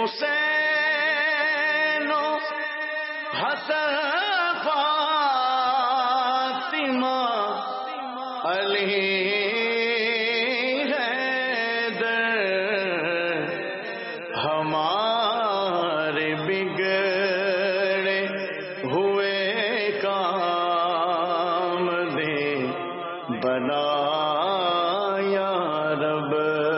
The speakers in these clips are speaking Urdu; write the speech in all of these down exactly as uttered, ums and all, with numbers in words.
حسین و حسن فاطمہ علی حیدر ہمارے بگڑے ہوئے کام دے بنا یا رب.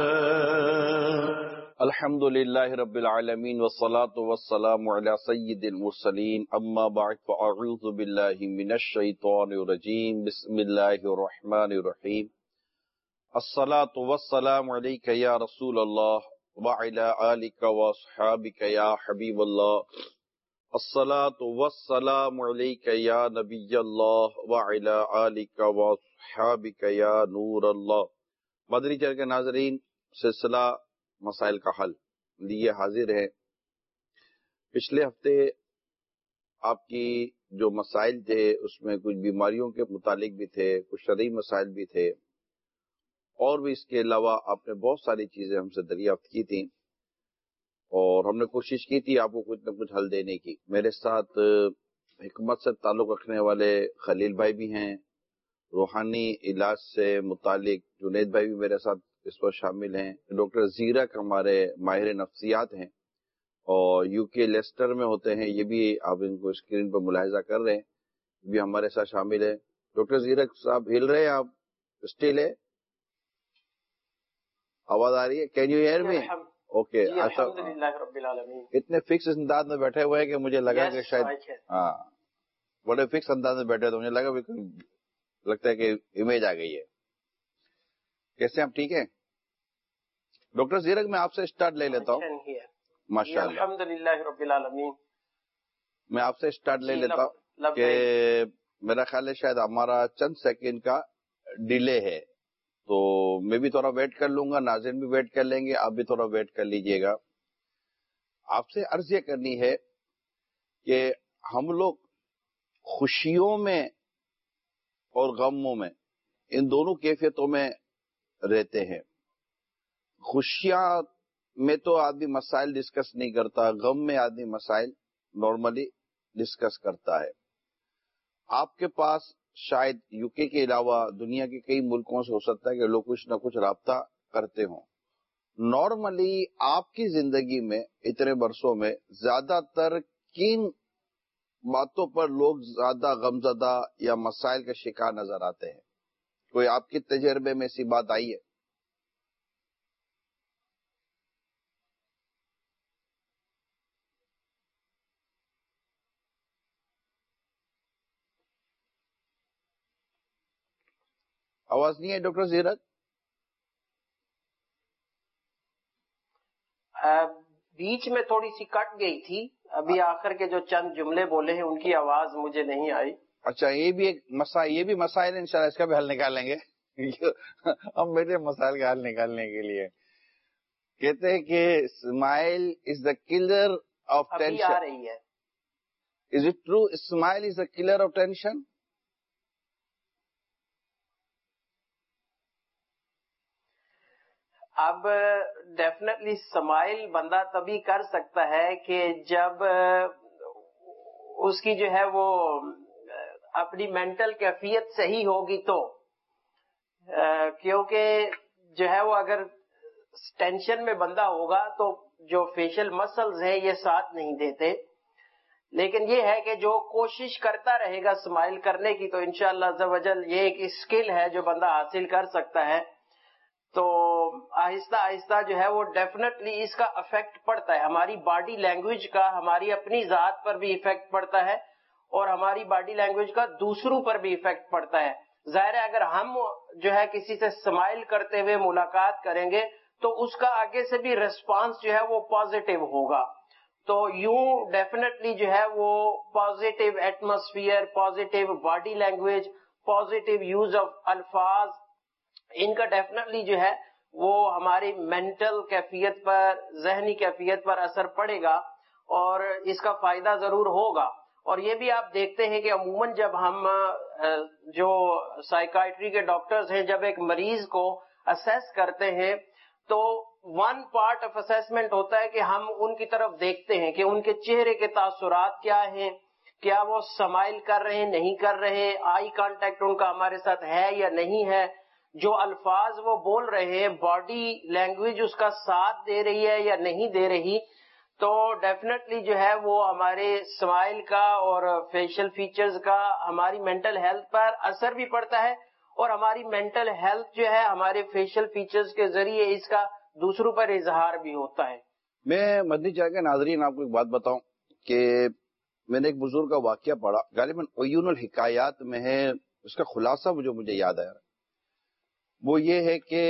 الحمد للہ رب العالمین والصلاة والسلام علی سید المرسلین اما بعد فاعوذ باللہ من الشیطان الرجیم بسم اللہ الرحمن الرحیم. الصلاة والسلام علیک یا رسول اللہ وعلی آلک واصحابک یا حبیب اللہ. الصلاة والسلام علیک یا نبی اللہ وعلی آلک واصحابک یا نور اللہ. مدنی چینل کے ناظرین، سلسلہ مسائل کا حل لیے حاضر ہے. پچھلے ہفتے آپ کی جو مسائل تھے اس میں کچھ بیماریوں کے متعلق بھی تھے، کچھ شرعی مسائل بھی تھے، اور بھی اس کے علاوہ آپ نے بہت ساری چیزیں ہم سے دریافت کی تھیں اور ہم نے کوشش کی تھی آپ کو کچھ نہ کچھ حل دینے کی. میرے ساتھ حکمت سے تعلق رکھنے والے خلیل بھائی بھی ہیں، روحانی علاج سے متعلق جنید بھائی بھی میرے ساتھ اس پر شامل ہیں، ڈاکٹر زیرک ہمارے ماہر نفسیات ہیں اور یو کے لیسٹر میں ہوتے ہیں، یہ بھی آپ ان کو اسکرین پر ملاحظہ کر رہے ہیں، یہ بھی ہمارے ساتھ شامل ہے. ڈاکٹر زیرک صاحب ہل رہے ہیں؟ آپ اسٹل ہے؟ آواز آ رہی ہے؟ Can you hear me? Okay. الحمدللہ رب العالمین. اتنے فکس انداز میں بیٹھے ہوئے ہیں کہ مجھے لگا کہ شاید ہاں بڑے فکس انداز میں بیٹھے تو مجھے لگا لگتا ہے کہ امیج آ گئی ہے. کیسے آپ ٹھیک ہیں؟ ڈاکٹر زیرک میں آپ سے اسٹارٹ لے لیتا ہوں. ماشاء اللہ الحمدللہ رب العالمین. میں آپ سے اسٹارٹ لے لیتا ہوں کہ میرا خیال ہے شاید ہمارا چند سیکنڈ کا ڈیلے ہے، تو میں بھی تھوڑا ویٹ کر لوں گا، ناظرین بھی ویٹ کر لیں گے، آپ بھی تھوڑا ویٹ کر لیجئے گا. آپ سے عرض یہ کرنی ہے کہ ہم لوگ خوشیوں میں اور غموں میں، ان دونوں کیفیتوں میں رہتے ہیں. خوشیاں میں تو آدمی مسائل ڈسکس نہیں کرتا، غم میں آدمی مسائل نارملی ڈسکس کرتا ہے. آپ کے پاس شاید یو کے کے علاوہ دنیا کے کئی ملکوں سے ہو سکتا ہے کہ لوگ کچھ نہ کچھ رابطہ کرتے ہوں. نارملی آپ کی زندگی میں اتنے برسوں میں زیادہ تر کن باتوں پر لوگ زیادہ غمزدہ یا مسائل کا شکار نظر آتے ہیں؟ کوئی آپ کے تجربے میں ایسی بات آئی ہے؟ آواز نہیں ہے ڈاکٹر زیرک؟ بیچ میں تھوڑی سی کٹ گئی تھی، ابھی آخر کے جو چند جملے بولے ہیں ان کی آواز مجھے نہیں آئی. اچھا، یہ بھی ایک مسائل یہ بھی مسائل انشاءاللہ اس کا بھی حل نکالیں گے. ہم بیٹھے مسائل کا حل نکالنے کے لیے. کہتے ہیں کہ smile is the colour of tension. آ رہی ہے. Is it true smile is the colour of tension? اب ڈیفینیٹلی اسمائل بندہ تبھی کر سکتا ہے کہ جب اس کی جو ہے وہ اپنی مینٹل کیفیت صحیح ہوگی تو، کیونکہ جو ہے وہ اگر ٹینشن میں بندہ ہوگا تو جو فیشل مسلز ہیں یہ ساتھ نہیں دیتے. لیکن یہ ہے کہ جو کوشش کرتا رہے گا اسمائل کرنے کی تو انشاءاللہ عز و جل یہ ایک اسکل ہے جو بندہ حاصل کر سکتا ہے. تو آہستہ آہستہ جو ہے وہ ڈیفینیٹلی اس کا افیکٹ پڑتا ہے، ہماری باڈی لینگویج کا ہماری اپنی ذات پر بھی افیکٹ پڑتا ہے اور ہماری باڈی لینگویج کا دوسروں پر بھی افیکٹ پڑتا ہے. ظاہر ہے اگر ہم جو ہے کسی سے اسمائل کرتے ہوئے ملاقات کریں گے تو اس کا آگے سے بھی ریسپانس جو ہے وہ پازیٹیو ہوگا. تو یوں ڈیفینیٹلی جو ہے وہ positive atmosphere, positive body language, positive use of الفاظ، ان کا ڈیفینیٹلی جو ہے وہ ہماری مینٹل کیفیت پر، ذہنی کیفیت پر اثر پڑے گا اور اس کا فائدہ ضرور ہوگا. اور یہ بھی آپ دیکھتے ہیں کہ عموماً جب ہم جو سائیکائٹری کے ڈاکٹرز ہیں جب ایک مریض کو اسیس کرتے ہیں تو ون پارٹ آف اسیسمنٹ ہوتا ہے کہ ہم ان کی طرف دیکھتے ہیں کہ ان کے چہرے کے تاثرات کیا ہیں، کیا وہ سمائل کر رہے ہیں نہیں کر رہے، آئی کانٹیکٹ ان کا ہمارے ساتھ ہے یا نہیں ہے، جو الفاظ وہ بول رہے ہیں باڈی لینگویج اس کا ساتھ دے رہی ہے یا نہیں دے رہی. تو ڈیفینیٹلی جو ہے وہ ہمارے سمائل کا اور فیشل فیچرز کا ہماری مینٹل ہیلتھ پر اثر بھی پڑتا ہے، اور ہماری مینٹل ہیلتھ جو ہے ہمارے فیشل فیچرز کے ذریعے اس کا دوسروں پر اظہار بھی ہوتا ہے. میں مدنی چینل کے ناظرین آپ کو ایک بات بتاؤں کہ میں نے ایک بزرگ کا واقعہ پڑھا، غالباً عیون الحکایات میں ہے، اس کا خلاصہ جو مجھے یاد آیا وہ یہ ہے کہ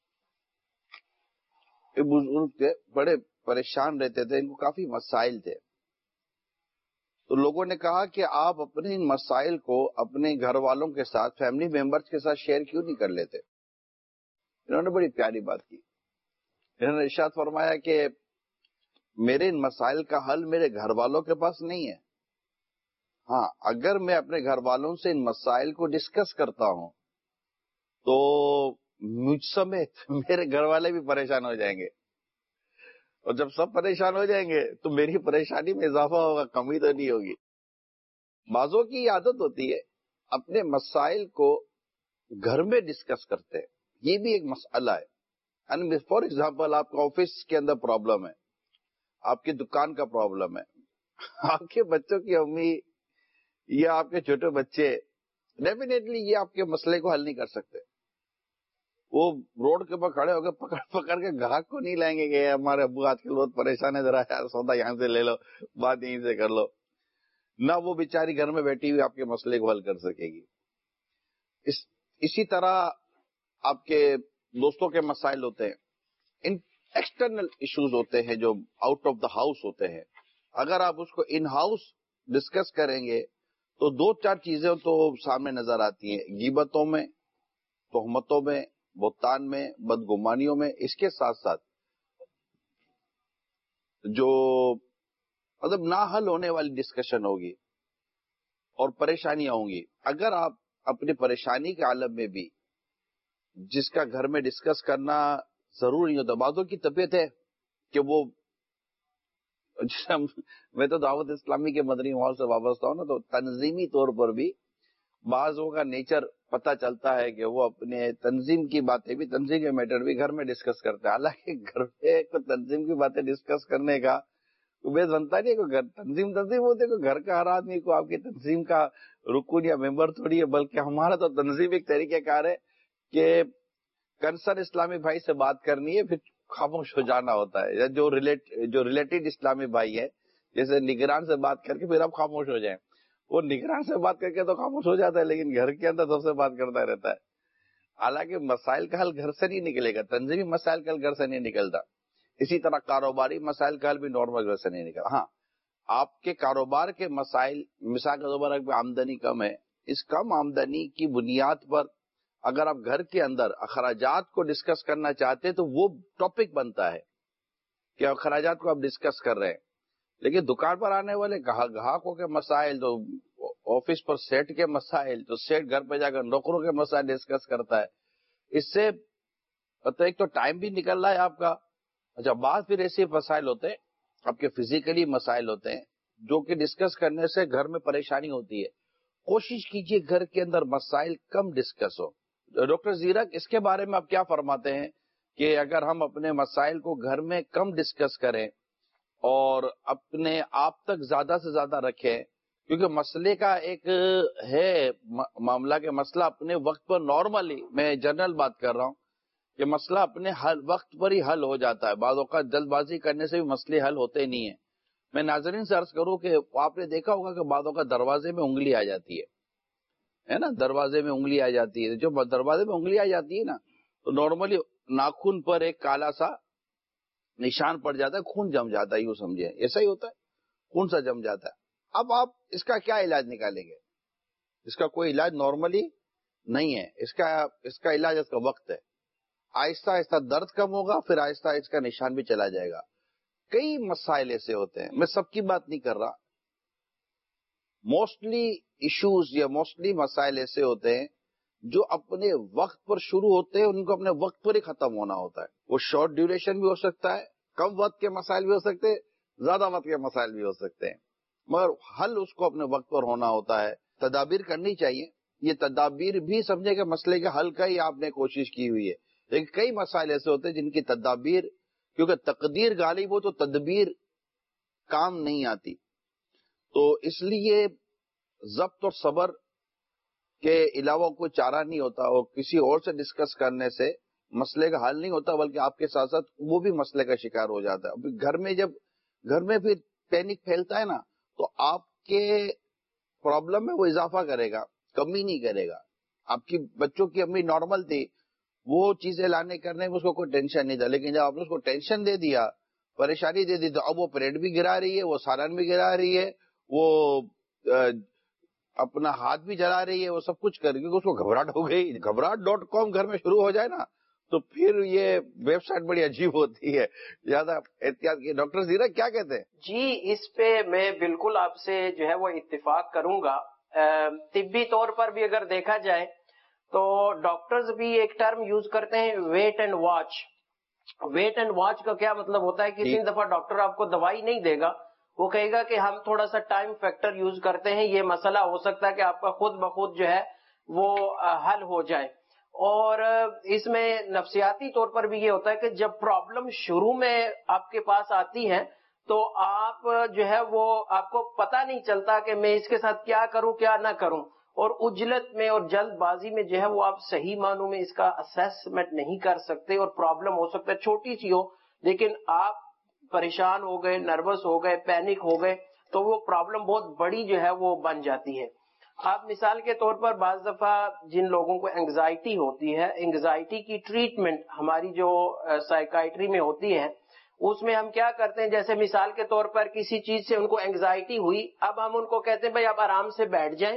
ایک بزرگ تھے، بڑے پریشان رہتے تھے، ان کو کافی مسائل تھے. تو لوگوں نے کہا کہ آپ اپنے ان مسائل کو اپنے گھر والوں کے ساتھ، فیملی ممبرز کے ساتھ شیئر کیوں نہیں کر لیتے؟ انہوں نے بڑی پیاری بات کی. انہوں نے ارشاد فرمایا کہ میرے ان مسائل کا حل میرے گھر والوں کے پاس نہیں ہے. ہاں، اگر میں اپنے گھر والوں سے ان مسائل کو ڈسکس کرتا ہوں تو مجھ سمیت میرے گھر والے بھی پریشان ہو جائیں گے، اور جب سب پریشان ہو جائیں گے تو میری پریشانی میں اضافہ ہوگا، کمی تو نہیں ہوگی. بعضوں کی عادت ہوتی ہے اپنے مسائل کو گھر میں ڈسکس کرتے ہیں. یہ بھی ایک مسئلہ ہے. فار ایگزامپل آپ کا آفس کے اندر پرابلم ہے، آپ کی دکان کا پرابلم ہے، آپ کے بچوں کی امی یا آپ کے چھوٹے بچے ڈیفینیٹلی یہ آپ کے مسئلے کو حل نہیں کر سکتے. وہ روڈ کے اوپر کھڑے ہو کے پکڑ پکڑ کے گاہک کو نہیں لائیں گے کہ ہمارے ابو آج کل بہت پریشان ہے، ذرا یار سودا یہاں سے لے لو، بات یہیں سے کر لو. نہ وہ بیچاری گھر میں بیٹھی ہوئی آپ کے مسئلے کو حل کر سکے گی. اس اسی طرح آپ کے دوستوں کے مسائل ہوتے ہیں، ان ایکسٹرنل ایشوز ہوتے ہیں جو آؤٹ آف دا ہاؤس ہوتے ہیں. اگر آپ اس کو ان ہاؤس ڈسکس کریں گے تو دو چار چیزیں تو سامنے نظر آتی ہیں، غیبتوں میں، تہمتوں میں، بہتان میں، بدگمانیوں میں. اس کے ساتھ ساتھ جو مطلب نہ حل ہونے والی ڈسکشن ہوگی اور پریشانیاں ہوں گی. اگر آپ اپنی پریشانی کے عالم میں بھی جس کا گھر میں ڈسکس کرنا ضروری ہوتا، بعضوں کی طبیعت ہے کہ وہ میں تو دعوت اسلامی کے مدنی ماحول سے وابستہ ہوں نا، تو تنظیمی طور پر بھی بعضوں کا نیچر پتہ چلتا ہے کہ وہ اپنے تنظیم کی باتیں بھی، تنظیم کے میٹر بھی گھر میں ڈسکس کرتے ہیں. حالانکہ گھر پہ کوئی تنظیم کی باتیں ڈسکس کرنے کا بیس بنتا نہیں ہے. کوئی گھر تنظیم تنظیم ہوتے، کوئی گھر کا ہر آدمی کو آپ کی تنظیم کا رکن یا ممبر تھوڑی ہے، بلکہ ہمارا تو تنظیم ایک طریقہ کار ہے کہ کنسرن اسلامی بھائی سے بات کرنی ہے، پھر خاموش ہو جانا ہوتا ہے. یا جو ریلیٹ جو ریلیٹڈ اسلامی بھائی ہے، جیسے نگران سے بات کر کے پھر آپ خاموش ہو جائیں. وہ نگران سے بات کر کے تو خاموش ہو جاتا ہے، لیکن گھر کے اندر سب سے بات کرتا رہتا ہے. حالانکہ مسائل کا حل گھر سے نہیں نکلے گا، تنظیمی مسائل کا حل گھر سے نہیں نکلتا. اسی طرح کاروباری مسائل کا حل بھی نارمل گھر سے نہیں نکلتا. ہاں، آپ کے کاروبار کے مسائل، مثال کے طور پر آمدنی کم ہے، اس کم آمدنی کی بنیاد پر اگر آپ گھر کے اندر اخراجات کو ڈسکس کرنا چاہتے ہیں تو وہ ٹاپک بنتا ہے کہ اخراجات کو آپ ڈسکس کر رہے ہیں. لیکن دکان پر آنے والے گاہکوں کے مسائل، تو آفس پر سیٹ کے مسائل، تو سیٹ گھر پہ جا کر نوکروں کے مسائل ڈسکس کرتا ہے. اس سے تو ایک تو ٹائم بھی نکل رہا ہے آپ کا. اچھا، بعض پھر ایسے مسائل ہوتے ہیں، آپ کے فزیکلی مسائل ہوتے ہیں جو کہ ڈسکس کرنے سے گھر میں پریشانی ہوتی ہے. کوشش کیجئے گھر کے اندر مسائل کم ڈسکس ہو. ڈاکٹر زیرک، اس کے بارے میں آپ کیا فرماتے ہیں کہ اگر ہم اپنے مسائل کو گھر میں کم ڈسکس کریں اور اپنے آپ تک زیادہ سے زیادہ رکھیں، کیونکہ مسئلے کا ایک ہے معاملہ کہ مسئلہ اپنے وقت پر نارملی، میں جنرل بات کر رہا ہوں کہ مسئلہ اپنے حل وقت پر ہی حل ہو جاتا ہے. بعض اوقات جلد بازی کرنے سے بھی مسئلے حل ہوتے نہیں ہیں. میں ناظرین سے عرض کروں کہ آپ نے دیکھا ہوگا کہ بعض اوقات دروازے میں انگلی آ جاتی ہے ہے نا، دروازے میں انگلی آ جاتی ہے. جو دروازے میں انگلی آ جاتی ہے نا، تو نارملی ناخن پر ایک کالا سا نشان پڑ جاتا ہے، خون جم جاتا ہے، یوں سمجھے ایسا ہی ہوتا ہے، خون سا جم جاتا ہے. اب آپ اس کا کیا علاج نکالیں گے؟ اس کا کوئی علاج نارملی نہیں ہے. اس کا اس کا علاج اس کا وقت ہے. آہستہ آہستہ درد کم ہوگا، پھر آہستہ اس کا نشان بھی چلا جائے گا. کئی مسائل ایسے ہوتے ہیں، میں سب کی بات نہیں کر رہا، موسٹلی ایشوز یا موسٹلی مسائل ایسے ہوتے ہیں جو اپنے وقت پر شروع ہوتے ہیں ان کو اپنے وقت پر ہی ختم ہونا ہوتا ہے. وہ شارٹ ڈیوریشن بھی ہو سکتا ہے, کم وقت کے مسائل بھی ہو سکتے ہیں, زیادہ وقت کے مسائل بھی ہو سکتے ہیں, مگر حل اس کو اپنے وقت پر ہونا ہوتا ہے. تدابیر کرنی چاہیے. یہ تدابیر بھی سمجھے کہ مسئلے کے حل کا ہی آپ نے کوشش کی ہوئی ہے, لیکن کئی مسائل ایسے ہوتے ہیں جن کی تدابیر, کیونکہ تقدیر غالب ہو تو تدبیر کام نہیں آتی. تو اس لیے ضبط اور صبر کے علاوہ کوئی چارہ نہیں ہوتا, اور کسی اور سے ڈسکس کرنے سے مسئلے کا حل نہیں ہوتا, بلکہ آپ کے ساتھ ساتھ وہ بھی مسئلے کا شکار ہو جاتا ہے. ابھی گھر میں جب گھر میں پھر پینک پھیلتا ہے نا, تو آپ کے پرابلم میں وہ اضافہ کرے گا, کمی نہیں کرے گا. آپ کی بچوں کی امی نارمل تھی, وہ چیزیں لانے کرنے میں اس کو کوئی ٹینشن نہیں تھا, لیکن جب آپ نے اس کو ٹینشن دے دیا, پریشانی دے دی, تو اب وہ پلیٹ بھی گرا رہی ہے, وہ سالن بھی گرا رہی ہے, وہ اپنا ہاتھ بھی جلا رہی ہے, وہ سب کچھ کر, کیونکہ اس کو گھبراہٹ ہو گئی. گھبراہٹ ڈاٹ کام گھر میں شروع ہو جائے نا, تو پھر یہ ویب سائٹ بڑی عجیب ہوتی ہے. زیادہ احتیاط کی. ڈاکٹر زیرا کیا کہتے ہیں؟ جی, اس پہ میں بالکل آپ سے جو ہے وہ اتفاق کروں گا. طبی طور پر بھی اگر دیکھا جائے تو ڈاکٹرز بھی ایک ٹرم یوز کرتے ہیں, wait and watch. Wait and watch کا کیا مطلب ہوتا ہے؟ کسی دفعہ ڈاکٹر آپ کو دوائی نہیں دے گا, وہ کہے گا کہ ہم تھوڑا سا ٹائم فیکٹر یوز کرتے ہیں, یہ مسئلہ ہو سکتا ہے کہ آپ کا خود بخود جو ہے وہ حل ہو جائے. اور اس میں نفسیاتی طور پر بھی یہ ہوتا ہے کہ جب پرابلم شروع میں آپ کے پاس آتی ہے تو آپ جو ہے وہ آپ کو پتہ نہیں چلتا کہ میں اس کے ساتھ کیا کروں کیا نہ کروں, اور اجلت میں اور جلد بازی میں جو ہے وہ آپ صحیح معنوں میں اس کا اسیسمنٹ نہیں کر سکتے, اور پرابلم ہو سکتا ہے چھوٹی سی ہو, لیکن آپ پریشان ہو گئے, نروس ہو گئے, پینک ہو گئے, تو وہ پرابلم بہت بڑی جو ہے وہ بن جاتی ہے. آپ مثال کے طور پر بعض دفعہ جن لوگوں کو انگزائٹی ہوتی ہے, انگزائٹی کی ٹریٹمنٹ ہماری جو سائیکائٹری میں ہوتی ہے, اس میں ہم کیا کرتے ہیں, جیسے مثال کے طور پر کسی چیز سے ان کو انگزائٹی ہوئی, اب ہم ان کو کہتے ہیں بھائی آپ آرام سے بیٹھ جائیں,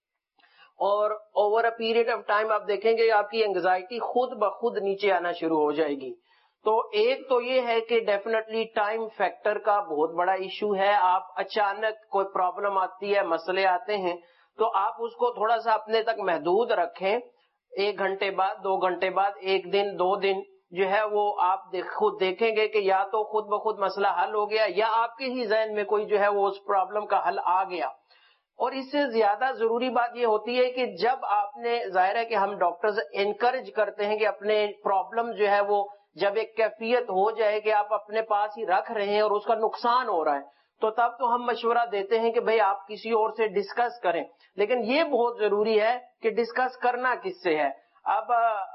اور over a period of time آپ دیکھیں گے آپ کی انگزائٹی خود بخود نیچے آنا شروع ہو جائے گی. تو ایک تو یہ ہے کہ ڈیفینیٹلی ٹائم فیکٹر کا بہت بڑا ایشو ہے. آپ اچانک کوئی پرابلم آتی ہے, مسئلے آتے ہیں, تو آپ اس کو تھوڑا سا اپنے تک محدود رکھیں. ایک گھنٹے بعد, دو گھنٹے بعد, ایک دن, دو دن جو ہے وہ آپ خود دیکھیں گے کہ یا تو خود بخود مسئلہ حل ہو گیا, یا آپ کے ہی ذہن میں کوئی جو ہے وہ اس پرابلم کا حل آ گیا. اور اس سے زیادہ ضروری بات یہ ہوتی ہے کہ جب آپ نے, ظاہر ہے کہ ہم ڈاکٹرز انکریج کرتے ہیں کہ اپنے پرابلم جو ہے وہ جب ایک کیفیت ہو جائے کہ آپ اپنے پاس ہی رکھ رہے ہیں اور اس کا نقصان ہو رہا ہے, تو تب تو ہم مشورہ دیتے ہیں کہ بھئی آپ کسی اور سے ڈسکس کریں. لیکن یہ بہت ضروری ہے کہ ڈسکس کرنا کس سے ہے. اب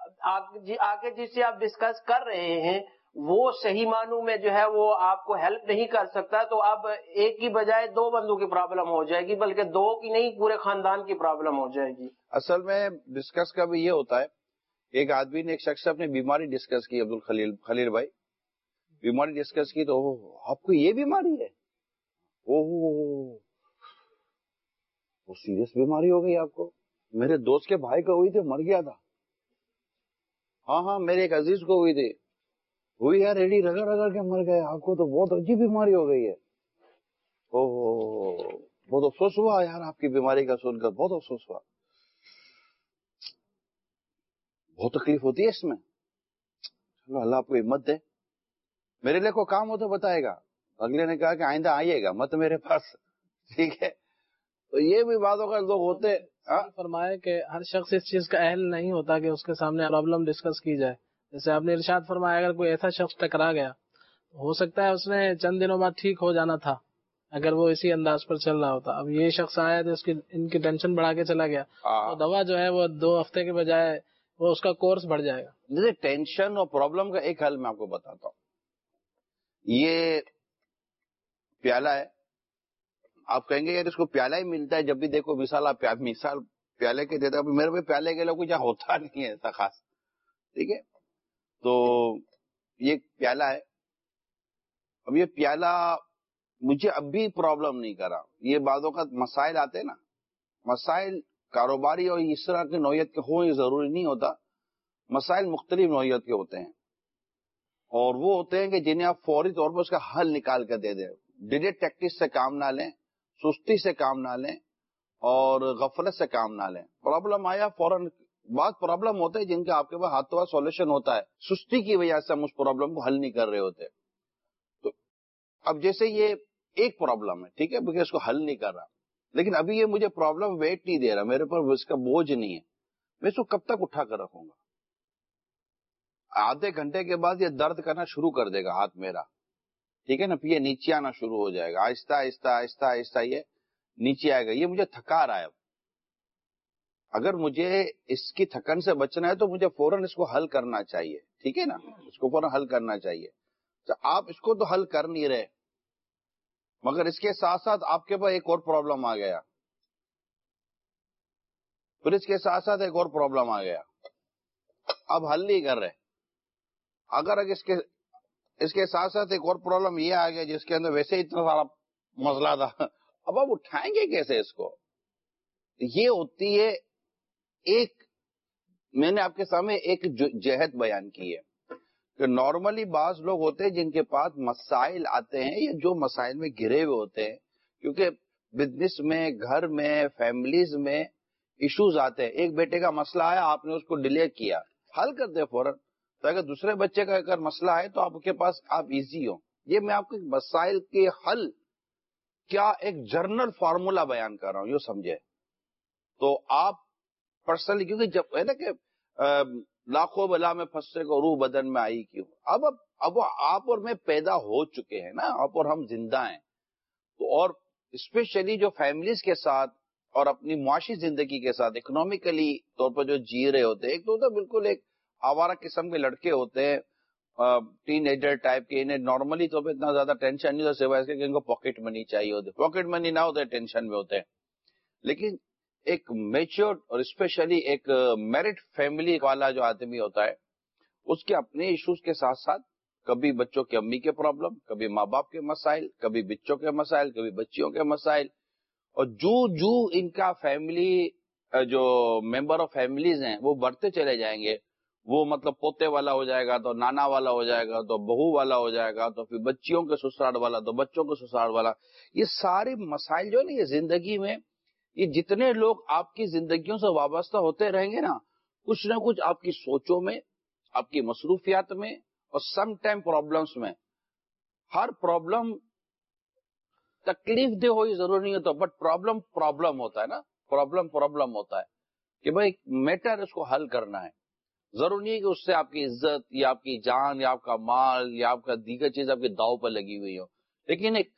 آگے جس سے آپ ڈسکس کر رہے ہیں وہ صحیح معنوں میں جو ہے وہ آپ کو ہیلپ نہیں کر سکتا, تو اب ایک کی بجائے دو بندوں کی پرابلم ہو جائے گی, بلکہ دو کی نہیں پورے خاندان کی پرابلم ہو جائے گی. اصل میں ڈسکس کا بھی یہ ہوتا ہے, ایک آدمی نے ایک شخص سے اپنی بیماری ڈسکس کی, عبد الخلیل خلیل بھائی بیماری ڈسکس کی, تو آپ کو یہ بیماری ہے, وہ سیریس بیماری ہو گئی آپ کو. میرے دوست کے بھائی کو ہوئی تھی, مر گیا تھا. ہاں ہاں میرے ایک عزیز کو ہوئی تھی, ہوئی یار ریڈی رگڑ رگڑ کے مر گئے, آپ کو تو بہت عجیب بیماری ہو گئی ہے. او بہت افسوس ہوا یار آپ کی بیماری کا سن کر, بہت افسوس ہوا, بہت تکلیف ہوتی ہے اس میں. چلو اللہ آپ کو ہمت دے, میرے لیے کوئی کام ہو تو بتائے گا. اگلے نے کہا کہ آئندہ آئیے گا مت میرے پاس, ٹھیک ہے. تو یہ بھی باتوں کا لوگ ہوتے فرمائے کہ ہر شخص اس چیز کا اہل نہیں ہوتا کہ اس کے سامنے پرابلم ڈسکس کی جائے. جیسے آپ نے ارشاد فرمایا اگر کوئی ایسا شخص ٹکرا گیا, ہو سکتا ہے اس نے چند دنوں بعد ٹھیک ہو جانا تھا اگر وہ اسی انداز پر چل رہا ہوتا. اب یہ شخص آیا تو اس کی ان کی ٹینشن بڑھا کے چلا گیا, تو دوا جو ہے وہ دو ہفتے کے بجائے وہ اس کا کورس بڑھ جائے گا. جیسے ٹینشن اور پرابلم کا ایک حل میں آپ کو بتاتا ہوں. یہ پیالہ ہے, آپ کہیں گے یار اس کو پیالہ ہی ملتا ہے جب بھی دیکھو, مثال آپ مثال پیالے کے دیتے, میرے بھی پیالے کے لوگ جہاں ہوتا نہیں ہے ایسا خاص, ٹھیک ہے. تو یہ پیالہ ہے, اب یہ پیالہ مجھے اب بھی پرابلم نہیں کرا. یہ بعض اوقات مسائل آتے ہیں نا, مسائل کاروباری اور اس طرح کی نوعیت کے ہوں یہ ضروری نہیں ہوتا, مسائل مختلف نوعیت کے ہوتے ہیں, اور وہ ہوتے ہیں کہ جنہیں آپ فوری طور پر اس کا حل نکال کر دے دیں. ڈیلے ٹیکٹکس سے کام نہ لیں, سستی سے کام نہ لیں, اور غفلت سے کام نہ لیں. پرابلم آیا فوراً بعض پرابلم ہوتے ہیں جن کے آپ کے پاس ہاتھوں ہاتھ سولوشن ہوتا ہے، سستی کی وجہ سے ہم اس پرابلم کو حل نہیں کر رہے ہوتے. تو اب جیسے یہ ایک پرابلم ہے، ٹھیک ہے، بکہ اس کو حل نہیں کر رہا، لیکن ابھی یہ مجھے پرابلم ویٹ نہیں دے رہا، میرے پر اس کا بوجھ نہیں ہے، میں اس کو کب تک اٹھا کر رکھوں گا؟ آدھے گھنٹے کے بعد یہ درد کرنا شروع کر دے گا ہاتھ میرا، ٹھیک ہے نا، پھر یہ نیچے آنا شروع ہو جائے گا، آہستہ آہستہ آہستہ آہستہ یہ نیچے آئے گا. یہ مجھے تھکا رہا ہے. اگر مجھے اس کی تھکن سے بچنا ہے تو مجھے فوراً اس کو حل کرنا چاہیے، ٹھیک ہے نا، اس کو فوراً حل کرنا چاہیے. تو آپ اس کو تو حل کر نہیں رہے، مگر اس کے ساتھ ساتھ آپ کے پاس ایک اور پرابلم آ گیا، پھر اس کے ساتھ ساتھ ایک اور پرابلم آ گیا، اب حل نہیں کر رہے. اگر اس کے اس کے ساتھ ساتھ ایک اور پرابلم یہ آ گیا جس کے اندر ویسے ہی اتنا سارا مسئلہ تھا، اب آپ اٹھائیں گے کیسے اس کو؟ یہ ہوتی ہے ایک، میں نے آپ کے سامنے ایک جہت بیان کی ہے کہ نارملی بعض لوگ ہوتے ہیں جن کے پاس مسائل آتے ہیں یا جو مسائل میں گھرے ہوئے ہوتے ہیں، کیونکہ بزنس میں، گھر میں، فیملیز میں ایشوز آتے ہیں. ایک بیٹے کا مسئلہ آیا، آپ نے اس کو ڈیلے کیا، حل کر دے فوراً، تو اگر دوسرے بچے کا اگر مسئلہ ہے تو آپ کے پاس آپ ایزی ہو. یہ میں آپ کے مسائل کے حل کیا ایک جرنل فارمولا بیان کر رہا ہوں، یہ سمجھے. تو آپ پرسنلی، کیونکہ جب ہے نا کہ لاکھوں بلا میں پھنسے کو روح بدن میں آئی کیوں، اب اب اب آپ اور میں پیدا ہو چکے ہیں نا، آپ اور ہم زندہ ہیں. تو اور اسپیشلی جو فیملیز کے ساتھ اور اپنی معاشی زندگی کے ساتھ اکنامیکلی طور پر جو جی رہے ہوتے ہیں، ایک تو ہوتا ہے بالکل ایک آوارہ قسم کے لڑکے ہوتے ہیں، ٹین ایجر ٹائپ کے، انہیں نارملی طور پہ اتنا زیادہ ٹینشن نہیں ہوتا سوائے اس کے کہ ان کو پاکٹ منی چاہیے ہوتی، پاکٹ منی نہ ہوتے ٹینشن میں ہوتے ہیں. لیکن ایک میچور اور اسپیشلی ایک میرٹ فیملی والا جو آدمی ہوتا ہے، اس کے اپنے ایشوز کے ساتھ ساتھ کبھی بچوں کی امی کے پرابلم، کبھی ماں باپ کے مسائل، کبھی بچوں کے مسائل، کبھی بچیوں کے مسائل. اور جو جو ان کا فیملی جو ممبر آف فیملیز ہیں وہ بڑھتے چلے جائیں گے، وہ مطلب پوتے والا ہو جائے گا تو نانا والا ہو جائے گا تو بہو والا ہو جائے گا تو پھر بچیوں کے سسرال والا تو بچوں کے سسرال والا. یہ سارے مسائل جو ہے نا، یہ زندگی میں یہ جتنے لوگ آپ کی زندگیوں سے وابستہ ہوتے رہیں گے نا، کچھ نہ کچھ آپ کی سوچوں میں، آپ کی مصروفیات میں اور سم ٹائم پرابلمس میں. ہر پرابلم تکلیف دہ ہو یہ ضروری نہیں ہوتا، بٹ پرابلم پرابلم ہوتا ہے نا، پرابلم پرابلم ہوتا ہے کہ بھائی میٹر اس کو حل کرنا ہے. ضروری نہیں کہ اس سے آپ کی عزت یا آپ کی جان یا آپ کا مال یا آپ کا دیگر چیز آپ کے داؤ پر لگی ہوئی ہو، لیکن ایک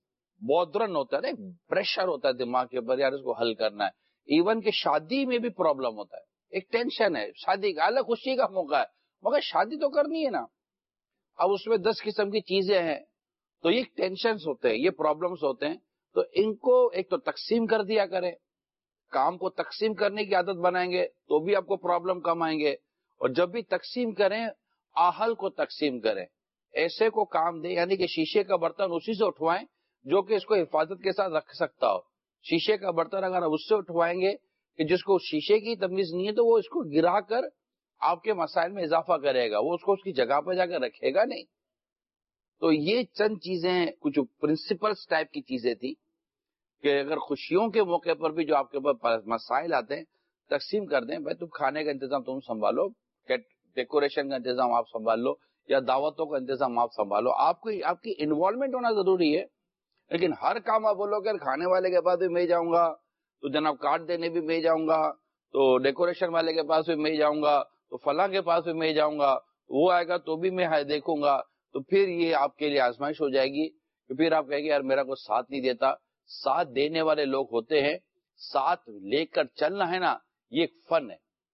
بودرن ہوتا ہے نا، ایک پریشر ہوتا ہے دماغ کے اوپر، یار اس کو حل کرنا ہے. ایون کہ شادی میں بھی پرابلم ہوتا ہے، ایک ٹینشن ہے، شادی کا الگ خوشی کا موقع ہے مگر شادی تو کرنی ہے نا. اب اس میں دس قسم کی چیزیں ہیں، تو یہ ٹینشنز ہوتے ہیں، یہ پرابلمز ہوتے ہیں. تو ان کو ایک تو تقسیم کر دیا کریں، کام کو تقسیم کرنے کی عادت بنائیں گے تو بھی آپ کو پرابلم کم آئیں گے. اور جب بھی تقسیم کریں، آہل کو تقسیم کریں، ایسے کو کام دیں، یعنی کہ شیشے کا برتن اسی سے اٹھوائیں جو کہ اس کو حفاظت کے ساتھ رکھ سکتا ہو. شیشے کا برتن اگر آپ اس سے اٹھوائیں گے کہ جس کو شیشے کی تمیز نہیں ہے تو وہ اس کو گرا کر آپ کے مسائل میں اضافہ کرے گا، وہ اس کو اس کی جگہ پہ جا کر رکھے گا نہیں. تو یہ چند چیزیں کچھ پرنسپلز ٹائپ کی چیزیں تھی کہ اگر خوشیوں کے موقع پر بھی جو آپ کے پاس مسائل آتے ہیں تقسیم کر دیں. بھائی تم کھانے کا انتظام تم سنبھالو، ڈیکوریشن کا انتظام آپ سنبھال لو، یا دعوتوں کا انتظام آپ سنبھالو. آپ کو آپ کی انوالومنٹ ہونا ضروری ہے، لیکن ہر کام آپ بولو کہ کھانے والے کے پاس بھی میں جاؤں گا تو جناب کارڈ دینے بھی میں جاؤں گا، تو ڈیکوریشن والے کے پاس بھی میں جاؤں گا، تو فلاں کے پاس بھی میں جاؤں گا، وہ آئے گا تو بھی میں دیکھوں گا. تو پھر یہ آپ کے لیے آزمائش ہو جائے گی کہ پھر آپ کہیں گے یار میرا کوئی ساتھ نہیں دیتا. ساتھ دینے والے لوگ ہوتے ہیں، ساتھ لے کر چلنا ہے نا، یہ ایک فن ہے.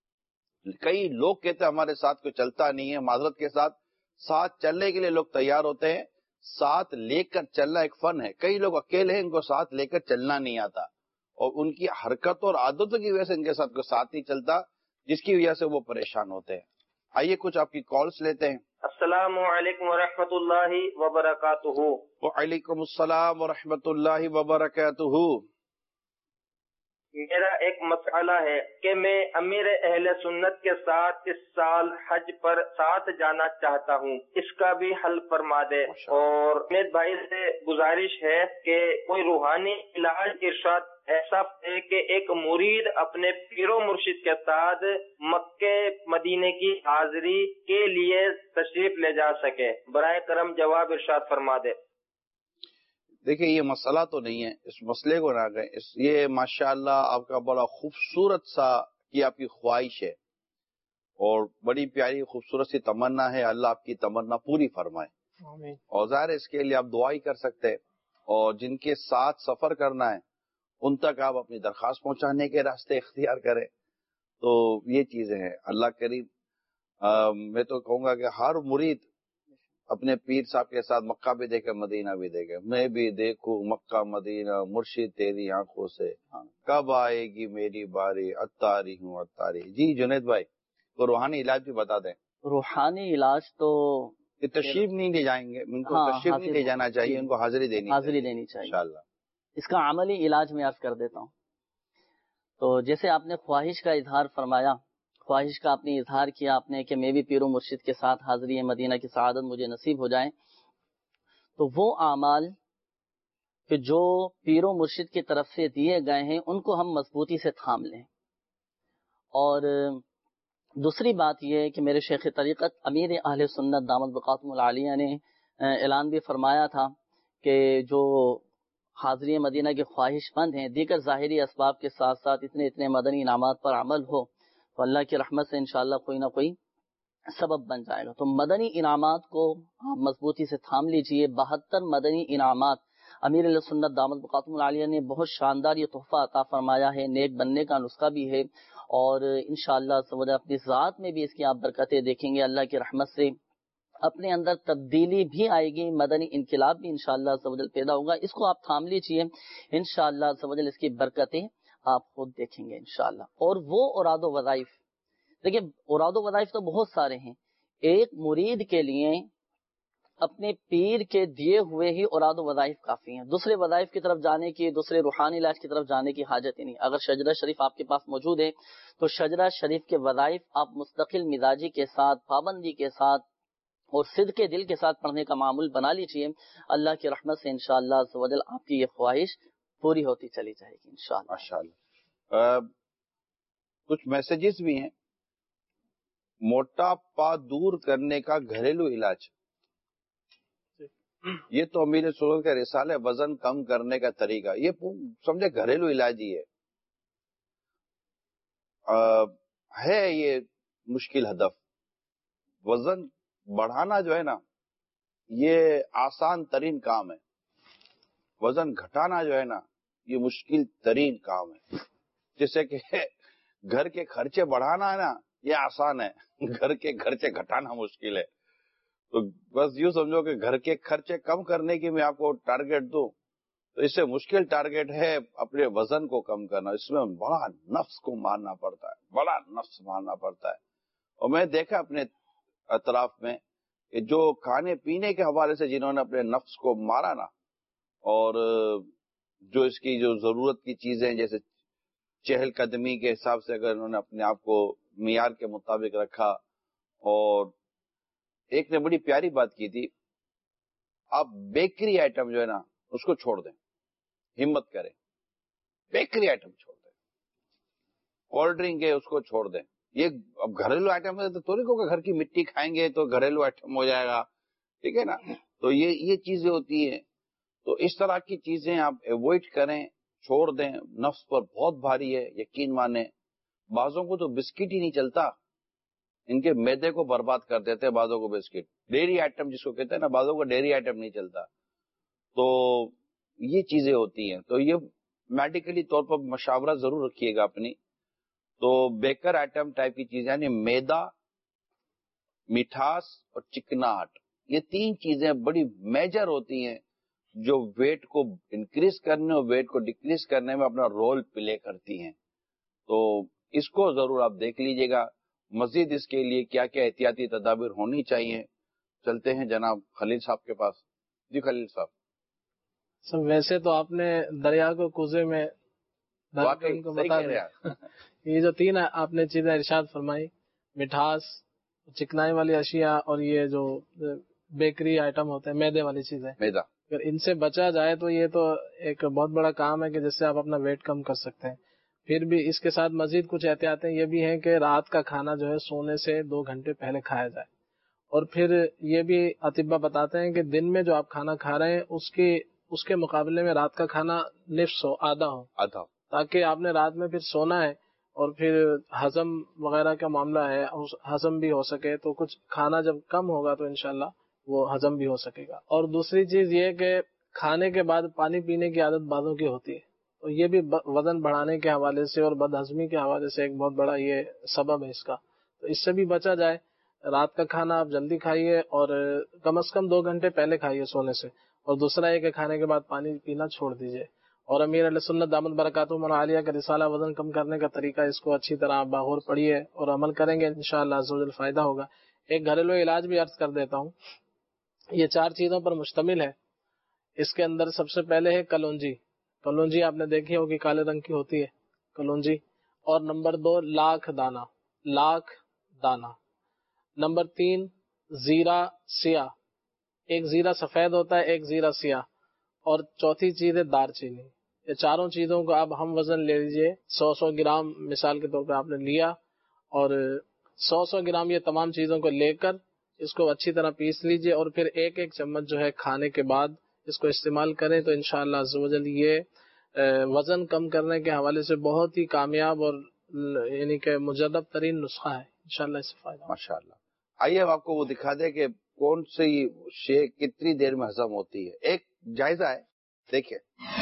کئی لوگ کہتے ہیں ہمارے ساتھ کوئی چلتا نہیں ہے، معذرت کے ساتھ ساتھ چلنے کے لیے لوگ تیار ہوتے ہیں، ساتھ لے کر چلنا ایک فن ہے. کئی لوگ اکیلے ہیں، ان کو ساتھ لے کر چلنا نہیں آتا اور ان کی حرکتوں اور عادتوں کی وجہ سے ان کے ساتھ کوئی ساتھ نہیں چلتا، جس کی وجہ سے وہ پریشان ہوتے ہیں. آئیے کچھ آپ کی کالز لیتے ہیں. السلام علیکم ورحمۃ اللہ وبرکاتہ. وعلیکم السلام ورحمۃ اللہ وبرکاتہ. میرا ایک مسئلہ ہے کہ میں امیر اہل سنت کے ساتھ اس سال حج پر ساتھ جانا چاہتا ہوں، اس کا بھی حل فرما دے. اور میرے بھائی سے گزارش ہے کہ کوئی روحانی علاج ارشاد ایسا ہے کہ ایک مرید اپنے پیر و مرشد کے ساتھ مکے مدینے کی حاضری کے لیے تشریف لے جا سکے؟ برائے کرم جواب ارشاد فرما دے۔ دیکھیں یہ مسئلہ تو نہیں ہے، اس مسئلے کو نہ کہیں، اس یہ ماشاءاللہ آپ کا بڑا خوبصورت سا کی آپ کی خواہش ہے اور بڑی پیاری خوبصورت سی تمنا ہے، اللہ آپ کی تمنا پوری فرمائے۔ اور ظاہر ہے اس کے لیے آپ دعا ہی کر سکتے ہیں، اور جن کے ساتھ سفر کرنا ہے ان تک آپ اپنی درخواست پہنچانے کے راستے اختیار کریں۔ تو یہ چیزیں ہیں، اللہ کریم میں تو کہوں گا کہ ہر مرید اپنے پیر صاحب کے ساتھ مکہ بھی دیکھے مدینہ بھی دیکھے۔ میں بھی دیکھوں مکہ مدینہ مرشد تیری آنکھوں سے، کب آئے گی میری باری، اتاری ہوں اتاری۔ جی جنید بھائی تو روحانی علاج بھی بتا دیں۔ روحانی علاج تو تشریف نہیں لے جائیں گے، ان کو ہاں تشریف نہیں لے جانا چاہیے، ان کو حاضری دینی حاضری دینی چاہیے انشاءاللہ۔ اس کا عملی علاج میں عرض کر دیتا ہوں۔ تو جیسے آپ نے خواہش کا اظہار فرمایا، خواہش کا اپنی اظہار کیا آپ نے کہ میں بھی پیر و مرشد کے ساتھ حاضری مدینہ کی سعادت مجھے نصیب ہو جائے، تو وہ اعمال کہ جو پیر و مرشد کی طرف سے دیے گئے ہیں ان کو ہم مضبوطی سے تھام لیں۔ اور دوسری بات یہ کہ میرے شیخ طریقت امیر اہل سنت دامت بقاتم العالیہ نے اعلان بھی فرمایا تھا کہ جو حاضری مدینہ کے خواہش مند ہیں دیگر ظاہری اسباب کے ساتھ ساتھ اتنے اتنے مدنی انعامات پر عمل ہو تو اللہ کی رحمت سے انشاءاللہ کوئی نہ کوئی سبب بن جائے گا۔ تو مدنی انعامات کو آپ مضبوطی سے تھام لیجئے۔ بہتر مدنی انعامات امیر علیہ سنت دامت بقاتم العالیہ نے بہت شاندار یہ تحفہ عطا فرمایا ہے، نیک بننے کا نسخہ بھی ہے، اور انشاءاللہ سمجھے اپنی ذات میں بھی اس کی آپ برکتیں دیکھیں گے۔ اللہ کی رحمت سے اپنے اندر تبدیلی بھی آئے گی، مدنی انقلاب بھی انشاءاللہ سمجھے پیدا ہوگا۔ اس کو آپ تھام لیجئے، انشاءاللہ سمجھے اس کی برکتیں آپ خود دیکھیں گے انشاءاللہ۔ اور وہ اوراد و وظائف، دیکھیں اوراد و وظائف تو بہت سارے ہیں، ایک مرید کے لیے اپنے پیر کے دیے ہوئے ہی اوراد و وظائف کافی ہیں، دوسرے وظائف کی طرف جانے کی، دوسرے روحانی علاج کی طرف جانے کی حاجت ہی نہیں۔ اگر شجرہ شریف آپ کے پاس موجود ہے تو شجرہ شریف کے وظائف آپ مستقل مزاجی کے ساتھ، پابندی کے ساتھ اور صدق کے دل کے ساتھ پڑھنے کا معمول بنا لیجئے۔ اللہ کی رحمت سے انشاءاللہ عز و جل آپ کی یہ خواہش پوری ہوتی چلی جائے گی انشاءاللہ۔ ماشاءاللہ۔ کچھ میسیجز بھی ہیں۔ موٹاپا دور کرنے کا گھریلو علاج، یہ تو امیر سنت کا رسالہ ہے، وزن کم کرنے کا طریقہ، یہ سمجھے گھریلو علاج ہی ہے۔ ہے یہ مشکل ہدف، وزن بڑھانا جو ہے نا یہ آسان ترین کام ہے، وزن گھٹانا جو ہے نا یہ مشکل ترین کام ہے۔ جیسے کہ گھر کے خرچے بڑھانا ہے نا یہ آسان ہے، گھر کے خرچے گھٹانا مشکل ہے۔ تو بس یوں سمجھو کہ گھر کے خرچے کم کرنے کی میں آپ کو ٹارگیٹ دوں تو اس سے مشکل ٹارگیٹ ہے اپنے وزن کو کم کرنا۔ اس میں بڑا نفس کو مارنا پڑتا ہے، بڑا نفس مارنا پڑتا ہے۔ اور میں دیکھا اپنے اطراف میں کہ جو کھانے پینے کے حوالے سے جنہوں نے اپنے نفس کو مارا نا، اور جو اس کی جو ضرورت کی چیزیں جیسے چہل قدمی کے حساب سے اگر انہوں نے اپنے آپ کو معیار کے مطابق رکھا، اور ایک نے بڑی پیاری بات کی تھی، آپ بیکری آئٹم جو ہے نا اس کو چھوڑ دیں، ہمت کریں، بیکری آئٹم چھوڑ دیں، کولڈ ڈرنک ہے اس کو چھوڑ دیں۔ یہ اب گھریلو آئٹم ہے تو تھوڑی کو گھر کی مٹی کھائیں گے تو گھریلو آئٹم ہو جائے گا، ٹھیک ہے نا؟ تو یہ یہ چیزیں ہوتی ہیں، تو اس طرح کی چیزیں آپ ایوائڈ کریں، چھوڑ دیں۔ نفس پر بہت بھاری ہے، یقین مانیں۔ بعضوں کو تو بسکٹ ہی نہیں چلتا، ان کے معدے کو برباد کر دیتے ہیں بعضوں کو بسکٹ، ڈیری آئٹم جس کو کہتے ہیں نا، بعضوں کو ڈیری آئٹم نہیں چلتا۔ تو یہ چیزیں ہوتی ہیں، تو یہ میڈیکلی طور پر مشاورت ضرور رکھیے گا اپنی۔ تو بیکر آئٹم ٹائپ کی چیزیں یعنی میدا، مٹھاس اور چکناہٹ، یہ تین چیزیں بڑی میجر ہوتی ہیں جو ویٹ کو انکریز کرنے اور ویٹ کو ڈکریز کرنے میں اپنا رول پلے کرتی ہیں۔ تو اس کو ضرور آپ دیکھ لیجئے گا۔ مزید اس کے لیے کیا کیا احتیاطی تدابیر ہونی چاہیے، چلتے ہیں جناب خلیل صاحب کے پاس۔ جی خلیل صاحب۔ سب ویسے تو آپ نے دریا کو کوزے میں واقعی کو صحیح بتا کہہ رہے دیا۔ ہیں۔ یہ جو تین آپ نے چیزیں ارشاد فرمائی، مٹھاس، چکنائی والی اشیاء اور یہ جو بیکری آئٹم ہوتے ہیں، میدے والی چیزیں، میدا اگر ان سے بچا جائے تو یہ تو ایک بہت بڑا کام ہے کہ جس سے آپ اپنا ویٹ کم کر سکتے ہیں. پھر بھی اس کے ساتھ مزید کچھ احتیاطیں یہ بھی ہیں کہ رات کا کھانا جو ہے سونے سے دو گھنٹے پہلے کھایا جائے. اور پھر یہ بھی اطباء بتاتے ہیں کہ دن میں جو آپ کھانا کھا رہے ہیں اس کی اس کے مقابلے میں رات کا کھانا نصف ہو، آدھا ہو، آدھا، تاکہ آپ نے رات میں پھر سونا ہے اور پھر ہضم وغیرہ کا معاملہ ہے، ہضم بھی ہو سکے. تو کچھ کھانا جب کم ہوگا تو انشاءاللہ وہ ہضم بھی ہو سکے گا. اور دوسری چیز یہ کہ کھانے کے بعد پانی پینے کی عادت بعضوں کی ہوتی ہے، تو یہ بھی وزن بڑھانے کے حوالے سے اور بد ہضمی کے حوالے سے ایک بہت بڑا یہ سبب ہے اس کا. تو اس سے بھی بچا جائے. رات کا کھانا آپ جلدی کھائیے اور کم از کم دو گھنٹے پہلے کھائیے سونے سے. اور دوسرا یہ کہ کھانے کے بعد پانی پینا چھوڑ دیجیے. اور امیر علیہ سنت دامت برکاتہم عالیہ کا رسالہ وزن کم کرنے کا طریقہ، اس کو اچھی طرح آپ باغور پڑھیے اور عمل کریں گے انشاءاللہ عز و جل فائدہ ہوگا. ایک گھریلو علاج بھی عرض کر دیتا ہوں. یہ چار چیزوں پر مشتمل ہے. اس کے اندر سب سے پہلے ہے کلونجی. کلونجی آپ نے دیکھی ہوگی، کالے رنگ کی ہوتی ہے کلونجی. اور نمبر دو لاکھ دانہ، لاکھ دانہ. نمبر تین زیرہ سیاہ، ایک زیرہ سفید ہوتا ہے ایک زیرہ سیاہ. اور چوتھی چیز ہے دار چینی. یہ چاروں چیزوں کو آپ ہم وزن لے لیجئے. سو سو گرام مثال کے طور پہ آپ نے لیا، اور سو سو گرام یہ تمام چیزوں کو لے کر اس کو اچھی طرح پیس لیجئے، اور پھر ایک ایک چمچ جو ہے کھانے کے بعد اس کو استعمال کریں. تو انشاءاللہ عز و جل یہ وزن کم کرنے کے حوالے سے بہت ہی کامیاب اور یعنی کہ مجرب ترین نسخہ ہے. انشاءاللہ اس سے فائدہ. ماشاءاللہ. آئیے اب آپ کو وہ دکھا دیں کہ کون سی شے کتنی دیر میں ہضم ہوتی ہے. ایک جائزہ ہے، دیکھیں.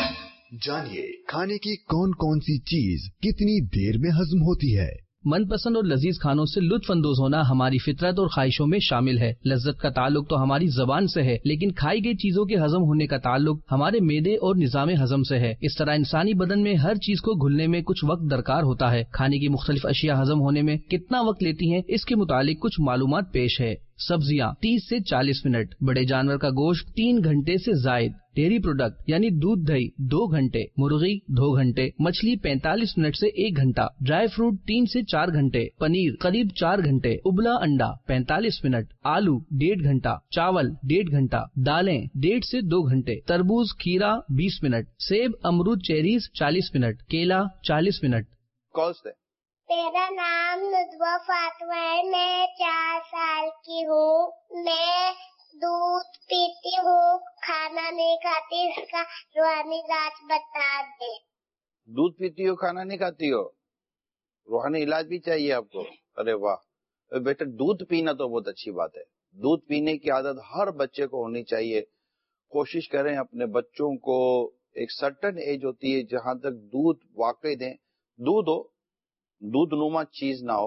جانیے کھانے کی کون کون سی چیز کتنی دیر میں ہضم ہوتی ہے. من پسند اور لذیذ کھانوں سے لطف اندوز ہونا ہماری فطرت اور خواہشوں میں شامل ہے. لذت کا تعلق تو ہماری زبان سے ہے، لیکن کھائی گئی چیزوں کے ہضم ہونے کا تعلق ہمارے معدے اور نظام ہضم سے ہے. اس طرح انسانی بدن میں ہر چیز کو گھلنے میں کچھ وقت درکار ہوتا ہے. کھانے کی مختلف اشیاء ہضم ہونے میں کتنا وقت لیتی ہیں، اس کے متعلق کچھ معلومات پیش ہے. سبزیاں تیس سے چالیس منٹ، بڑے جانور کا گوشت تین گھنٹے سے زائد، ڈیری پروڈکٹ یعنی دودھ دہی دو گھنٹے، مرغی دو گھنٹے، مچھلی پینتالیس منٹ سے ایک گھنٹہ، ڈرائی فروٹ تین سے چار گھنٹے، پنیر قریب چار گھنٹے، ابلا انڈا پینتالیس منٹ، آلو ڈیڑھ گھنٹہ، چاول ڈیڑھ گھنٹہ، دالیں ڈیڑھ سے دو گھنٹے، تربوز کھیرا بیس منٹ، سیب امرود چیریز چالیس منٹ، کیلا چالیس منٹ. کون سے؟ میرا نام ندوہ فاطمہ ہے، میں چار سال کی ہوں. میں دودھ پیتی ہوں، کھانا نہیں کھاتی. اس کا روحانی علاج بتا دے. دودھ پیتی ہو، کھانا نہیں کھاتی ہو، روحانی علاج بھی چاہیے آپ کو. ارے واہ بیٹا، دودھ پینا تو بہت اچھی بات ہے. دودھ پینے کی عادت ہر بچے کو ہونی چاہیے. کوشش کریں اپنے بچوں کو، ایک سرٹن ایج ہوتی ہے جہاں تک دودھ واقعی دیں. دودھ ہو، دودھ نما چیز نہ ہو،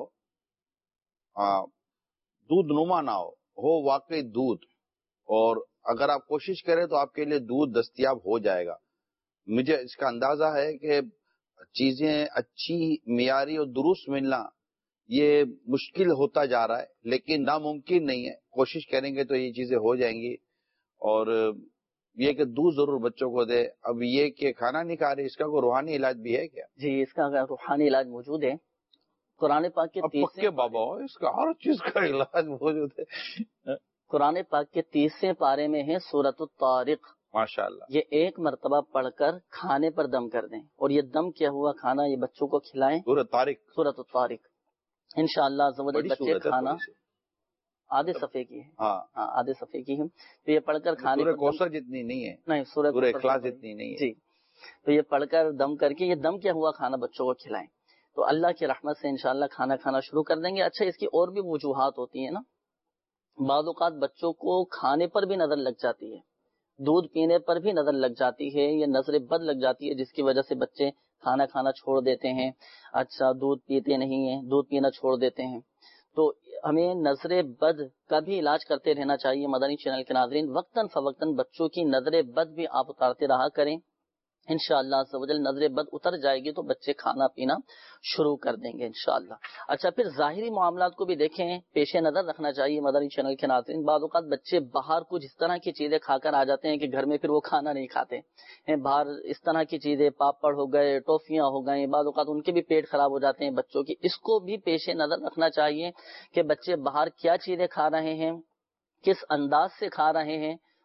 دودھ نما نہ ہو ہو واقعی دودھ. اور اگر آپ کوشش کریں تو آپ کے لیے دودھ دستیاب ہو جائے گا. مجھے اس کا اندازہ ہے کہ چیزیں اچھی معیاری اور درست ملنا یہ مشکل ہوتا جا رہا ہے، لیکن ناممکن نہیں ہے. کوشش کریں گے تو یہ چیزیں ہو جائیں گی. اور یہ کہ دودھ ضرور بچوں کو دے. اب یہ کہ کھانا نہیں کھا رہے، اس کا کوئی روحانی علاج بھی ہے کیا؟ جی، اس کا روحانی علاج موجود ہے. قرآن پاک کے پکے بابا اس کا ہر چیز کا علاج موجود ہے. قرآن پاک کے تیسرے پارے میں ہے سورۃ الطارق. ماشاءاللہ. یہ ایک مرتبہ پڑھ کر کھانے پر دم کر دیں، اور یہ دم کیا ہوا کھانا یہ بچوں کو کھلائیں. سورۃ طارق، سورۃ الطارق انشاءاللہ بچے کھانا آدھے صفحے کی ہے. ہاں آدھے صفحے کی ہے. تو یہ پڑھ کر کھانے سورۃ کوثر جتنی نہیں ہے، نہیں سورۃ اخلاص جتنی نہیں ہے. جی، تو یہ پڑھ کر دم کر کے یہ دم کیا ہوا کھانا بچوں کو کھلائیں، تو اللہ کی رحمت سے انشاءاللہ کھانا کھانا شروع کر دیں گے. اچھا، اس کی اور بھی وجوہات ہوتی ہیں نا. بعض اوقات بچوں کو کھانے پر بھی نظر لگ جاتی ہے، دودھ پینے پر بھی نظر لگ جاتی ہے، یہ نظر بد لگ جاتی ہے، جس کی وجہ سے بچے کھانا کھانا چھوڑ دیتے ہیں. اچھا، دودھ پیتے نہیں ہیں، دودھ پینا چھوڑ دیتے ہیں. تو ہمیں نظر بد کا بھی علاج کرتے رہنا چاہیے. مدنی چینل کے ناظرین، وقتاً فوقتاً بچوں کی نظر بد بھی آپ اتارتے رہا کریں. انشاءاللہ عز و جل نظر بد اتر جائے گی تو بچے کھانا پینا شروع کر دیں گے انشاءاللہ. اچھا، پھر ظاہری معاملات کو بھی دیکھیں، پیش نظر رکھنا چاہیے مدنی چینل کے ناظرین. بعض اوقات بچے باہر کچھ اس طرح کی چیزیں کھا کر آ جاتے ہیں کہ گھر میں پھر وہ کھانا نہیں کھاتے. باہر اس طرح کی چیزیں، پاپڑ ہو گئے، ٹافیاں ہو گئے، بعض اوقات ان کے بھی پیٹ خراب ہو جاتے ہیں بچوں کی. اس کو بھی پیش نظر رکھنا چاہیے کہ بچے باہر کیا چیزیں کھا رہے ہیں، کس انداز سے کھا رہے ہیں،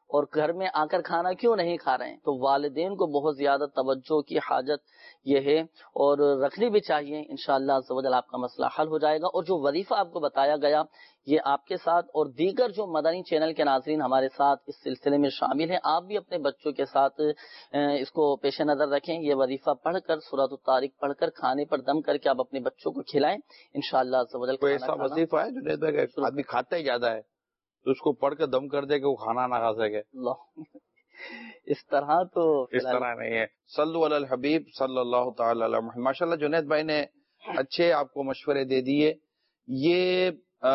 اور گھر میں آ کر کھانا کیوں نہیں کھا رہے ہیں. تو والدین کو بہت زیادہ توجہ کی حاجت یہ ہے اور رکھنی بھی چاہیے. انشاءاللہ عز و جل آپ کا مسئلہ حل ہو جائے گا. اور جو وظیفہ آپ کو بتایا گیا یہ آپ کے ساتھ اور دیگر جو مدنی چینل کے ناظرین ہمارے ساتھ اس سلسلے میں شامل ہیں، آپ بھی اپنے بچوں کے ساتھ اس کو پیش نظر رکھیں. یہ وظیفہ پڑھ کر سورۃ الطارق پڑھ کر کھانے پر دم کر کے آپ اپنے بچوں کو کھلائیں. انشاءاللہ عز و جل. کوئی ایسا وظیفہ ہے جو جنید بھائی آدمی کھاتا ہی زیادہ ہے تو اس کو پڑھ کر دم کر دے کہ وہ کھانا نہ کھا سکے؟ اس طرح تو اس طرح نہیں ہے. صلو علی الحبیب صلی اللہ تعالی علیہ محمد. ماشاء اللہ جنید بھائی نے اچھے آپ کو مشورے دے دیے. یہ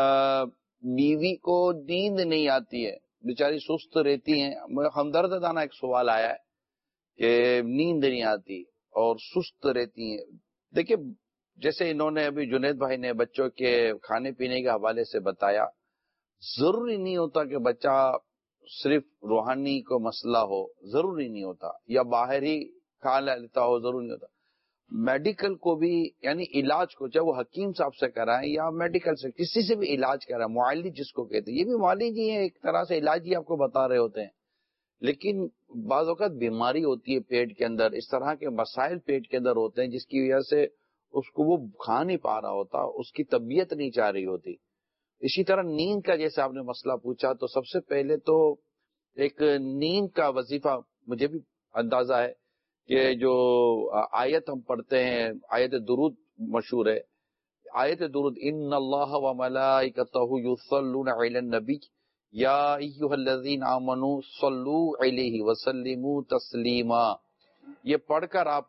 بیوی کو نیند نہیں آتی ہے، بیچاری سست رہتی ہیں. ہمدرد دانا ایک سوال آیا ہے کہ نیند نہیں آتی اور سست رہتی ہیں. دیکھیے جیسے انہوں نے ابھی جنید بھائی نے بچوں کے کھانے پینے کے حوالے سے بتایا، ضروری نہیں ہوتا کہ بچہ صرف روحانی کو مسئلہ ہو، ضروری نہیں ہوتا، یا باہر ہی کھا لیتا ہو، ضروری نہیں ہوتا. میڈیکل کو بھی یعنی علاج کو چاہے وہ حکیم صاحب سے کرائیں یا میڈیکل سے کسی سے بھی علاج کرائیں، معالج جس کو کہتے ہیں، یہ بھی معالج ہی ہیں ایک طرح سے، علاج ہی آپ کو بتا رہے ہوتے ہیں. لیکن بعض اوقات بیماری ہوتی ہے پیٹ کے اندر، اس طرح کے مسائل پیٹ کے اندر ہوتے ہیں جس کی وجہ سے اس کو وہ کھا نہیں پا رہا ہوتا، اس کی طبیعت نہیں چاہ رہی ہوتی. اسی طرح نیند کا جیسے آپ نے مسئلہ پوچھا تو سب سے پہلے تو ایک نیند کا وظیفہ مجھے بھی اندازہ ہے کہ جو آیت ہم پڑھتے ہیں، آیت درود مشہور ہے، آیت درود ان اللہ و ملائکتہ یصلون علی النبی یا ایھا الذین آمنوا صلوا علیہ وسلموا تسلیما. یہ پڑھ کر آپ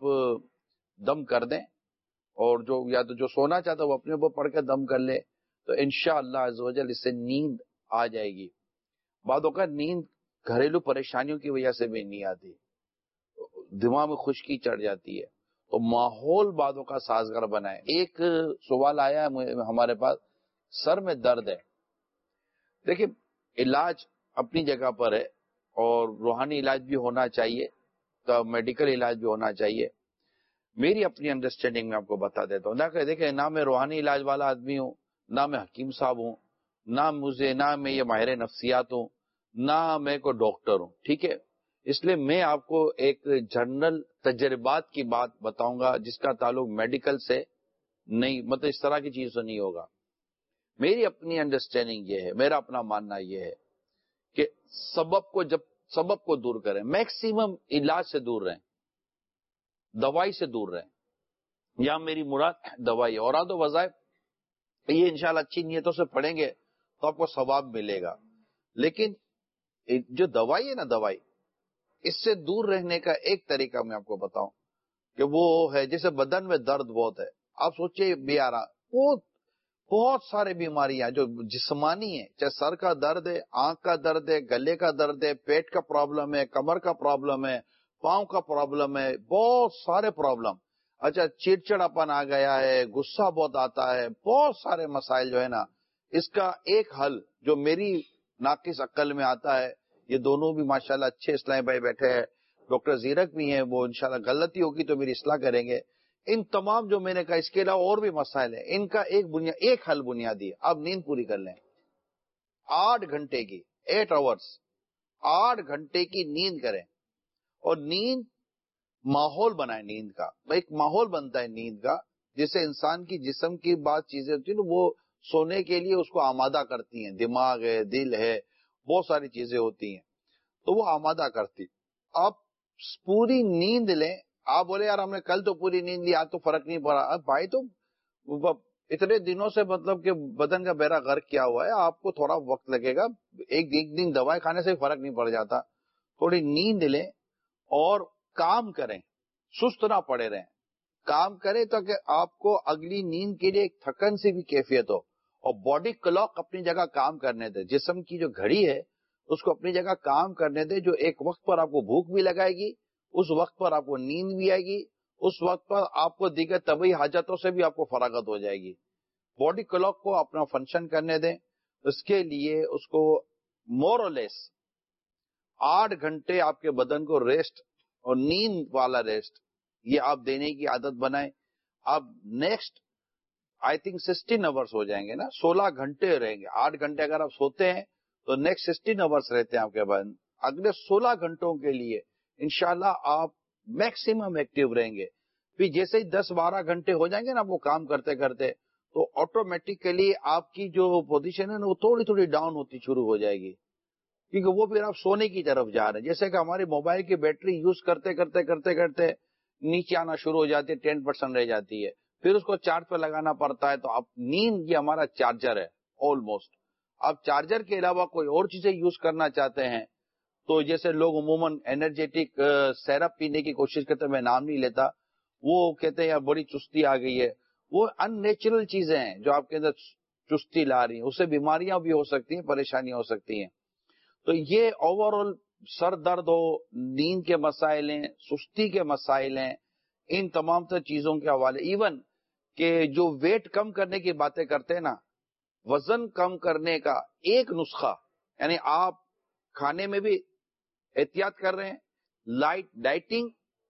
دم کر دیں، اور جو یا تو جو سونا چاہتا ہے وہ اپنے اوپر پڑھ کر دم کر لے تو انشاءاللہ عز و جل اس سے نیند آ جائے گی. بعد اوقات نیند گھریلو پریشانیوں کی وجہ سے بھی نہیں آتی، دماغ میں خشکی چڑھ جاتی ہے، تو ماحول بعدوں کا سازگار بنائے. ایک سوال آیا ہے ہمارے پاس، سر میں درد ہے. دیکھیں علاج اپنی جگہ پر ہے اور روحانی علاج بھی ہونا چاہیے تو میڈیکل علاج بھی ہونا چاہیے. میری اپنی انڈرسٹینڈنگ میں آپ کو بتا دیتا ہوں. نہ کہ دیکھیں نہ میں روحانی علاج والا آدمی ہوں، نہ میں حکیم صاحب ہوں، نہ مجھے نہ میں یہ ماہر نفسیات ہوں، نہ میں کوئی ڈاکٹر ہوں، ٹھیک ہے. اس لیے میں آپ کو ایک جنرل تجربات کی بات بتاؤں گا جس کا تعلق میڈیکل سے نہیں، مطلب اس طرح کی چیز سے نہیں ہوگا. میری اپنی انڈرسٹینڈنگ یہ ہے، میرا اپنا ماننا یہ ہے کہ سبب کو جب سبب کو دور کریں، میکسیمم علاج سے دور رہیں، دوائی سے دور رہیں. یا میری مراد دوائی اوراد و وظائف یہ انشاءاللہ اچھی نیتوں سے پڑھیں گے تو آپ کو ثواب ملے گا. لیکن جو دوائی ہے نا، دوائی اس سے دور رہنے کا ایک طریقہ میں آپ کو بتاؤں کہ وہ ہے جیسے بدن میں درد بہت ہے، آپ سوچئے بے آرام، بہت بہت سارے بیماریاں جو جسمانی ہیں، چاہے سر کا درد ہے، آنکھ کا درد ہے، گلے کا درد ہے، پیٹ کا پرابلم ہے، کمر کا پرابلم ہے، پاؤں کا پرابلم ہے، بہت سارے پرابلم. اچھا چڑچڑاپن آ گیا ہے، غصہ بہت آتا ہے، بہت سارے مسائل جو ہے نا، اس کا ایک حل جو میری ناقص عقل میں آتا ہے، یہ دونوں بھی ماشاءاللہ اچھے اسلامی بھائی بیٹھے ہیں، ڈاکٹر زیرک بھی ہیں، وہ انشاءاللہ غلطی ہوگی تو میری اصلاح کریں گے. ان تمام جو میں نے کہا اس کے علاوہ اور بھی مسائل ہیں، ان کا ایک بنیاد ایک حل بنیادی ہے، آپ نیند پوری کر لیں. آٹھ گھنٹے کی ایٹ آورس آٹھ گھنٹے کی نیند کریں، اور نیند ماحول بنائیں. نیند کا ایک ماحول بنتا ہے نیند کا، جس سے انسان کی جسم کی بعض چیزیں ہوتی ہیں وہ سونے کے لیے اس کو آمادہ کرتی ہیں، دماغ ہے، دل ہے، بہت ساری چیزیں ہوتی ہیں تو وہ آمادہ کرتی. آپ پوری نیند لیں. آپ بولے یار ہم نے کل تو پوری نیند لی، آج تو فرق نہیں پڑا. اب بھائی تو اتنے دنوں سے مطلب کہ بدن کا بیڑا غرق کیا ہوا ہے، آپ کو تھوڑا وقت لگے گا. ایک ایک دن دوائی کھانے سے فرق نہیں پڑ جاتا. تھوڑی نیند لیں اور کام کریں، سست نہ پڑے رہیں، کام کریں تاکہ آپ کو اگلی نیند کے لیے ایک تھکن سے بھی کیفیت ہو، اور باڈی کلاک اپنی جگہ کام کرنے دے. جسم کی جو گھڑی ہے اس کو اپنی جگہ کام کرنے دے، جو ایک وقت پر آپ کو بھوک بھی لگائے گی، اس وقت پر آپ کو نیند بھی آئے گی، اس وقت پر آپ کو دیگر طبعی حاجتوں سے بھی آپ کو فراغت ہو جائے گی. باڈی کلاک کو اپنا فنکشن کرنے دیں. اس کے لیے اس کو مور اور لیس آٹھ گھنٹے آپ کے بدن کو ریسٹ اور نیند والا ریسٹ یہ آپ دینے کی عادت بنائیں. آپ next I think sixteen hours ہو جائیں گے نا، سولہ گھنٹے رہیں گے. آٹھ گھنٹے اگر آپ سوتے ہیں تو نیکسٹ سکسٹین آورس رہتے ہیں آپ کے بدن. اگلے سولہ گھنٹوں کے لیے انشاءاللہ آپ میکسیمم ایکٹیو رہیں گے. پھر جیسے ہی دس بارہ گھنٹے ہو جائیں گے نا وہ کام کرتے کرتے, تو آٹومیٹیکلی آپ کی جو پوزیشن ہے نا وہ تھوڑی تھوڑی ڈاؤن ہوتی شروع ہو جائے گی, کیونکہ وہ پھر آپ سونے کی طرف جا رہے ہیں. جیسے کہ ہماری موبائل کی بیٹری یوز کرتے کرتے کرتے کرتے نیچے آنا شروع ہو جاتی ہے, ٹین پرسینٹ رہ جاتی ہے, پھر اس کو چارج پہ لگانا پڑتا ہے. تو اب نیند یہ ہمارا چارجر ہے آلموسٹ. آپ چارجر کے علاوہ کوئی اور چیزیں یوز کرنا چاہتے ہیں تو جیسے لوگ عموماً انرجیٹک سیرپ پینے کی کوشش کرتے, میں نام نہیں لیتا, وہ کہتے ہیں یار بڑی چستی آ گئی ہے. وہ ان نیچرل چیزیں ہیں جو آپ کے اندر چستی لا رہی ہیں, اس سے بیماریاں بھی ہو سکتی ہیں, پریشانیاں ہو سکتی ہیں. تو یہ اوور آل سر درد ہو, نیند کے مسائل ہیں, سستی کے مسائل ہیں, ان تمام تر چیزوں کے حوالے, ایون کہ جو ویٹ کم کرنے کی باتیں کرتے ہیں نا, وزن کم کرنے کا ایک نسخہ, یعنی آپ کھانے میں بھی احتیاط کر رہے ہیں, light dieting,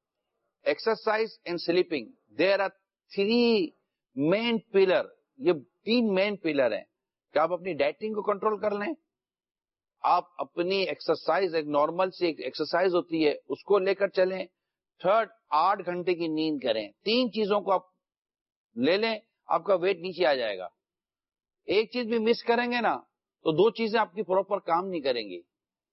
exercise and sleeping, there are three main pillar. یہ تین مین پلر ہیں کہ آپ اپنی ڈائٹنگ کو کنٹرول کر لیں, آپ اپنی ایکسرسائز, ایک نارمل سی ایکسرسائز ہوتی ہے اس کو لے کر چلیں, تھرڈ آٹھ گھنٹے کی نیند کریں. تین چیزوں کو آپ لے لیں, آپ کا ویٹ نیچے آ جائے گا. ایک چیز بھی مس کریں گے نا تو دو چیزیں آپ کی پراپر کام نہیں کریں گی,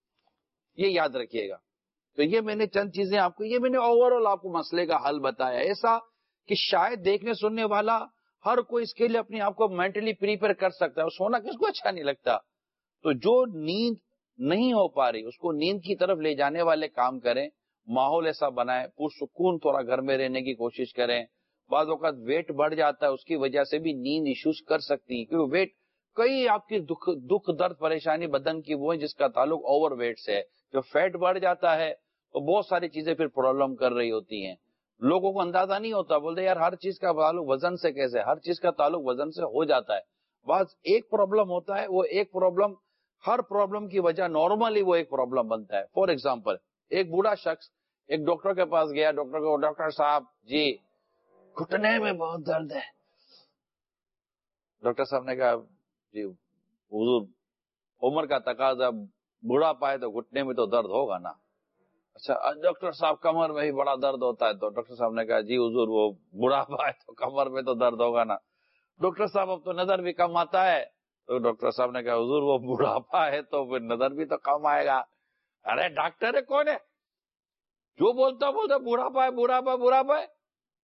یہ یاد رکھیے گا. تو یہ میں نے چند چیزیں آپ کو, یہ میں نے اوور آل آپ کو مسئلے کا حل بتایا, ایسا کہ شاید دیکھنے سننے والا ہر کوئی اس کے لیے اپنے آپ کو مینٹلی پریپیئر کر سکتا ہے. سونا کس کو اچھا نہیں لگتا؟ تو جو نیند نہیں ہو پا رہی اس کو نیند کی طرف لے جانے والے کام کریں, ماحول ایسا بنائیں, پرسکون تھوڑا گھر میں رہنے کی کوشش کریں. بعض اوقات ویٹ بڑھ جاتا ہے, اس کی وجہ سے بھی نیند ایشوز کر سکتی ہیں, کیونکہ ویٹ کئی آپ کی دکھ دکھ درد پریشانی بدن کی وہ ہے جس کا تعلق اوور ویٹ سے ہے. جو فیٹ بڑھ جاتا ہے تو بہت ساری چیزیں پھر پرابلم کر رہی ہوتی ہیں. لوگوں کو اندازہ نہیں ہوتا, بولتے یار ہر چیز کا تعلق وزن سے کیسے, ہر چیز کا تعلق وزن سے ہو جاتا ہے. بعض ایک پرابلم ہوتا ہے, وہ ایک پرابلم ہر پرابلم کی وجہ نارملی وہ ایک پرابلم بنتا ہے. فار ایگزامپل, ایک بوڑھا شخص ایک ڈاکٹر کے پاس گیا, ڈاکٹر کو, ڈاکٹر صاحب جی گھٹنے میں بہت درد ہے. ڈاکٹر صاحب نے کہا جی حضور عمر کا تقاضا, بوڑھا پائے تو گھٹنے میں تو درد ہوگا نا. اچھا ڈاکٹر صاحب کمر میں بھی بڑا درد ہوتا ہے. تو ڈاکٹر صاحب نے کہا جی حضور وہ بوڑھا پائے تو کمر میں تو درد ہوگا نا. ڈاکٹر صاحب اب تو نظر بھی کم آتا ہے. تو ڈاکٹر صاحب نے کہا حضور وہ بڑھاپا ہے تو پھر نظر بھی تو کم آئے گا. ارے ڈاکٹر ہے کون ہے جو بولتا بولتا بڑھاپا ہے بڑھاپا بڑھاپا ہے.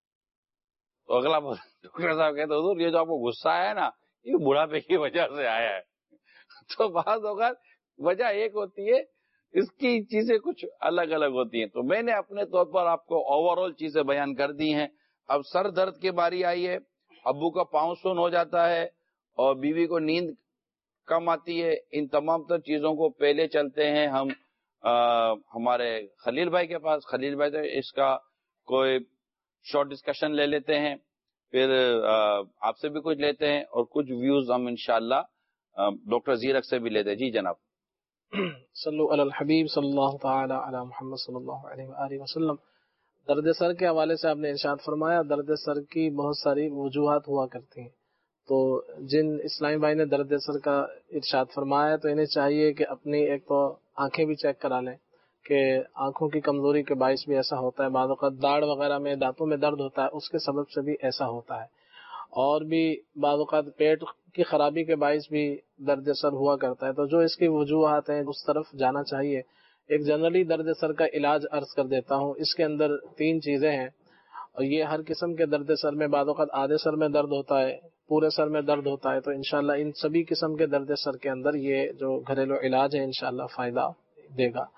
تو اگلا ڈاکٹر صاحب کہتے حضور یہ جو آپ کو غصہ آیا ہے نا یہ بڑھاپے کی وجہ سے آیا ہے. تو بعض اوقات وجہ ایک ہوتی ہے, اس کی چیزیں کچھ الگ الگ ہوتی ہیں. تو میں نے اپنے طور پر آپ کو اوور آل چیزیں بیان کر دی ہیں. اب سر درد کی باری آئی ہے, ابو کا پاؤں سن ہو جاتا ہے اور بیوی کو نیند کم آتی ہے. ان تمام تر چیزوں کو پہلے چلتے ہیں ہم آ, ہمارے خلیل بھائی کے پاس. خلیل بھائی سے اس کا کوئی شارٹ ڈسکشن لے لیتے ہیں, پھر آ, آپ سے بھی کچھ لیتے ہیں اور کچھ ویوز ہم انشاءاللہ ڈاکٹر زیرک سے بھی لیتے ہیں. جی جناب. صلو علی الحبیب صلی اللہ تعالی علی محمد صلی اللہ علیہ وآلہ وسلم. درد سر کے حوالے سے آپ نے ارشاد فرمایا, درد سر کی بہت ساری وجوہات ہوا کرتی ہیں. تو جن اسلامی بھائی نے درد سر کا ارشاد فرمایا تو انہیں چاہیے کہ اپنی ایک تو آنکھیں بھی چیک کرا لیں کہ آنکھوں کی کمزوری کے باعث بھی ایسا ہوتا ہے. بعض اوقات داڑھ وغیرہ میں دانتوں میں درد ہوتا ہے, اس کے سبب سے بھی ایسا ہوتا ہے. اور بھی بعض اوقات پیٹ کی خرابی کے باعث بھی درد سر ہوا کرتا ہے. تو جو اس کی وجوہات ہیں اس طرف جانا چاہیے. ایک جنرلی درد سر کا علاج عرض کر دیتا ہوں. اس کے اندر تین چیزیں ہیں اور یہ ہر قسم کے درد سر میں, بعض اوقات آدھے سر میں درد ہوتا ہے, پورے سر میں درد ہوتا ہے. تو انشاءاللہ ان سبھی قسم کے درد سر کے اندر یہ جو گھریلو علاج ہے انشاءاللہ فائدہ دے گا.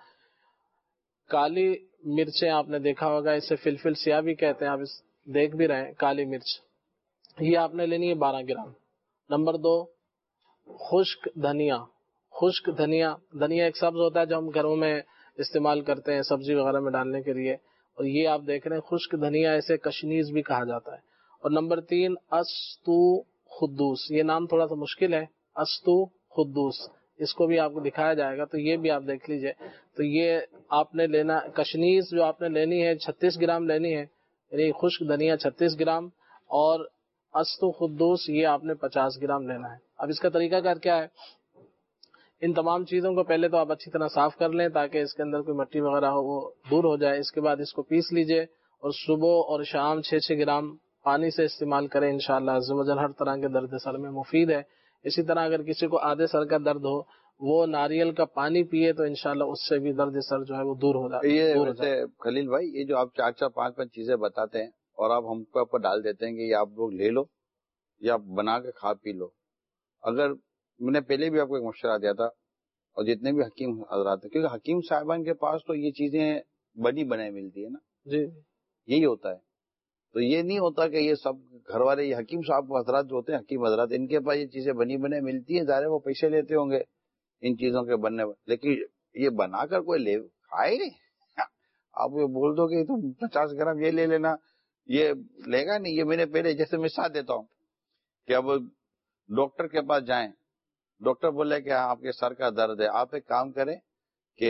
کالی مرچیں آپ نے دیکھا ہوگا, اسے فلفل سیاہ بھی کہتے ہیں, آپ اس دیکھ بھی رہے ہیں. کالی مرچ یہ آپ نے لینی ہے بارہ گرام. نمبر دو خشک دھنیا. خشک دھنیا, دھنیا ایک سبز ہوتا ہے جو ہم گھروں میں استعمال کرتے ہیں سبزی وغیرہ میں ڈالنے کے لیے, اور یہ آپ دیکھ رہے ہیں خشک دھنیا, اسے کشنیز بھی کہا جاتا ہے. اور نمبر تین استو خدوس. یہ نام تھوڑا سا مشکل ہے, استو خدوس, اس کو بھی آپ کو دکھایا جائے گا تو یہ بھی آپ دیکھ لیجئے. تو یہ آپ نے لینا, کشنیز جو آپ نے لینی ہے چھتیس گرام لینی ہے, یعنی خشک دھنیا چھتیس گرام, اور استو خدوس یہ آپ نے پچاس گرام لینا ہے. اب اس کا طریقہ کار کیا ہے, ان تمام چیزوں کو پہلے تو آپ اچھی طرح صاف کر لیں تاکہ اس کے اندر کوئی مٹی وغیرہ ہو وہ دور ہو جائے. اس کے بعد اس کو پیس لیجئے اور صبح اور شام چھ چھ گرام پانی سے استعمال کریں. انشاءاللہ عز و جل ہر طرح کے درد سر میں مفید ہے. اسی طرح اگر کسی کو آدھے سر کا درد ہو وہ ناریل کا پانی پیے تو انشاءاللہ اس سے بھی درد سر جو ہے وہ دور ہو جائے. یہ ویسے خلیل بھائی یہ جو آپ چار چار پانچ پانچ چیزیں بتاتے ہیں اور آپ ہم کو اوپر ڈال دیتے ہیں کہ یہ آپ لوگ لے لو یا بنا کے کھا پی لو. اگر میں نے پہلے بھی آپ کو ایک مشورہ دیا تھا اور جتنے بھی حکیم حضرات ہیں کیونکہ حکیم صاحبان کے پاس تو یہ چیزیں بنی بنائی ملتی ہے نا جی یہی ہوتا ہے. تو یہ نہیں ہوتا کہ یہ سب گھر والے یہ حکیم صاحب حضرات جو ہوتے ہیں حکیم حضرات ان کے پاس یہ چیزیں بنی بنائی ملتی ہیں. ظاہر وہ پیسے لیتے ہوں گے ان چیزوں کے بننے میں لیکن یہ بنا کر کوئی لے کھائے نہیں. آپ یہ بول دو کہ تم پچاس گرام یہ لے لینا یہ لے گا نہیں. یہ میں نے پہلے جیسے مثال دیتا ہوں کہ اب ڈاکٹر کے پاس جائیں ڈاکٹر بولے کہ آپ کے سر کا درد ہے آپ ایک کام کریں کہ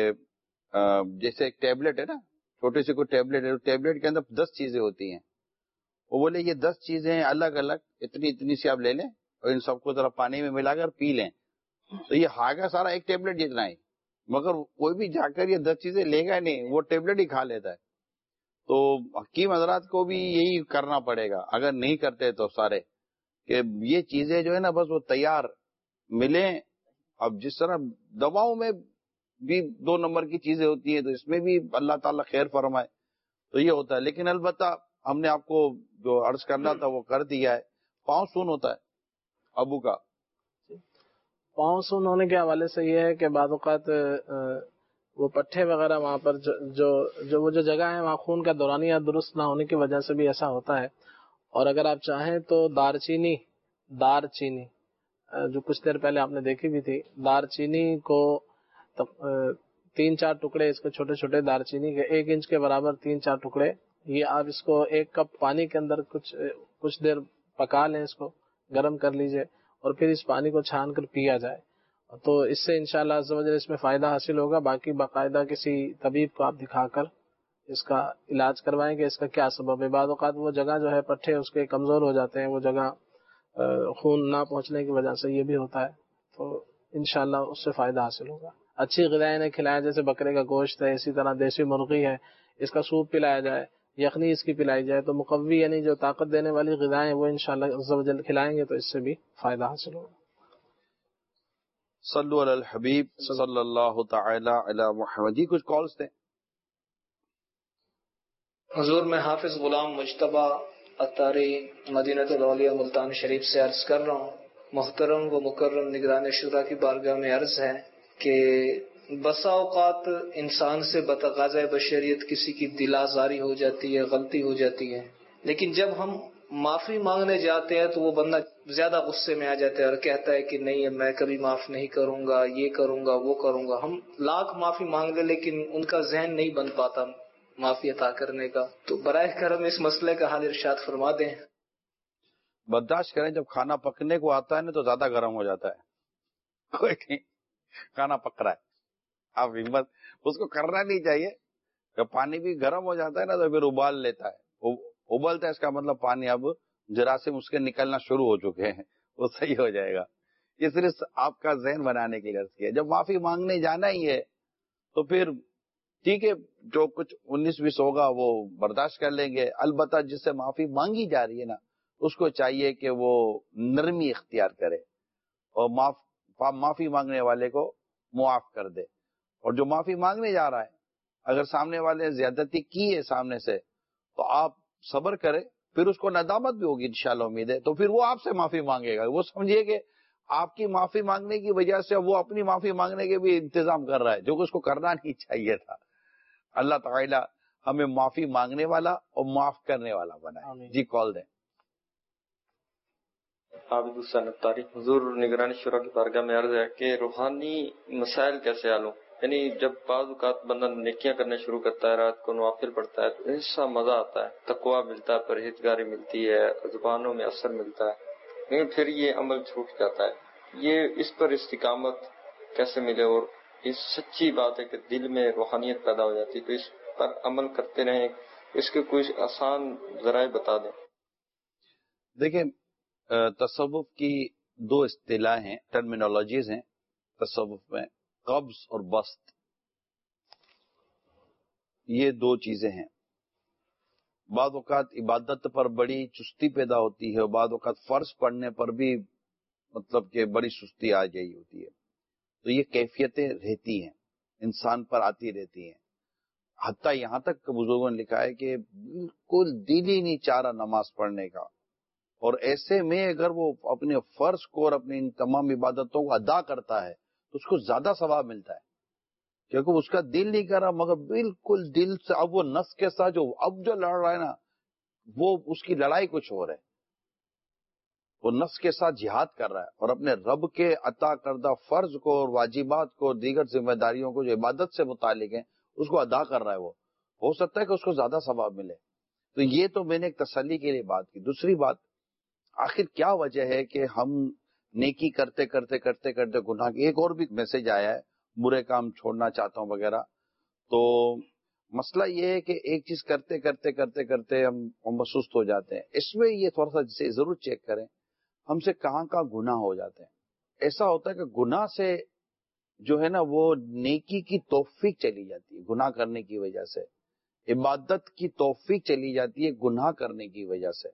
جیسے ایک ٹیبلٹ ہے نا چھوٹی سی کوئی ٹیبلٹ ہے ٹیبلٹ کے اندر دس چیزیں ہوتی ہیں. وہ بولے یہ دس چیزیں الگ الگ اتنی اتنی سی آپ لے لیں اور ان سب کو ذرا پانی میں ملا کر پی لیں. تو یہ ہاگا سارا ایک ٹیبلٹ جتنا ہی مگر کوئی بھی جا کر یہ دس چیزیں لے گا نہیں وہ ٹیبلٹ ہی کھا لیتا ہے. تو حکیم حضرات کو بھی یہی کرنا پڑے گا اگر نہیں کرتے تو سارے کہ یہ چیزیں جو ہے نا بس وہ تیار ملیں. اب جس طرح دواؤں میں بھی دو نمبر کی چیزیں ہوتی ہیں تو اس میں بھی اللہ تعالیٰ خیر فرمائے تو یہ ہوتا ہے. لیکن البتہ ہم نے آپ کو جو عرض کرنا تھا وہ کر دیا ہے. پاؤں سون ہوتا ہے ابو کا پاؤں سون ہونے کے حوالے سے یہ ہے کہ بعض اوقات وہ پٹھے وغیرہ وہاں پر جو جو وہ جو جگہ ہے وہاں خون کا دورانیہ درست نہ ہونے کی وجہ سے بھی ایسا ہوتا ہے. اور اگر آپ چاہیں تو دار چینی دار چینی جو کچھ دیر پہلے آپ نے دیکھی بھی تھی دار چینی کو تین چار ٹکڑے اس کے چھوٹے چھوٹے دار چینی کے ایک انچ کے برابر تین چار ٹکڑے یہ آپ اس کو ایک کپ پانی کے اندر کچھ کچھ دیر پکا لیں اس کو گرم کر لیجئے اور پھر اس پانی کو چھان کر پیا جائے تو اس سے انشاءاللہ عز و جل اس میں فائدہ حاصل ہوگا. باقی باقاعدہ کسی طبیب کو آپ دکھا کر اس کا علاج کروائیں گے اس کا کیا سبب ہے. بعض اوقات وہ جگہ جو ہے پٹھے اس کے کمزور ہو جاتے ہیں وہ جگہ خون نہ پہنچنے کی وجہ سے یہ بھی ہوتا ہے تو انشاءاللہ اس سے فائدہ حاصل ہوگا. اچھی غذائیں انہیں کھلائیں جیسے بکرے کا گوشت ہے اسی طرح دیسی مرغی ہے اس کا سوپ پلایا جائے یخنی اس کی پلائی جائے تو مقوی یعنی جو طاقت دینے والی غذائیں وہ انشاءاللہ عز و جل کھلائیں گے تو اس سے بھی فائدہ حاصل ہوگا. صلو علی الحبیب صلی اللہ تعالی علی محمد. جی کچھ کالز تھے. حضور میں حافظ غلام مجتبی اتاری مدینہ الاولیاء ملتان شریف سے عرض کر رہا ہوں. محترم و مکرم نگران شورا کی بارگاہ میں عرض ہے کہ بسا اوقات انسان سے بتقاضۂ بشریت کسی کی دل آزاری ہو جاتی ہے غلطی ہو جاتی ہے لیکن جب ہم معافی مانگنے جاتے ہیں تو وہ بندہ زیادہ غصے میں آ جاتا ہے اور کہتا ہے کہ نہیں میں کبھی معاف نہیں کروں گا یہ کروں گا وہ کروں گا. ہم لاکھ معافی مانگ لیں لیکن ان کا ذہن نہیں بن پاتا معافی عطا کرنے کا. تو براہ کرم اس مسئلے کا حل ارشاد فرما دیں. برداشت کریں جب کھانا پکنے کو آتا ہے نا تو زیادہ گرم ہو جاتا ہے. کوئی نہیں کھانا پک رہا ہے آپ ہمت اس کو کرنا نہیں چاہیے. جب پانی بھی گرم ہو جاتا ہے نا تو پھر ابال لیتا ہے ابلتا ہے اس کا مطلب پانی اب جراثیم اس کے نکلنا شروع ہو چکے ہیں وہ صحیح ہو جائے گا. یہ صرف آپ کا ذہن بنانے کے لیے عرض کیا. جب معافی مانگنے جانا ہی ہے تو پھر ٹھیک ہے جو کچھ انیس بیس ہوگا وہ برداشت کر لیں گے. البتہ جس سے معافی مانگی جا رہی ہے نا اس کو چاہیے کہ وہ نرمی اختیار کرے اور معاف معافی مانگنے والے کو معاف کر دے. اور جو معافی مانگنے جا رہا ہے اگر سامنے والے نے زیادتی کی ہے سامنے سے تو آپ صبر کریں پھر اس کو ندامت بھی ہوگی انشاءاللہ امید ہے تو پھر وہ آپ سے معافی مانگے گا. وہ سمجھیے کہ آپ کی معافی مانگنے کی وجہ سے وہ اپنی معافی مانگنے کے بھی انتظام کر رہا ہے جو کہ اس کو کرنا نہیں چاہیے تھا. اللہ تعالیٰ ہمیں معافی مانگنے والا اور معاف کرنے والا بنائے. جی کال دیں. عابد حسین اتاری. حضور نگران شورا کی بارگاہ میں عرض ہے کہ روحانی مسائل کیسے حل ہوں. یعنی جب بعض اوقات بندہ نیکیاں کرنے شروع کرتا ہے رات کو نوافل پڑھتا ہے تو ایسا مزہ آتا ہے تقویٰ ملتا ہے پرہیزگاری ملتی ہے زبانوں میں اثر ملتا ہے لیکن پھر یہ عمل چھوٹ جاتا ہے. یہ اس پر استقامت کیسے ملے اور یہ سچی بات ہے کہ دل میں روحانیت پیدا ہو جاتی ہے تو اس پر عمل کرتے رہیں. اس کے کچھ آسان ذرائع بتا دیں. دیکھیں تصوف کی دو اصطلاح ہیں ٹرمینالوجیز ہیں. تصوف میں قبض اور بسط، یہ دو چیزیں ہیں. بعض اوقات عبادت پر بڑی چستی پیدا ہوتی ہے اور بعض اوقات فرض پڑھنے پر بھی مطلب کہ بڑی سستی آ گئی ہوتی ہے. تو یہ کیفیتیں رہتی ہیں، انسان پر آتی رہتی ہیں. حتیٰ یہاں تک کہ بزرگوں نے لکھا ہے کہ بالکل دل ہی نہیں چاہ رہا نماز پڑھنے کا، اور ایسے میں اگر وہ اپنے فرض کو اور اپنی ان تمام عبادتوں کو ادا کرتا ہے تو اس کو زیادہ ثواب ملتا ہے، کیونکہ اس کا دل نہیں کر رہا، مگر بالکل دل سے اب وہ نفس کے ساتھ جو اب جو لڑ رہا ہے نا، وہ اس کی لڑائی کچھ اور ہے. وہ نفس کے ساتھ جہاد کر رہا ہے اور اپنے رب کے عطا کردہ فرض کو اور واجبات کو اور دیگر ذمہ داریوں کو جو عبادت سے متعلق ہیں اس کو ادا کر رہا ہے. وہ ہو سکتا ہے کہ اس کو زیادہ ثواب ملے. تو یہ تو میں نے ایک تسلی کے لیے بات کی. دوسری بات، آخر کیا وجہ ہے کہ ہم نیکی کرتے کرتے کرتے کرتے گناہ کی، ایک اور بھی میسج آیا ہے برے کام چھوڑنا چاہتا ہوں وغیرہ. تو مسئلہ یہ ہے کہ ایک چیز کرتے کرتے کرتے کرتے ہم سست ہو جاتے ہیں. اس میں یہ تھوڑا سا جسے ضرور چیک کریں ہم سے کہاں کہاں گناہ ہو جاتے ہیں. ایسا ہوتا ہے کہ گناہ سے جو ہے نا وہ نیکی کی توفیق چلی جاتی ہے گناہ کرنے کی وجہ سے، عبادت کی توفیق چلی جاتی ہے گناہ کرنے کی وجہ سے.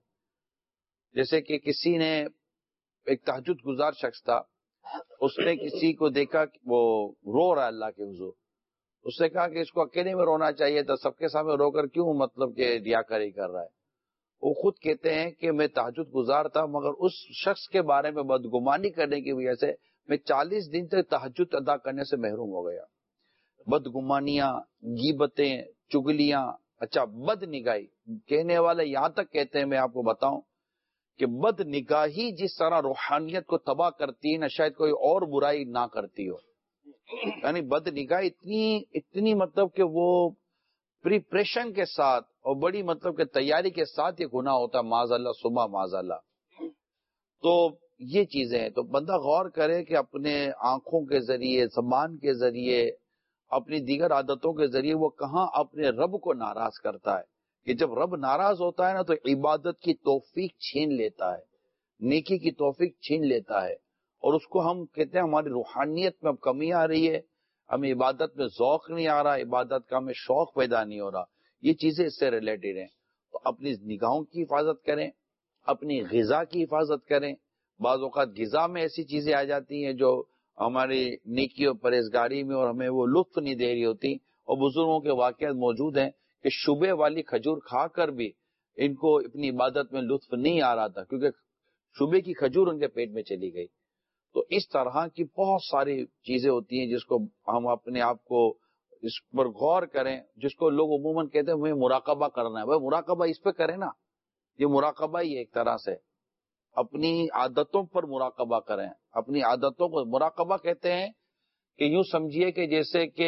جیسے کہ کسی نے، ایک تہجد گزار شخص تھا، اس نے کسی کو دیکھا وہ رو رہا ہے اللہ کے حضور. اس نے کہا کہ اس کو اکیلے میں رونا چاہیے تھا، سب کے سامنے رو کر کیوں مطلب کہ ریاکاری کر رہا ہے. وہ خود کہتے ہیں کہ میں تہجد گزار تھا مگر اس شخص کے بارے میں بدگمانی کرنے کی وجہ سے میں چالیس دن تک تہجد ادا کرنے سے محروم ہو گیا. بدگمانیاں، غیبتیں، چگلیاں، اچھا بد نگاہی. کہنے والے یہاں تک کہتے ہیں، میں آپ کو بتاؤں کہ بد نگاہی جس طرح روحانیت کو تباہ کرتی ہے نہ شاید کوئی اور برائی نہ کرتی ہو. یعنی بد نگاہی اتنی اتنی مطلب کہ وہ پریپریشن کے ساتھ اور بڑی مطلب کہ تیاری کے ساتھ یہ گناہ ہوتا ہے، معاذ اللہ سما معاذ اللہ. تو یہ چیزیں ہیں. تو بندہ غور کرے کہ اپنے آنکھوں کے ذریعے، زبان کے ذریعے، اپنی دیگر عادتوں کے ذریعے وہ کہاں اپنے رب کو ناراض کرتا ہے. کہ جب رب ناراض ہوتا ہے نا تو عبادت کی توفیق چھین لیتا ہے، نیکی کی توفیق چھین لیتا ہے، اور اس کو ہم کہتے ہیں ہماری روحانیت میں اب کمی آ رہی ہے، ہمیں عبادت میں ذوق نہیں آ رہا، عبادت کا ہمیں شوق پیدا نہیں ہو رہا. یہ چیزیں اس سے ریلیٹڈ ہیں. تو اپنی نگاہوں کی حفاظت کریں، اپنی غذا کی حفاظت کریں. بعض اوقات غذا میں ایسی چیزیں آ جاتی ہیں جو ہماری نیکی اور پرہیزگاری میں اور ہمیں وہ لطف نہیں دے رہی ہوتی. اور بزرگوں کے واقعات موجود ہیں کہ شبے والی کھجور کھا کر بھی ان کو اپنی عبادت میں لطف نہیں آ رہا تھا کیونکہ شبے کی کھجور ان کے پیٹ میں چلی گئی. تو اس طرح کی بہت ساری چیزیں ہوتی ہیں جس کو ہم اپنے آپ کو اس پر غور کریں، جس کو لوگ عموماً کہتے ہیں ہمیں مراقبہ کرنا ہے. بھائی مراقبہ اس پہ کریں نا، یہ مراقبہ ہی ایک طرح سے اپنی عادتوں پر مراقبہ کریں. اپنی عادتوں کو مراقبہ کہتے ہیں کہ یوں سمجھیے کہ جیسے کہ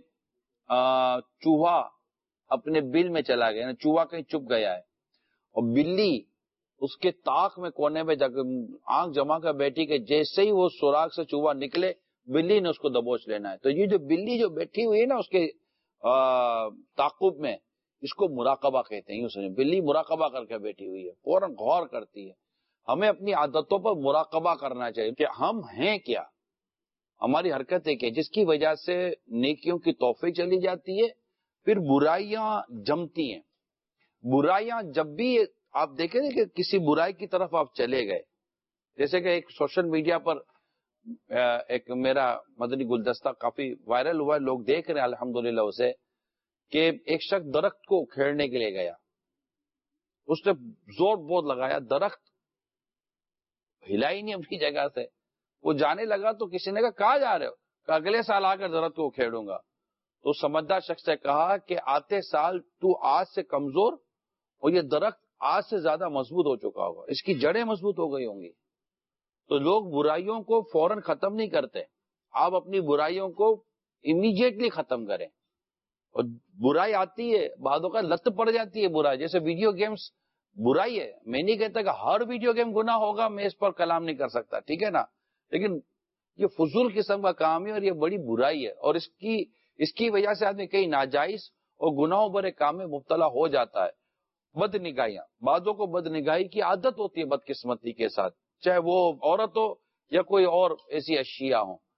چوہا اپنے بل میں چلا گیا، چوہا کہیں چھپ گیا ہے اور بلی اس کے طاق میں کونے میں جا آنکھ جما کر بیٹھی کہ جیسے ہی وہ سوراخ سے چوہا نکلے بلی نے اس کو دبوچ لینا ہے. تو یہ جو بلی جو بیٹھی ہوئی ہے نا اس کے تعاقب میں، اس کو مراقبہ کہتے ہیں. یوں سمجھیں بلی مراقبہ کر کے بیٹھی ہوئی ہے، فوراً غور کرتی ہے. ہمیں اپنی عادتوں پر مراقبہ کرنا چاہیے کہ ہم ہیں کیا، ہماری حرکتیں کیا، جس کی وجہ سے نیکیوں کی توفیق چلی جاتی ہے. پھر برائیاں جمتی ہیں. برائیاں جب بھی آپ دیکھیں کہ کسی برائی کی طرف آپ چلے گئے، جیسے کہ ایک سوشل میڈیا پر ایک میرا مدنی گلدستہ کافی وائرل ہوا ہے، لوگ دیکھ رہے ہیں الحمدللہ اسے، کہ ایک شخص درخت کو کھیڑنے کے لیے گیا، اس نے زور بہت لگایا، درخت ہلا ہی نہیں اپنی جگہ سے. وہ جانے لگا تو کسی نے کہا کہاں جا رہے ہو؟ کہ اگلے سال آ کر درخت کو کھیڑوں گا. تو سمجھدار شخص نے کہا کہ آتے سال تو آج سے کمزور اور یہ درخت آج سے زیادہ مضبوط ہو چکا ہوگا، اس کی جڑیں مضبوط ہو گئی ہوں گی. تو لوگ برائیوں کو فوراً ختم نہیں کرتے. آپ اپنی برائیوں کو امیڈیٹلی ختم کریں. اور برائی آتی ہے، بعدوں کا لت پڑ جاتی ہے برائی، جیسے ویڈیو گیمز برائی ہے. میں نہیں کہتا کہ ہر ویڈیو گیم گناہ ہوگا، میں اس پر کلام نہیں کر سکتا، ٹھیک ہے نا، لیکن یہ فضول قسم کا کام ہے اور یہ بڑی برائی ہے. اور اس کی اس کی وجہ سے آدمی کئی ناجائز اور گناہوں بھرے کام میں مبتلا ہو جاتا ہے. بد نگاہیاں، بعضوں کو بد نگاہی کی عادت ہوتی ہے بدقسمتی کے ساتھ، چاہے وہ عورت ہو یا کوئی اور ایسی اشیاء ہوں.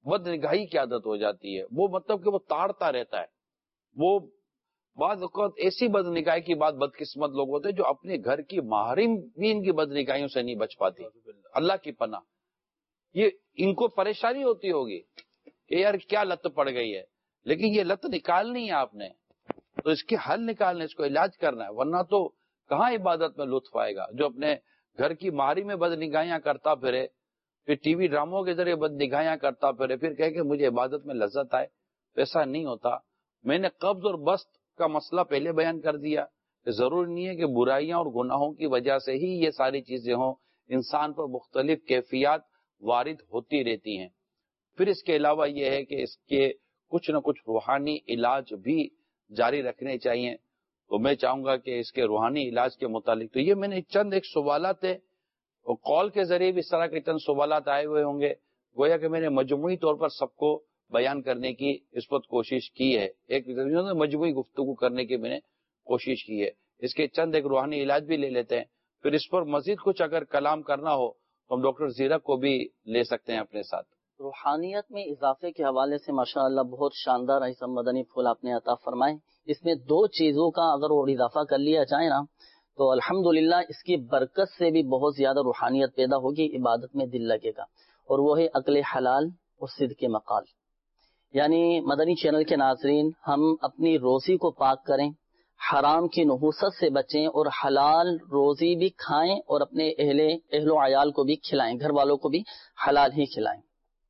بد نگاہی کی عادت ہو جاتی ہے. وہ مطلب کہ وہ تاڑتا رہتا ہے. وہ بعض اوقات ایسی بد نگاہی کی بات بدقسمت لوگ ہوتے ہیں جو اپنے گھر کی محارم بھی ان کی بد نگاہیوں سے نہیں بچ پاتی. اللہ کی پناہ. یہ ان کو پریشانی ہوتی ہوگی کہ یار کیا لت پڑ گئی ہے, لیکن یہ لت نکالنی ہے آپ نے, تو اس کے حل نکالنے, اس کو علاج کرنا ہے, ورنہ تو کہاں عبادت میں لطف آئے گا. جو اپنے گھر کی محارم میں بد نگاہیاں کرتا پھرے, پھر ٹی وی ڈراموں کے ذریعے بد نگاہیاں کرتا پھرے, پھر کہے کہ مجھے عبادت میں لذت آئے, تو ایسا نہیں ہوتا. میں نے قبض اور بسط کا مسئلہ پہلے بیان کر دیا. ضروری نہیں ہے کہ برائیاں اور گناہوں کی وجہ سے ہی یہ ساری چیزیں ہوں. انسان پر مختلف کیفیات وارد ہوتی رہتی ہیں. پھر اس کے علاوہ یہ ہے کہ اس کے کچھ نہ کچھ روحانی علاج بھی جاری رکھنے چاہیے. تو میں چاہوں گا کہ اس کے روحانی علاج کے متعلق, تو یہ میں نے چند ایک سوالات ہے, اور کال کے ذریعے بھی اس طرح کے چند سوالات آئے ہوئے ہوں گے, گویا کہ میں نے مجموعی طور پر سب کو بیان کرنے کی اس وقت کوشش کی ہے. ایک مجموعی گفتگو کرنے کی میں نے کوشش کی ہے. اس کے چند ایک روحانی علاج بھی لے لیتے ہیں. پھر اس پر مزید کچھ اگر کلام کرنا ہو تو ہم ڈاکٹر زیرک کو بھی لے سکتے ہیں اپنے ساتھ. روحانیت میں اضافے کے حوالے سے ماشاءاللہ بہت شاندار ایسا مدنی پھول آپ نے عطا فرمائے. اس میں دو چیزوں کا اگر اور اضافہ کر لیا جائے نا تو الحمدللہ اس کی برکت سے بھی بہت زیادہ روحانیت پیدا ہوگی, عبادت میں دل لگے گا. اور وہ ہے عقل حلال اور صدق مقال. یعنی مدنی چینل کے ناظرین, ہم اپنی روزی کو پاک کریں, حرام کی نحوست سے بچیں, اور حلال روزی بھی کھائیں, اور اپنے اہل اہل و عیال کو بھی کھلائیں, گھر والوں کو بھی حلال ہی کھلائیں.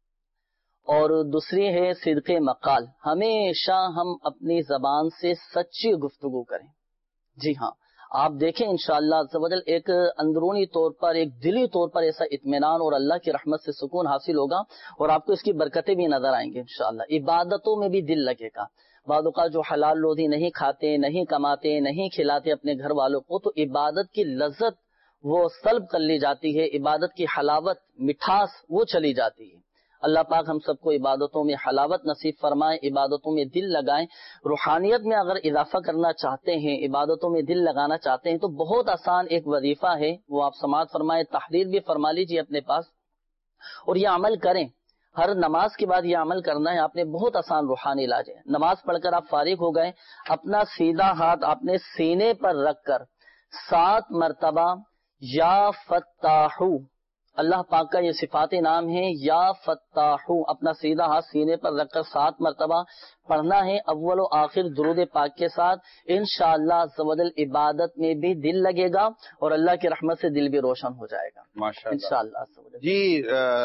اور دوسری ہے صدق مقال. ہمیشہ ہم اپنی زبان سے سچی گفتگو کریں. جی ہاں, آپ دیکھیں انشاءاللہ عز و جل ایک اندرونی طور پر, ایک دلی طور پر ایسا اطمینان اور اللہ کی رحمت سے سکون حاصل ہوگا, اور آپ کو اس کی برکتیں بھی نظر آئیں گی انشاءاللہ. عبادتوں میں بھی دل لگے گا. بعض اوقات جو حلال روزی نہیں کھاتے, نہیں کماتے, نہیں کھلاتے اپنے گھر والوں کو, تو عبادت کی لذت وہ سلب کر لی جاتی ہے, عبادت کی حلاوت مٹھاس وہ چلی جاتی ہے. اللہ پاک ہم سب کو عبادتوں میں حلاوت نصیب فرمائے, عبادتوں میں دل لگائیں. روحانیت میں اگر اضافہ کرنا چاہتے ہیں, عبادتوں میں دل لگانا چاہتے ہیں, تو بہت آسان ایک وظیفہ ہے, وہ آپ سماعت فرمائیں, تحریر بھی فرما لیجیے اپنے پاس, اور یہ عمل کریں. ہر نماز کے بعد یہ عمل کرنا ہے آپ نے. بہت آسان روحانی علاج ہے. نماز پڑھ کر آپ فارغ ہو گئے, اپنا سیدھا ہاتھ آپ نے سینے پر رکھ کر سات مرتبہ یا فتاحو, اللہ پاک کا یہ صفات نام ہے, یا فتاحو, اپنا سیدھا ہاتھ سینے پر رکھ کر سات مرتبہ پڑھنا ہے, اول و آخر درود پاک کے ساتھ. انشاءاللہ عز و جل عبادت میں بھی دل لگے گا, اور اللہ کی رحمت سے دل بھی روشن ہو جائے گا ماشاءاللہ. انشاءاللہ عز و جل. جی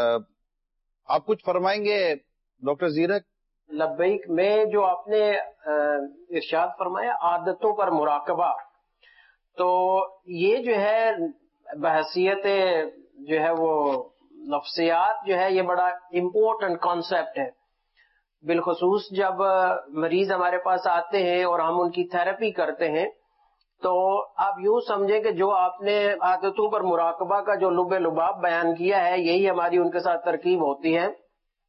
آپ کچھ فرمائیں گے ڈاکٹر زیرک؟ لبیک. میں جو آپ نے ارشاد فرمایا عادتوں پر مراقبہ, تو یہ جو ہے بحیثیت جو ہے وہ نفسیات جو ہے یہ بڑا امپورٹنٹ کانسیپٹ ہے. بالخصوص جب مریض ہمارے پاس آتے ہیں اور ہم ان کی تھراپی کرتے ہیں, تو آپ یوں سمجھیں کہ جو آپ نے عادتوں پر مراقبہ کا جو لب لباب بیان کیا ہے, یہی ہماری ان کے ساتھ ترکیب ہوتی ہے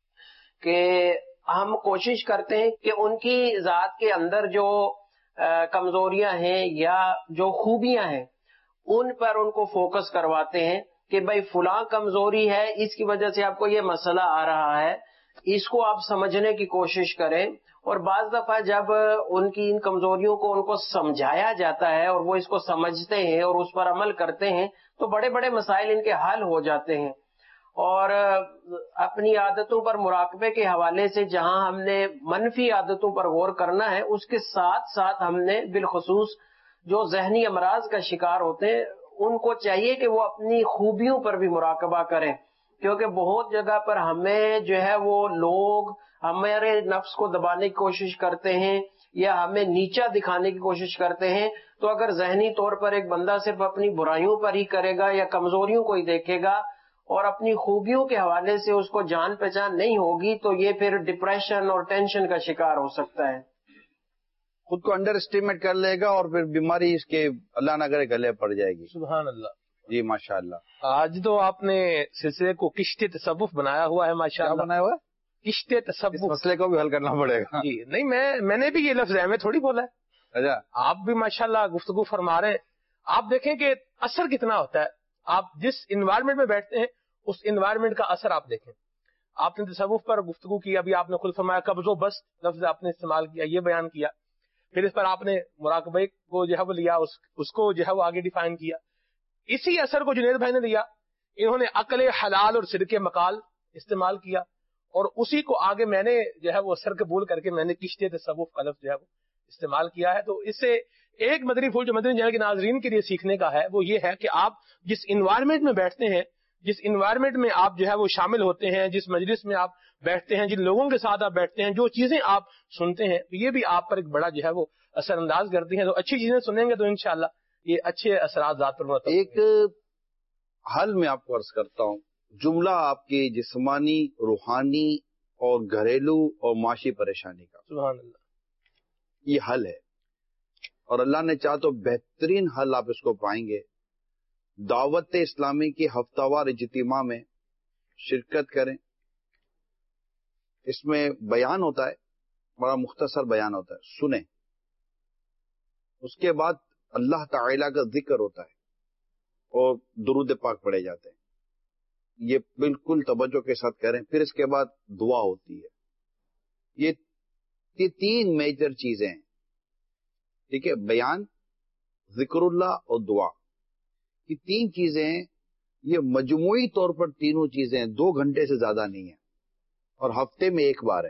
کہ ہم کوشش کرتے ہیں کہ ان کی ذات کے اندر جو کمزوریاں ہیں یا جو خوبیاں ہیں ان پر ان کو فوکس کرواتے ہیں کہ بھائی فلاں کمزوری ہے, اس کی وجہ سے آپ کو یہ مسئلہ آ رہا ہے, اس کو آپ سمجھنے کی کوشش کریں. اور بعض دفعہ جب ان کی ان کمزوریوں کو ان کو سمجھایا جاتا ہے اور وہ اس کو سمجھتے ہیں اور اس پر عمل کرتے ہیں, تو بڑے بڑے مسائل ان کے حل ہو جاتے ہیں. اور اپنی عادتوں پر مراقبے کے حوالے سے جہاں ہم نے منفی عادتوں پر غور کرنا ہے, اس کے ساتھ ساتھ ہم نے بالخصوص جو ذہنی امراض کا شکار ہوتے ہیں ان کو چاہیے کہ وہ اپنی خوبیوں پر بھی مراقبہ کریں, کیونکہ بہت جگہ پر ہمیں جو ہے وہ لوگ ہمارے نفس کو دبانے کی کوشش کرتے ہیں یا ہمیں نیچا دکھانے کی کوشش کرتے ہیں. تو اگر ذہنی طور پر ایک بندہ صرف اپنی برائیوں پر ہی کرے گا یا کمزوریوں کو ہی دیکھے گا اور اپنی خوبیوں کے حوالے سے اس کو جان پہچان نہیں ہوگی, تو یہ پھر ڈپریشن اور ٹینشن کا شکار ہو سکتا ہے, خود کو انڈر اسٹیمیٹ کر لے گا, اور پھر بیماری اس کے اللہ نہ کرے گلے پڑ جائے گی. سبحان اللہ. جی ماشاء اللہ. آج تو آپ نے سلسلے کو کشت تصوف بنایا ہوا ہے ماشاء اللہ. بنایا ہوا ہے کشت تصوف. مسئلے کو بھی حل کرنا پڑے گا. جی نہیں, میں میں نے بھی یہ لفظ ہے, میں تھوڑی بولا ہے. اچھا, آپ بھی ماشاءاللہ گفتگو فرما رہے ہیں. آپ دیکھیں کہ اثر کتنا ہوتا ہے. آپ جس انوائرمنٹ میں بیٹھتے ہیں اس انوائرمنٹ کا اثر آپ دیکھیں. آپ نے تصوف پر گفتگو کی, ابھی آپ نے خود فرمایا قبض و بست لفظ آپ نے استعمال کیا, یہ بیان کیا, پھر اس پر آپ نے مراقبے کو جو ہے وہ لیا, اس, اس کو جو ہے وہ آگے ڈیفائن کیا. اسی اثر کو جنید بھائی نے لیا, انہوں نے عقل حلال اور صدق مقال استعمال کیا, اور اسی کو آگے میں نے جو ہے وہ اثر قبول کر کے میں نے کشتے تصوف کا لفظ جو ہے وہ استعمال کیا ہے. تو اس سے ایک مدنی پھول جو مدنی چینل کے ناظرین کے لیے سیکھنے کا ہے وہ یہ ہے کہ آپ جس انوائرمنٹ میں بیٹھتے ہیں, جس انوائرمنٹ میں آپ جو ہے وہ شامل ہوتے ہیں, جس مجلس میں آپ بیٹھتے ہیں, جن لوگوں کے ساتھ آپ بیٹھتے ہیں, جو چیزیں آپ سنتے ہیں, یہ بھی آپ پر ایک بڑا جو ہے وہ اثر انداز کرتی ہیں. تو اچھی چیزیں سنیں گے تو انشاءاللہ یہ اچھے اثرات ذات پر مرتب. ایک حل میں آپ کو عرض کرتا ہوں, جملہ آپ کی جسمانی, روحانی اور گھریلو اور معاشی پریشانی کا, سبحان اللہ, یہ حل ہے. اور اللہ نے چاہ تو بہترین حل آپ اس کو پائیں گے. دعوت اسلامی کی ہفتہ وار اجتماع میں شرکت کریں. اس میں بیان ہوتا ہے, بڑا مختصر بیان ہوتا ہے, سنیں. اس کے بعد اللہ تعالی کا ذکر ہوتا ہے اور درود پاک پڑھے جاتے ہیں. یہ بالکل توجہ کے ساتھ کریں. پھر اس کے بعد دعا ہوتی ہے. یہ یہ تین میجر چیزیں ہیں, ٹھیک ہے, بیان, ذکر اللہ اور دعا. یہ تین چیزیں ہیں, یہ مجموعی طور پر تینوں چیزیں دو گھنٹے سے زیادہ نہیں ہیں اور ہفتے میں ایک بار ہیں.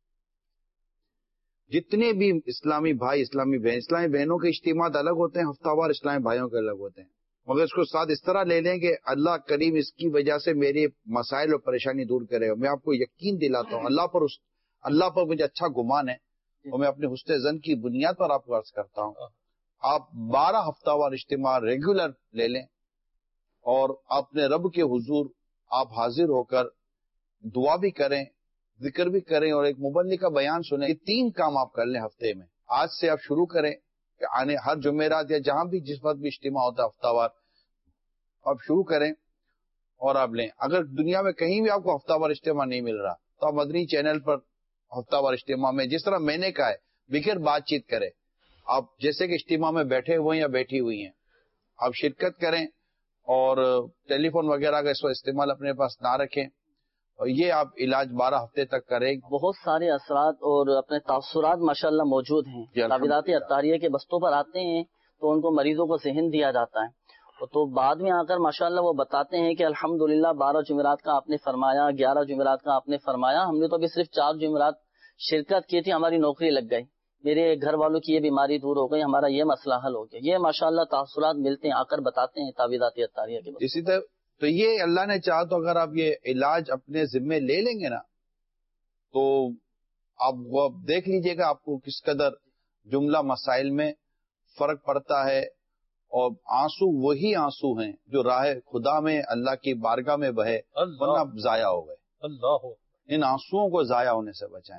جتنے بھی اسلامی بھائی, اسلامی بہن, اسلامی بہنوں کے اجتماعات الگ ہوتے ہیں, ہفتہ وار اسلامی بھائیوں کے الگ ہوتے ہیں, مگر اس کو ساتھ اس طرح لے لیں کہ اللہ کریم اس کی وجہ سے میرے مسائل اور پریشانی دور کرے گا. میں آپ کو یقین دلاتا ہوں, اللہ پر اس اللہ پر مجھے اچھا گمان ہے اور میں اپنے حسن زن کی بنیاد پر آپ کو عرض کرتا ہوں, آپ بارہ ہفتہ وار اجتماع ریگولر لے لیں اور اپنے رب کے حضور آپ حاضر ہو کر دعا بھی کریں, ذکر بھی کریں اور ایک مبلغ کا بیان سنیں. یہ تین کام آپ کر لیں ہفتے میں. آج سے آپ شروع کریں کہ آنے ہر جمعرات یا جہاں بھی جس وقت بھی اجتماع ہوتا ہے ہفتہ وار آپ شروع کریں اور آپ لیں. اگر دنیا میں کہیں بھی آپ کو ہفتہ وار اجتماع نہیں مل رہا تو آپ مدنی چینل پر ہفتہ وار اجتماع میں, جس طرح میں نے کہا ہے, بغیر بات چیت کریں. آپ جیسے کہ اجتماع میں بیٹھے ہوئے ہیں یا بیٹھی ہوئی ہیں, آپ شرکت کریں اور ٹیلی فون وغیرہ کا اس کو استعمال اپنے پاس نہ رکھیں, اور یہ آپ علاج بارہ ہفتے تک کریں. بہت سارے اثرات اور اپنے تاثرات ماشاءاللہ موجود ہیں. تعویذات عطاریہ کے بستوں پر آتے ہیں تو ان کو مریضوں کو ذہن دیا جاتا ہے, تو بعد میں آ کر ماشاءاللہ وہ بتاتے ہیں کہ الحمدللہ بارہ جمعرات کا آپ نے فرمایا, گیارہ جمعرات کا آپ نے فرمایا, ہم نے تو ابھی صرف چار جمعرات شرکت کی تھی, ہماری نوکری لگ گئی, میرے گھر والوں کی یہ بیماری دور ہو گئی, ہمارا یہ مسئلہ حل ہو گیا. یہ ماشاءاللہ تاثرات ملتے ہیں, آ کر بتاتے ہیں تعویذات عطاریہ کے بستوں. اسی طرح تو یہ اللہ نے چاہا تو اگر آپ یہ علاج اپنے ذمے لے لیں گے نا تو آپ وہ دیکھ لیجئے گا آپ کو کس قدر جملہ مسائل میں فرق پڑتا ہے. اور آنسو وہی آنسو ہیں جو راہ خدا میں اللہ کی بارگاہ میں بہے, ورنہ ضائع ہو گئے. اللہ, ان آنسوؤں کو ضائع ہونے سے بچائیں.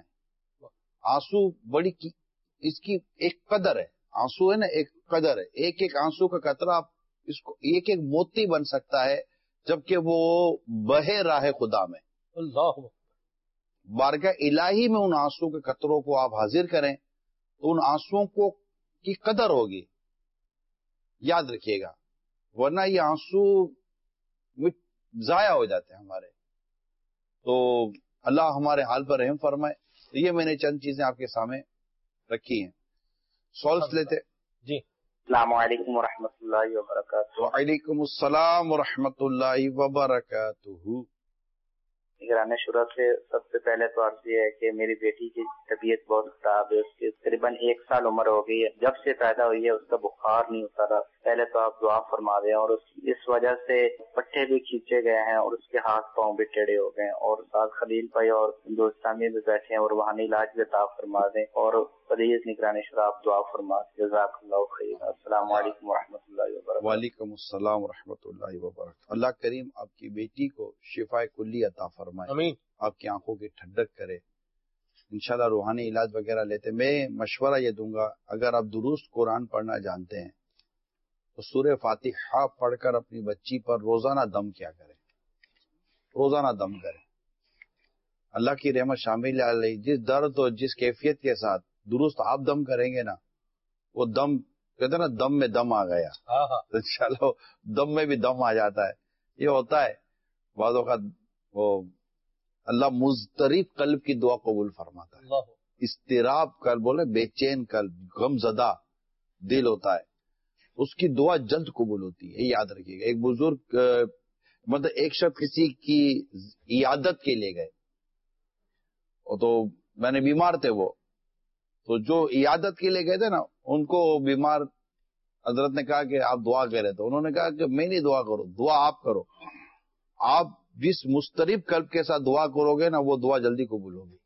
آنسو بڑی کی, اس کی ایک قدر ہے. آنسو ہے نا, ایک قدر ہے. ایک ایک آنسو کا قطرہ اس کو ایک ایک موتی بن سکتا ہے جبکہ وہ بہے راہ خدا میں. اللہ, بارگاہ الہی میں ان آنسو کے قطروں کو آپ حاضر کریں تو ان آنسوؤں کو کی قدر ہوگی, یاد رکھیے گا, ورنہ یہ آنسو ضائع ہو جاتے ہیں ہمارے. تو اللہ ہمارے حال پر رحم فرمائے. تو یہ میں نے چند چیزیں آپ کے سامنے رکھی ہیں. سوالس لیتے. جی, السلام علیکم ورحمۃ اللہ وبرکاتہ. وعلیکم السلام ورحمۃ اللہ وبرکاتہ. نگران شورا سے سب سے پہلے تو عرض یہ ہے کہ میری بیٹی کی طبیعت بہت خراب ہے, اس کی تقریباً ایک سال عمر ہو گئی ہے, جب سے پیدا ہوئی ہے اس کا بخار نہیں اترا. پہلے تو آپ دعا فرما دیں, اور اس وجہ سے پٹھے بھی کھینچے گئے ہیں اور اس کے ہاتھ پاؤں بھی ٹیڑھے ہو گئے ہیں, اور ساتھ خلیل بھائی اور ہندوستانی میں بیٹھے ہیں اور وہاں علاج بھی عطا فرما دیں, اور پلیز نگران شورا آپ دعا فرما دیں. جزاک اللہ خیر. السلام علیکم ورحمۃ اللہ وبرکاتہ. وعلیکم السلام ورحمۃ اللہ وبرکاتہ. اللہ کریم آپ کی بیٹی کو شفاء کلی عطا فرمائے, آمین. آپ کی آنکھوں کی ٹھنڈک کرے. انشاءاللہ روحانی علاج وغیرہ لیتے. میں مشورہ یہ دوں گا, اگر آپ درست قرآن پڑھنا جانتے ہیں تو سورہ فاتحہ پڑھ کر اپنی بچی پر روزانہ دم کیا کریں, روزانہ دم کریں. اللہ کی رحمت شامل علیہ. جس درد اور جس کیفیت کے ساتھ درست آپ دم کریں گے نا, وہ دم کہتے ہیں نا دم میں دم آ گیا, انشاءاللہ دم میں بھی دم آ جاتا ہے. یہ ہوتا ہے بعض اوقات, وہ اللہ مضطرب قلب کی دعا قبول فرماتا ہے. اضطراب قلب بولے بے چین قلب، غم زدہ دل ہوتا ہے، اس کی دعا جلد قبول ہوتی ہے. یہ یاد رکھیے گا. ایک بزرگ مطلب ایک شخص کسی کی عیادت کے لیے گئے، تو میں نے بیمار تھے وہ، تو جو عیادت کے لیے گئے تھے نا ان کو بیمار حضرت نے کہا کہ آپ دعا کریں، تو انہوں نے کہا کہ میں نہیں دعا کروں، دعا آپ کرو. آپ جس مضطرب قلب کے ساتھ دعا کرو گے نا وہ دعا جلدی قبول ہوگی.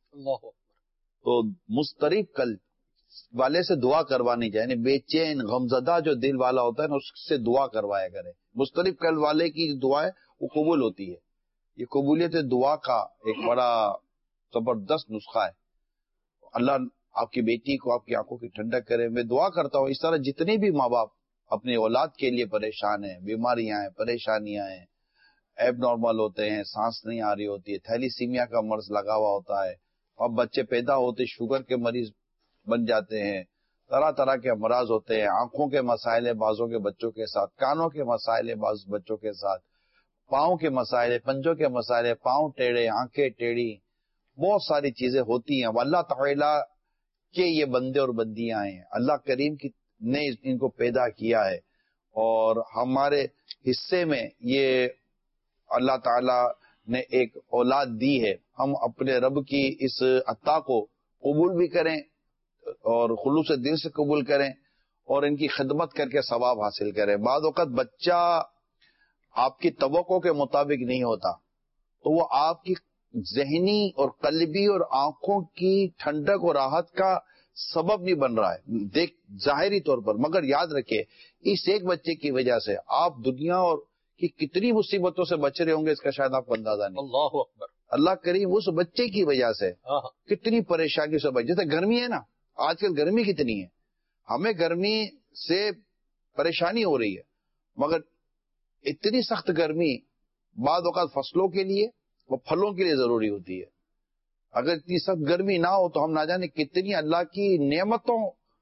تو مضطرب قلب والے سے دعا کروانی چاہیے، بے چین غمزدہ جو دل والا ہوتا ہے نا اس سے دعا کروایا کرے. مضطرب قلب والے کی دعا ہے وہ قبول ہوتی ہے. یہ قبولیت دعا کا ایک بڑا زبردست نسخہ ہے. اللہ آپ کی بیٹی کو آپ کی آنکھوں کی ٹھنڈک کرے. میں دعا کرتا ہوں اس طرح جتنے بھی ماں باپ اپنی اولاد کے لیے پریشان ہیں، بیماریاں ہیں، پریشانیاں ہیں، ایب نارمل ہوتے ہیں، سانس نہیں آ رہی ہوتی ہے، تھیلیسیمیا کا مرض لگا ہوا ہوتا ہے، اب بچے پیدا ہوتے شوگر کے مریض بن جاتے ہیں، طرح طرح کے امراض ہوتے ہیں، آنکھوں کے مسائل ہیں بعضوں کے بچوں کے ساتھ، کانوں کے مسائل ہیں بعض بچوں کے ساتھ، پاؤں کے مسائل ہیں، پنجوں کے مسائل ہیں، پاؤں ٹیڑھے، آنکھیں ٹیڑھی، بہت ساری چیزیں ہوتی ہیں. اللہ تعالیٰ کے یہ بندے اور بندیاں ہیں، اللہ کریم کی نے ان کو پیدا کیا ہے اور ہمارے حصے میں یہ اللہ تعالیٰ نے ایک اولاد دی ہے. ہم اپنے رب کی اس عطا کو قبول بھی کریں اور خلوص دل سے قبول کریں اور ان کی خدمت کر کے ثواب حاصل کریں. بعض اوقات بچہ آپ کی توقع کے مطابق نہیں ہوتا تو وہ آپ کی ذہنی اور قلبی اور آنکھوں کی ٹھنڈک اور راحت کا سبب نہیں بن رہا ہے دیکھ ظاہری طور پر، مگر یاد رکھیے اس ایک بچے کی وجہ سے آپ دنیا اور کی کتنی مصیبتوں سے بچ رہے ہوں گے اس کا شاید آپ کو اندازہ نہیں. اللہ اکبر. اللہ کریم اس بچے کی وجہ سے کتنی پریشانی سے بچ. جیسے گرمی ہے نا، آج کل گرمی کتنی ہے، ہمیں گرمی سے پریشانی ہو رہی ہے، مگر اتنی سخت گرمی بعض اوقات فصلوں کے لیے وہ پھلوں کے لیے ضروری ہوتی ہے. اگر اتنی سخت گرمی نہ ہو تو ہم نہ جانے کتنی اللہ کی نعمتوں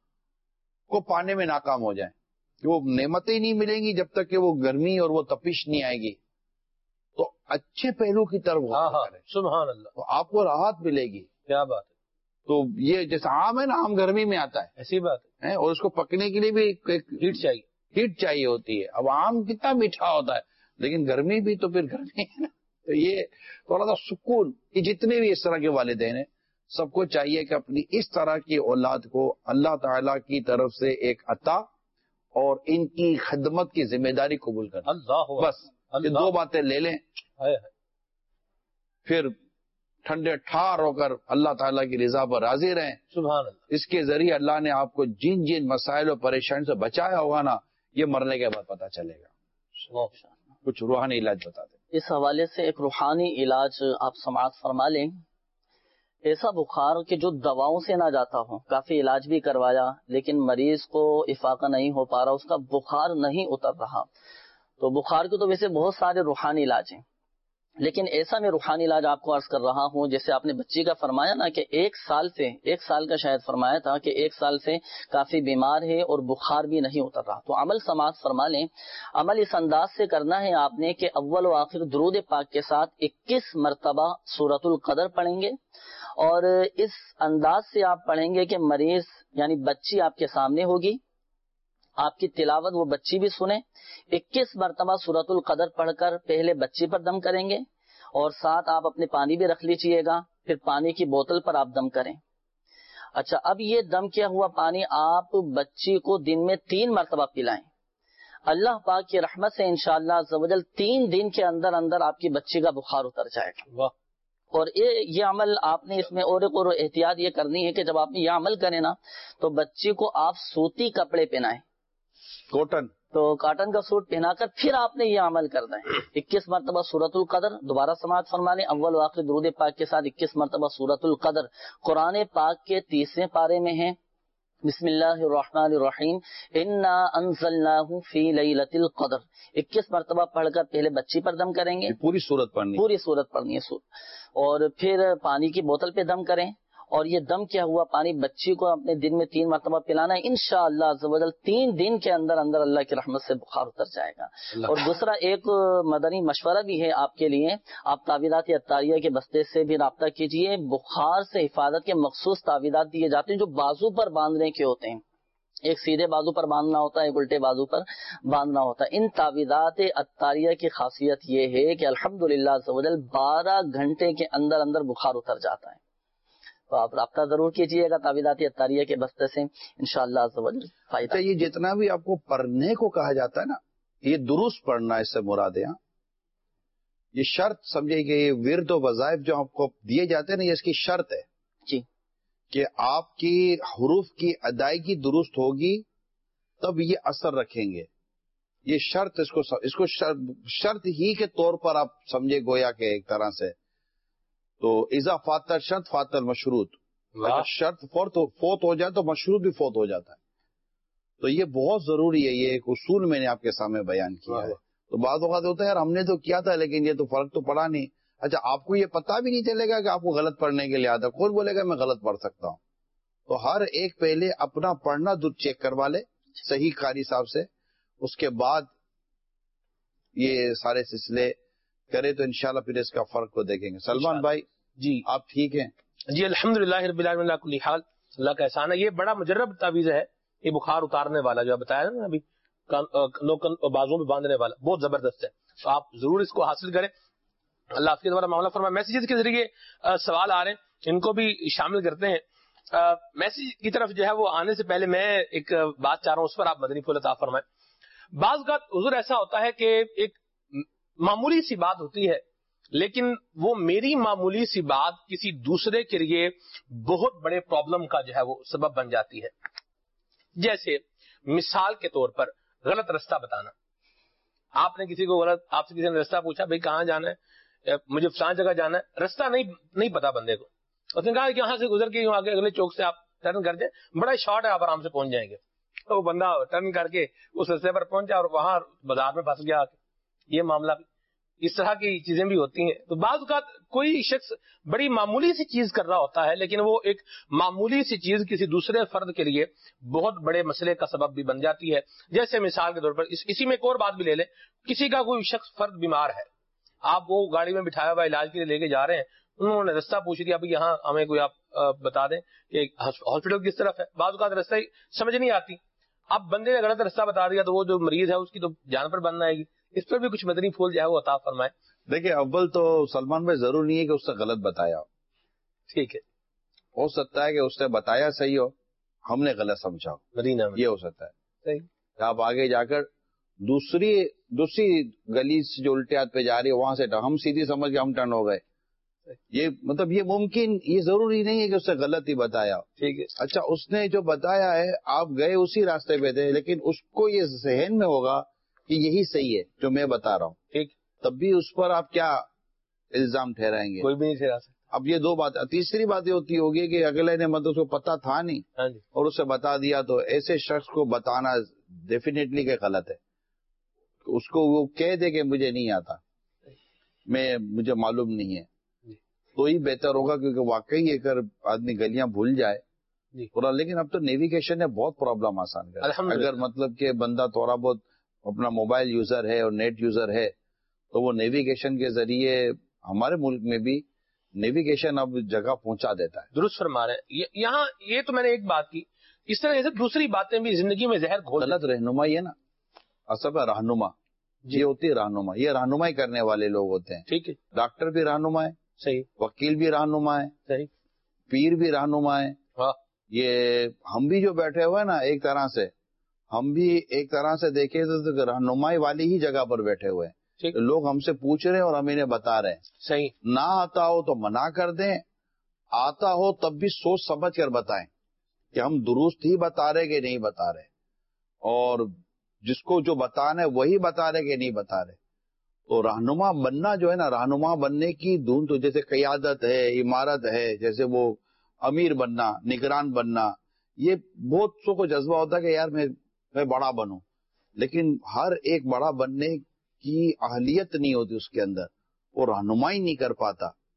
کو پانے میں ناکام ہو جائیں کہ وہ نعمتیں ہی نہیں ملیں گی جب تک کہ وہ گرمی اور وہ تپش نہیں آئے گی. تو اچھے پہلو کی طرف سبحان اللہ تو آپ کو راحت ملے گی. کیا بات ہے. تو یہ جیسے آم ہے نا، آم گرمی میں آتا ہے، ایسی بات ہے، اور اس کو پکنے کے لیے بھی ہیٹ چاہیے، ہیٹ چاہیے ہوتی ہے. اب آم کتنا میٹھا ہوتا ہے لیکن گرمی بھی تو پھر گرمی ہے نا. تو یہ تھوڑا سا سکون، یہ جتنے بھی اس طرح کے والدین ہیں سب کو چاہیے کہ اپنی اس طرح کی اولاد کو اللہ تعالیٰ کی طرف سے ایک عطا اور ان کی خدمت کی ذمہ داری قبول کریں. اللہ بس یہ دو باتیں لے لیں، پھر ٹھنڈے ٹھار ہو کر اللہ تعالیٰ کی رضا پر راضی رہیں. سبحان اللہ. اس کے ذریعے اللہ نے آپ کو جن جن مسائل اور پریشانی سے بچایا ہوگا نا یہ مرنے کے بعد پتہ چلے گا. کچھ روحانی علاج بتا دیں. اس حوالے سے ایک روحانی علاج آپ سماعت فرما لیں. ایسا بخار کہ جو دواؤں سے نہ جاتا ہو، کافی علاج بھی کروایا لیکن مریض کو افاقہ نہیں ہو پا رہا، اس کا بخار نہیں اتر رہا. تو بخار کے تو ویسے بہت سارے روحانی علاج ہیں، لیکن ایسا میں روحانی علاج آپ کو عرض کر رہا ہوں. جیسے آپ نے بچی کا فرمایا نا کہ ایک سال سے ایک سال کا شاید فرمایا تھا کہ ایک سال سے کافی بیمار ہے اور بخار بھی نہیں اتر رہا. تو عمل سماعت فرما لیں. عمل اس انداز سے کرنا ہے آپ نے کہ اول و آخر درود پاک کے ساتھ اکیس مرتبہ سورۃ القدر پڑھیں گے اور اس انداز سے آپ پڑھیں گے کہ مریض یعنی بچی آپ کے سامنے ہوگی، آپ کی تلاوت وہ بچی بھی سنے. اکیس مرتبہ سورۃ القدر پڑھ کر پہلے بچی پر دم کریں گے اور ساتھ آپ اپنے پانی بھی رکھ لیجیے گا، پھر پانی کی بوتل پر آپ دم کریں. اچھا، اب یہ دم کیا ہوا پانی آپ بچی کو دن میں تین مرتبہ پلائیں. اللہ پاک کی رحمت سے انشاءاللہ عز و جل تین دن کے اندر اندر آپ کی بچی کا بخار اتر جائے گا. واہ. اور یہ یہ عمل آپ نے اس میں اور ایک اور احتیاط یہ کرنی ہے کہ جب آپ یہ عمل کریں نا تو بچی کو آپ سوتی کپڑے پہنائیں، کاٹن تو کاٹن کا سوٹ پہنا کر پھر آپ نے یہ عمل کرنا ہے. اکیس مرتبہ سورۃ القدر دوبارہ سماعت فرما لیں. اول و آخر درود پاک کے ساتھ اکیس مرتبہ سورۃ القدر قرآن پاک کے تیسرے پارے میں ہے. بسم اللہ الرحمن الرحیم انا انزلناہ فی لیلۃ القدر. اکیس مرتبہ پڑھ کر پہلے بچی پر دم کریں گے، پوری سورت پڑھنی پوری سورت پڑھنی ہے سورت، اور پھر پانی کی بوتل پہ دم کریں اور یہ دم کیا ہوا پانی بچی کو اپنے دن میں تین مرتبہ پلانا ہے، انشاءاللہ عز و جل تین دن کے اندر اندر اللہ کی رحمت سے بخار اتر جائے گا۔ اور دوسرا ایک مدنی مشورہ بھی ہے آپ کے لیے، آپ تعویذات عطاریہ کے بستے سے بھی رابطہ کیجئے۔ بخار سے حفاظت کے مخصوص تعویذات دیے جاتے ہیں جو بازو پر باندھنے کے ہوتے ہیں، ایک سیدھے بازو پر باندھنا ہوتا ہے، ایک الٹے بازو پر باندھنا ہوتا ہے۔ ان تعویذات عطاریہ کی خاصیت یہ ہے کہ الحمدللہ عز و جل بارہ گھنٹے کے اندر اندر بخار اتر جاتا ہے۔ تو آپ رابطہ ضرور کیجیے گا تعویذات عطاریہ کے بستے سے، انشاءاللہ عز و جل فائدہ۔ یہ جتنا بھی آپ کو پڑھنے کو کہا جاتا ہے نا، یہ درست پڑھنا اس سے مراد ہے۔ یہ شرط سمجھے کہ یہ ورد و وظائف جو آپ کو دیے جاتے ہیں نا، یہ اس کی شرط ہے جی کہ آپ کی حروف کی ادائیگی درست ہوگی تب یہ اثر رکھیں گے۔ یہ شرط اس کو اس کو شرط ہی کے طور پر آپ سمجھے گویا کہ ایک طرح سے۔ تو اذا فات الشرط فات المشروط، اگر شرط فوت ہو جائے تو مشروط بھی فوت ہو جاتا ہے۔ تو یہ بہت ضروری ہے، یہ ایک اصول میں نے آپ کے سامنے بیان کیا ہے۔ تو بعض اوقات ہوتا ہے یار ہم نے تو کیا تھا لیکن یہ تو فرق تو پڑا نہیں۔ اچھا آپ کو یہ پتہ بھی نہیں چلے گا کہ آپ کو غلط پڑھنے کے لیے آتا، کون بولے گا میں غلط پڑھ سکتا ہوں؟ تو ہر ایک پہلے اپنا پڑھنا درست چیک کروا لے صحیح قاری صاحب سے، اس کے بعد یہ سارے سلسلے کرے تو انشاءاللہ پھر اس کا فرق کو دیکھیں گے۔ سلمان بھائی جی آپ ٹھیک ہیں؟ جی الحمدللہ رب العالمین علی کل حال، اللہ کا احسان ہے۔ یہ بڑا مجرب تعویذ ہے، یہ بخار اتارنے والا جو بتایا نا ابھی، بازوں میں باندھنے والا، بہت زبردست ہے۔ تو آپ ضرور اس کو حاصل کریں، اللہ آپ کے دوبارہ معاملہ فرمائے۔ میسیجز کے ذریعے سوال آ رہے ہیں، ان کو بھی شامل کرتے ہیں۔ میسیج کی طرف جو ہے وہ آنے سے پہلے میں ایک بات چاہ رہا ہوں، اس پر آپ مدنی پھول عطا فرمائیں۔ بعض کا حضور ایسا ہوتا ہے کہ ایک معمولی سی بات ہوتی ہے لیکن وہ میری معمولی سی بات کسی دوسرے کے لیے بہت بڑے پرابلم کا جو ہے وہ سبب بن جاتی ہے۔ جیسے مثال کے طور پر غلط رستہ بتانا۔ آپ نے کسی کو غلط آپ سے کسی نے رستہ پوچھا، بھائی کہاں جانا ہے، مجھے فلاں جگہ جانا ہے، رستہ نہیں نہیں پتا بندے کو، اس نے کہا کہ یہاں سے گزر کے یوں آگے اگلے چوک سے آپ ٹرن کر دیں، بڑا شارٹ ہے، آپ آرام سے پہنچ جائیں گے۔ تو وہ بندہ ٹرن کر کے اس رستے پر پہنچا اور وہاں بازار میں پھنس گیا۔ یہ معاملہ بھی اس طرح کی چیزیں بھی ہوتی ہیں۔ تو بعض اوقات کوئی شخص بڑی معمولی سی چیز کر رہا ہوتا ہے لیکن وہ ایک معمولی سی چیز کسی دوسرے فرد کے لیے بہت بڑے مسئلے کا سبب بھی بن جاتی ہے۔ جیسے مثال کے طور پر اس اسی میں ایک اور بات بھی لے لیں، کسی کا کوئی شخص فرد بیمار ہے، آپ وہ گاڑی میں بٹھایا ہوا علاج کے لیے لے کے جا رہے ہیں، انہوں نے رستہ پوچھ لیا، ابھی یہاں ہمیں کوئی آپ بتا دیں کہ ہاسپٹل کس طرف ہے۔ بعض اوقات رستہ سمجھ نہیں آتی، اب بندے نے غلط رستہ بتا دیا تو وہ جو مریض ہے اس کی تو جان پر بننا آئے گی۔ اس پر بھی کچھ مدنی پھول جو ہے وہ عطا فرمائے۔ دیکھیں اول تو سلمان بھائی ضرور نہیں ہے کہ اس نے غلط بتایا، ٹھیک ہے، ہو سکتا ہے کہ اس نے بتایا صحیح ہو، ہم نے غلط سمجھا ہو، یہ ہو سکتا ہے۔ صحیح، آپ آگے جا کر دوسری دوسری گلی سے جو الٹے ہاتھ پہ جا رہی ہے وہاں سے ہم سیدھی سمجھ کے ہم ٹرن ہو گئے، یہ مطلب یہ ممکن، یہ ضروری نہیں ہے کہ اس نے غلط ہی بتایا۔ ٹھیک ہے، اچھا اس نے جو بتایا ہے آپ گئے اسی راستے پہ تھے لیکن اس کو یہ ذہن میں ہوگا کہ یہی صحیح ہے جو میں بتا رہا ہوں، ٹھیک، تب بھی اس پر آپ کیا الزام ٹھہرائیں گے؟ کوئی بھی نہیں ٹھہرا سکتا۔ اب یہ دو باتیں۔ تیسری بات یہ ہوتی ہوگی کہ اگلے نے مطلب اس کو پتہ تھا نہیں اور اسے بتا دیا، تو ایسے شخص کو بتانا ڈیفینیٹلی کہ غلط ہے۔ اس کو وہ کہہ دے کہ مجھے نہیں آتا، میں مجھے معلوم نہیں ہے، تو ہی بہتر ہوگا، کیونکہ واقعی اگر آدمی گلیاں بھول جائے پورا۔ لیکن اب تو نیویگیشن نے بہت پرابلم آسان کر، اگر مطلب کہ بندہ تھوڑا بہت اپنا موبائل یوزر ہے اور نیٹ یوزر ہے تو وہ نیویگیشن کے ذریعے ہمارے ملک میں بھی نیویگیشن اب جگہ پہنچا دیتا ہے۔ درست فرما رہے ہیں۔ یہاں یہ تو میں نے ایک بات کی، اس طرح سے دوسری باتیں بھی زندگی میں زہر گھول۔ غلط رہنمائی ہے نا، اصل رہنما یہ ہوتی ہے رہنما، یہ رہنمائی کرنے والے لوگ ہوتے ہیں۔ ٹھیک ہے، ڈاکٹر بھی رہنما ہے، صحیح، وکیل بھی رہنما ہے، صحیح، پیر بھی رہنما ہے۔ ہاں، یہ ہم بھی جو بیٹھے ہوئے نا ایک طرح سے ہم بھی ایک طرح سے دیکھیں تو رہنمائی والی ہی جگہ پر بیٹھے ہوئے ہیں۔ لوگ ہم سے پوچھ رہے ہیں اور ہم انہیں بتا رہے ہیں۔ صحیح، نہ آتا ہو تو منع کر دیں، آتا ہو تب بھی سوچ سمجھ کر بتائیں کہ ہم درست ہی بتا رہے کہ نہیں بتا رہے، اور جس کو جو بتانا ہے وہی بتا رہے کہ نہیں بتا رہے۔ تو رہنما بننا جو ہے نا، رہنما بننے کی دھن تو جیسے قیادت ہے، عمارت ہے، جیسے وہ امیر بننا، نگران بننا، یہ بہت سو کو جذبہ ہوتا ہے کہ یار میں میں بڑا بنوں، لیکن ہر ایک بڑا بننے کی اہلیت نہیں ہوتی اس کے اندر، وہ رہنمائی نہیں کر پاتا۔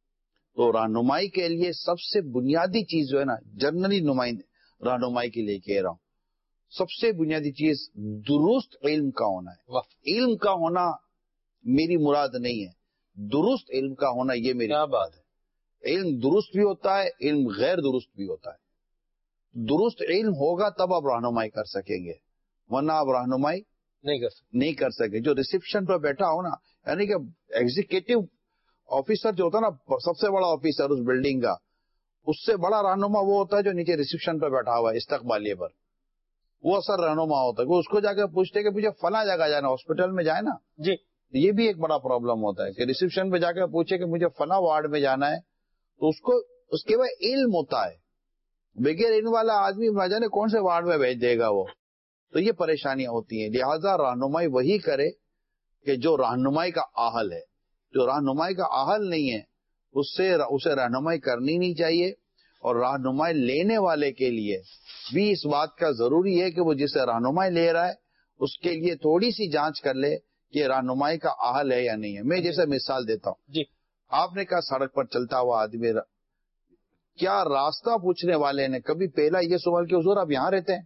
تو رہنمائی کے لیے سب سے بنیادی چیز جو ہے نا، جنرلی نمائندے رہنمائی کے لیے کہہ رہا ہوں، سب سے بنیادی چیز درست علم کا ہونا ہے. علم کا ہونا میری مراد نہیں ہے، درست علم کا ہونا یہ میری بات ہے. علم درست بھی ہوتا ہے، علم غیر درست بھی ہوتا ہے. درست علم ہوگا تب آپ رہنمائی کر سکیں گے، ورنہ آپ رہنمائی نہیں کر سکتے نہیں کر سکے. جو ریسپشن پہ بیٹھا ہو نا، یعنی کہ ایگزیکٹو آفیسر جو ہوتا ہے نا، سب سے بڑا آفیسر اس بلڈنگ کا، اس سے بڑا رہنما وہ ہوتا ہے جو نیچے ریسپشن پہ بیٹھا ہوا ہے استقبالیے پر. وہ اثر رہنما ہوتا ہے. وہ اس کو جا کے پوچھتے کہ مجھے فلاں جگہ جانا، ہاسپٹل میں جائے نا جی. یہ بھی ایک بڑا پرابلم ہوتا ہے کہ ریسپشن پہ جا کے پوچھے کہ مجھے فلاں وارڈ میں جانا ہے، تو اس کو اس کے بعد علم ہوتا ہے. بغیر علم والا آدمی نہ جانے کون سے وارڈ میں بھیج دے گا وہ. تو یہ پریشانیاں ہوتی ہیں. لہذا رہنمائی وہی کرے کہ جو رہنمائی کا اہل ہے. جو رہنمائی کا اہل نہیں ہے اس سے اسے رہنمائی کرنی نہیں چاہیے. اور رہنمائی لینے والے کے لیے بھی اس بات کا ضروری ہے کہ وہ جسے رہنمائی لے رہا ہے اس کے لیے تھوڑی سی جانچ کر لے کہ رہنمائی کا اہل ہے یا نہیں ہے. میں جیسے مثال دیتا ہوں جی. آپ نے کہا سڑک پر چلتا ہوا آدمی، کیا راستہ پوچھنے والے نے کبھی پہلا یہ سوال کہ حضور آپ یہاں رہتے ہیں؟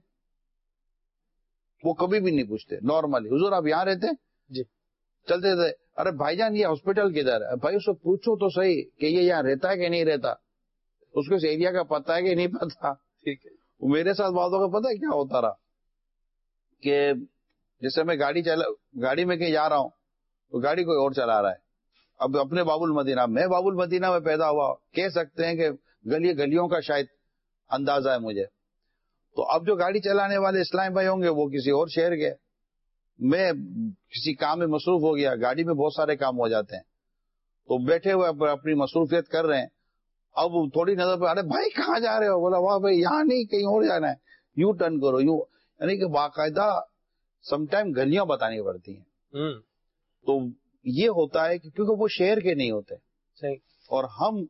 وہ کبھی بھی نہیں پوچھتے. نارملی حضور آپ یہاں رہتے ہیں؟ جی. چلتے تھے ارے بھائی جان یہ ہاسپٹل کدھر ہے؟ بھائی اس کو پوچھو تو صحیح کہ یہ یہاں رہتا ہے کہ نہیں رہتا، اس کو اس ایریا کا پتا ہے کہ نہیں پتا. ٹھیک ہے. میرے ساتھ باتوں کا پتا ہے کیا ہوتا رہا کہ جیسے میں گاڑی چلا گاڑی میں کہیں جا رہا ہوں تو گاڑی کوئی اور چلا رہا ہے. اب اپنے باب المدینہ، میں باب المدینہ میں پیدا ہوا، کہہ سکتے ہیں کہ گلی گلیوں کا شاید اندازہ ہے مجھے. تو اب جو گاڑی چلانے والے اسلام بھائی ہوں گے وہ کسی اور شہر گئے، میں کسی کام میں مصروف ہو گیا. گاڑی میں بہت سارے کام ہو جاتے ہیں تو بیٹھے ہوئے اپنی مصروفیت کر رہے ہیں. اب تھوڑی نظر پہ ارے بھائی کہاں جا رہے ہو؟ بولا واہ بھائی یہاں نہیں کہیں اور جانا ہے، یوں ٹرن کرو یوں. یعنی کہ باقاعدہ سم ٹائم گلیاں بتانی پڑتی ہیں. تو یہ ہوتا ہے کہ کیونکہ وہ شہر کے نہیں ہوتے صحیح، اور ہم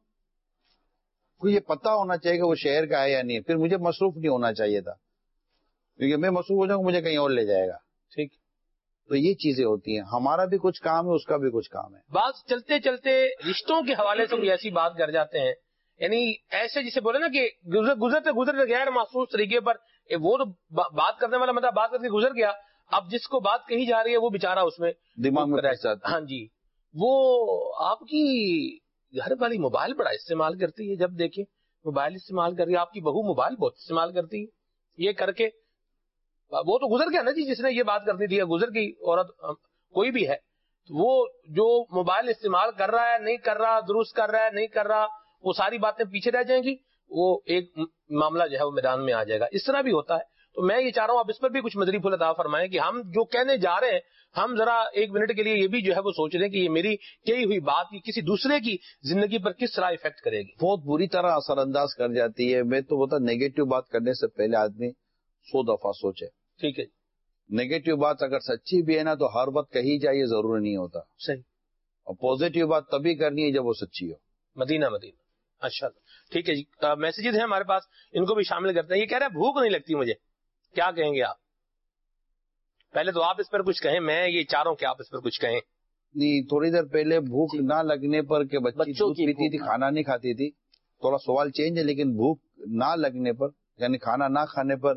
کو یہ پتا ہونا چاہیے کہ وہ شہر کا ہے یا نہیں. پھر مجھے مصروف نہیں ہونا چاہیے تھا کیونکہ میں مصروف ہو جاؤں گا مجھے کہیں اور لے جائے گا. ٹھیک. تو یہ چیزیں ہوتی ہیں. ہمارا بھی کچھ کام ہے، اس کا بھی کچھ کام ہے. بعض چلتے چلتے رشتوں کے حوالے سے کوئی ایسی بات کر جاتے ہیں، یعنی ایسے جسے بولے نا کہ گزرتے گزرتے غیر محسوس طریقے پر وہ تو بات کرنے والا مطلب بات کرنے گزر گیا، اب جس کو بات کہی جا رہی ہے وہ بےچارہ اس میں دماغ میں رہ جاتا. ہاں جی. وہ آپ کی گھر والی موبائل بڑا استعمال کرتی ہے، جب دیکھیں موبائل استعمال کر رہی ہے، آپ کی بہو موبائل بہت استعمال کرتی ہے. یہ کر کے وہ تو گزر گیا نا جی، جس نے یہ بات کرنی تھی گزر گئی عورت کوئی بھی ہے. وہ جو موبائل استعمال کر رہا ہے نہیں کر رہا، درست کر رہا ہے نہیں کر رہا، وہ ساری باتیں پیچھے رہ جائیں گی، وہ ایک معاملہ جو ہے وہ میدان میں آ جائے گا. اس طرح بھی ہوتا ہے. تو میں یہ چاہ رہا ہوں آپ اس پر بھی کچھ مدری پھول عطا فرمائیں کہ ہم جو کہنے جا رہے ہیں ہم ذرا ایک منٹ کے لیے یہ بھی جو ہے وہ سوچ رہے ہیں کہ یہ میری کہی ہوئی بات کی کسی دوسرے کی زندگی پر کس طرح افیکٹ کرے گی. بہت بری طرح اثر انداز کر جاتی ہے. میں تو بتا نیگیٹو بات کرنے سے پہلے آدمی سو دفعہ سوچے. ٹھیک ہے. نیگیٹو بات اگر سچی بھی ہے نا تو ہر وقت کہی جائے یہ ضروری نہیں ہوتا. صحیح. اور پازیٹو بات تبھی کرنی ہے جب وہ سچی ہو. مدینہ مدینہ. اچھا ٹھیک ہے جی. میسیجز ہیں ہمارے پاس، ان کو بھی شامل کرتے ہیں. یہ کہہ رہا ہے بھوک نہیں لگتی مجھے، کیا کہیں گے آپ؟ پہلے تو آپ اس پر کچھ کہیں، میں یہ چاہ رہا ہوں کہ آپ اس پر کچھ کہیں. نہیں، تھوڑی دیر پہلے بھوک نہ لگنے پر کہ بچی دودھ پیتی تھی کھانا نہیں کھاتی تھی، تھوڑا سوال چینج ہے، لیکن بھوک نہ لگنے پر یعنی کھانا نہ کھانے پر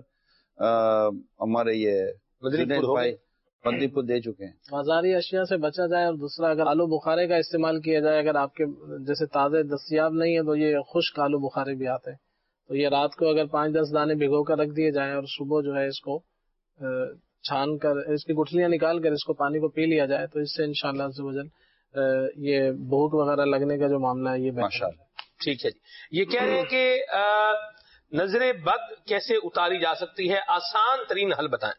ہمارے یہ مدری پور دے چکے ہیں. بازاری اشیاء سے بچا جائے. اور دوسرا اگر آلو بخارے کا استعمال کیا جائے، اگر آپ کے جیسے تازے دستیاب نہیں ہے تو یہ خشک آلو بخارے بھی آتے ہیں، تو یہ رات کو اگر پانچ دس دانے بھگو کر رکھ دیے جائیں اور صبح جو ہے اس کو چھان کر اس کی گٹھلیاں نکال کر اس کو پانی کو پی لیا جائے تو اس سے انشاءاللہ عز و جل یہ بھوک وغیرہ لگنے کا جو معاملہ ہے یہ ماشاءاللہ. ٹھیک ہے جی. یہ کہہ رہے ہیں کہ نظر بد کیسے اتاری جا سکتی ہے، آسان ترین حل بتائیں.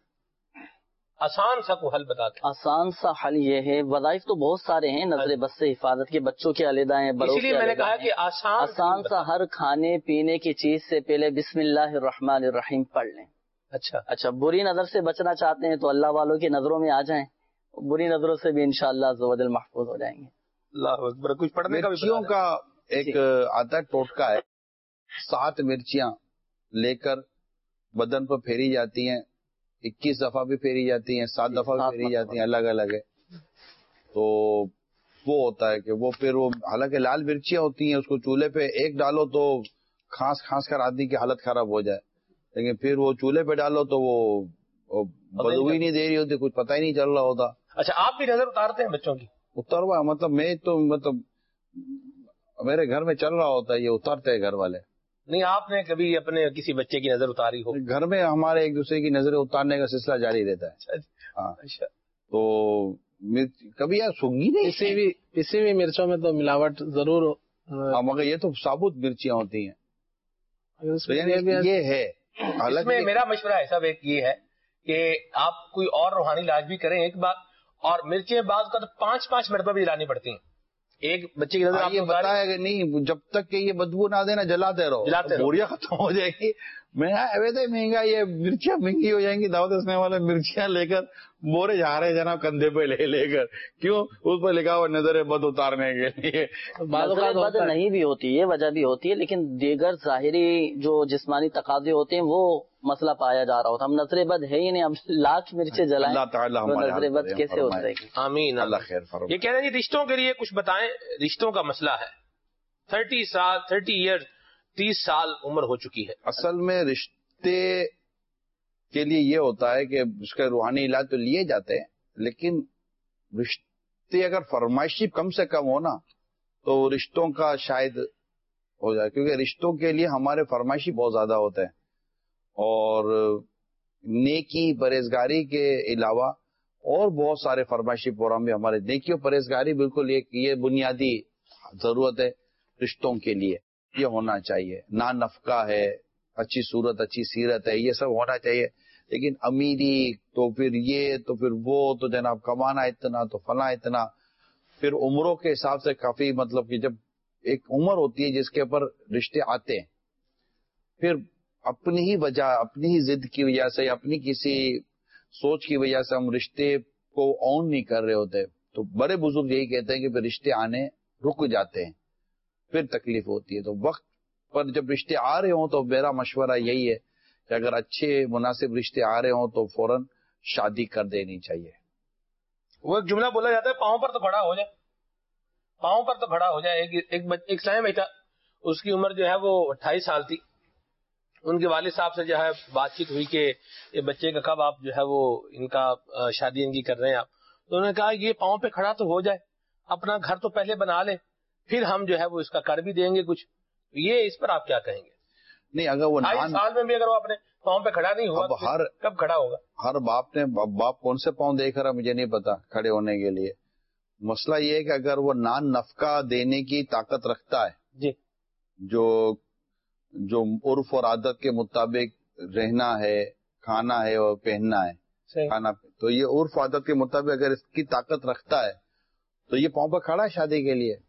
آسان سا کو حل بتاتے ہیں. آسان سا حل یہ ہے، وظائف تو بہت سارے ہیں نظر بد سے حفاظت کے، بچوں کے علیحدہ ہیں، بڑوں کے اسی لیے میں نے کہا کہ آسان آسان سا ہر کھانے پینے کی چیز سے پہلے بسم اللہ الرحمن الرحیم پڑھ لیں. اچھا اچھا بری نظر سے بچنا چاہتے ہیں تو اللہ والوں کی نظروں میں آ جائیں، بری نظروں سے بھی انشاءاللہ عز و جل محفوظ ہو جائیں گے. اللہ اکبر. کچھ پڑھنے کا مرچیوں کا ایک آتا ٹوٹکا ہے، سات مرچیاں لے کر بدن پر پھیری جاتی ہیں، اکیس دفعہ بھی پھیری جاتی ہیں، سات دفعہ بھی پھیری جاتی ہیں، الگ الگ ہے. تو وہ ہوتا ہے کہ وہ پھر وہ حالانکہ لال مرچیاں ہوتی ہیں، اس کو چولہے پہ ایک ڈالو تو کھانس کھانس کر آدمی کی حالت خراب ہو جائے، لیکن پھر وہ چولہے پہ ڈالو تو وہ بدبو ہی نہیں دے رہی ہوتی، کچھ پتہ ہی نہیں چل رہا ہوتا. اچھا آپ بھی نظر اتارتے ہیں بچوں کی؟ اتروا مطلب میں تو مطلب میرے گھر میں چل رہا ہوتا ہے، یہ اتارتے ہیں گھر والے. نہیں آپ نے کبھی اپنے کسی بچے کی نظر اتاری ہو؟ گھر میں ہمارے ایک دوسرے کی نظریں اتارنے کا سلسلہ جاری رہتا ہے. ہاں اچھا. تو کبھی یار سنگی نہیں، کسی بھی کسی بھی مرچوں میں تو ملاوٹ ضرور، مگر یہ تو ثابت مرچیاں ہوتی ہیں. یہ ہے اس میں میرا مشورہ ہے صاحب ایک یہ ہے کہ آپ کوئی اور روحانی علاج بھی کریں ایک بات، اور مرچیں بعض کا تو پانچ پانچ مرتبہ بھی جلانی پڑتی ہیں. ایک بچے کی نظر آپ یہ بتایا کہ نہیں جب تک کہ یہ بدبو نہ دینا جلاتے رہو، جلاتے رہو، بوریاں ختم ہو جائے گی. میں ویسے مہنگا یہ مرچیاں مہنگی ہو جائیں گی، دعوت اسنے والے مرچیاں لے کر بورے جا رہے ہیں جناب کندھے پہ لے لے کر. کیوں؟ اس پہ لکھا ہوا نظر بد اتارنے کے لیے. نظر بد نہیں بھی ہوتی، یہ وجہ بھی ہوتی ہے، لیکن دیگر ظاہری جو جسمانی تقاضے ہوتے ہیں وہ مسئلہ پایا جا رہا ہوتا. ہم نظر بد ہے ہی نہیں، ہم لاکھ مرچیں جلائیں اللہ تعالیٰ نظر بد کیسے اترے گی؟ آمین. اللہ خیر فرمائے. یہ کہہ رہے ہیں جی رشتوں کے لیے کچھ بتائیں، رشتوں کا مسئلہ ہے، تھرٹی سال تھرٹی ایئر تیس سال عمر ہو چکی ہے. اصل میں رشتے کے لیے یہ ہوتا ہے کہ اس کا روحانی علاج تو لیے جاتے ہیں، لیکن رشتے اگر فرمائشی کم سے کم ہونا تو رشتوں کا شاید ہو جائے، کیونکہ رشتوں کے لیے ہمارے فرمائشی بہت زیادہ ہوتے ہیں، اور نیکی پرہیزگاری کے علاوہ اور بہت سارے فرمائشی پروگرام بھی ہمارے. نیکی اور پرہیزگاری بالکل ایک یہ بنیادی ضرورت ہے رشتوں کے لیے، یہ ہونا چاہیے. نا نفقہ ہے، اچھی صورت اچھی سیرت ہے، یہ سب ہونا چاہیے. لیکن امیری تو پھر یہ تو پھر وہ تو جناب کمانا اتنا تو فلاں اتنا، پھر عمروں کے حساب سے کافی مطلب کہ جب ایک عمر ہوتی ہے جس کے اوپر رشتے آتے ہیں، پھر اپنی ہی وجہ اپنی ہی ضد کی وجہ سے، اپنی کسی سوچ کی وجہ سے ہم رشتے کو آن نہیں کر رہے ہوتے. تو بڑے بزرگ یہی کہتے ہیں کہ پھر رشتے آنے رک جاتے ہیں، پھر تکلیف ہوتی ہے. تو وقت پر جب رشتے آ رہے ہوں تو میرا مشورہ یہی ہے کہ اگر اچھے مناسب رشتے آ رہے ہوں تو فوراً شادی کر دینی چاہیے. وہ ایک جملہ بولا جاتا ہے پاؤں پر تو کھڑا ہو جائے، پاؤں پر تو کھڑا ہو جائے. ایک سائیں بیٹا، اس کی عمر جو ہے وہ اٹھائیس سال تھی. ان کے والد صاحب سے جو ہے بات چیت ہوئی کہ یہ بچے کا کب آپ جو ہے وہ ان کا شادی ان کی کر رہے ہیں آپ. تو انہوں نے کہا یہ پاؤں پہ کھڑا تو ہو جائے، اپنا گھر تو پہلے بنا لے، پھر ہم جو ہے وہ اس کا کر بھی دیں گے کچھ. یہ اس پر آپ کیا کہیں گے؟ نہیں اگر وہ ڈھائی سال میں بھی اگر وہ اپنے پاؤں پہ کھڑا نہیں ہوا ہر کب کھڑا ہوگا؟ ہر باپ نے باپ کون سے پاؤں دیکھ رہا مجھے نہیں پتا کھڑے ہونے کے لیے. مسئلہ یہ ہے کہ اگر وہ نان نفقہ دینے کی طاقت رکھتا ہے جی، جو جو عرف اور عادت کے مطابق رہنا ہے، کھانا ہے اور پہننا ہے کھانا، تو یہ عرف عادت کے مطابق اگر اس کی طاقت رکھتا ہے تو یہ پاؤں پہ کھڑا ہے شادی کے لیے.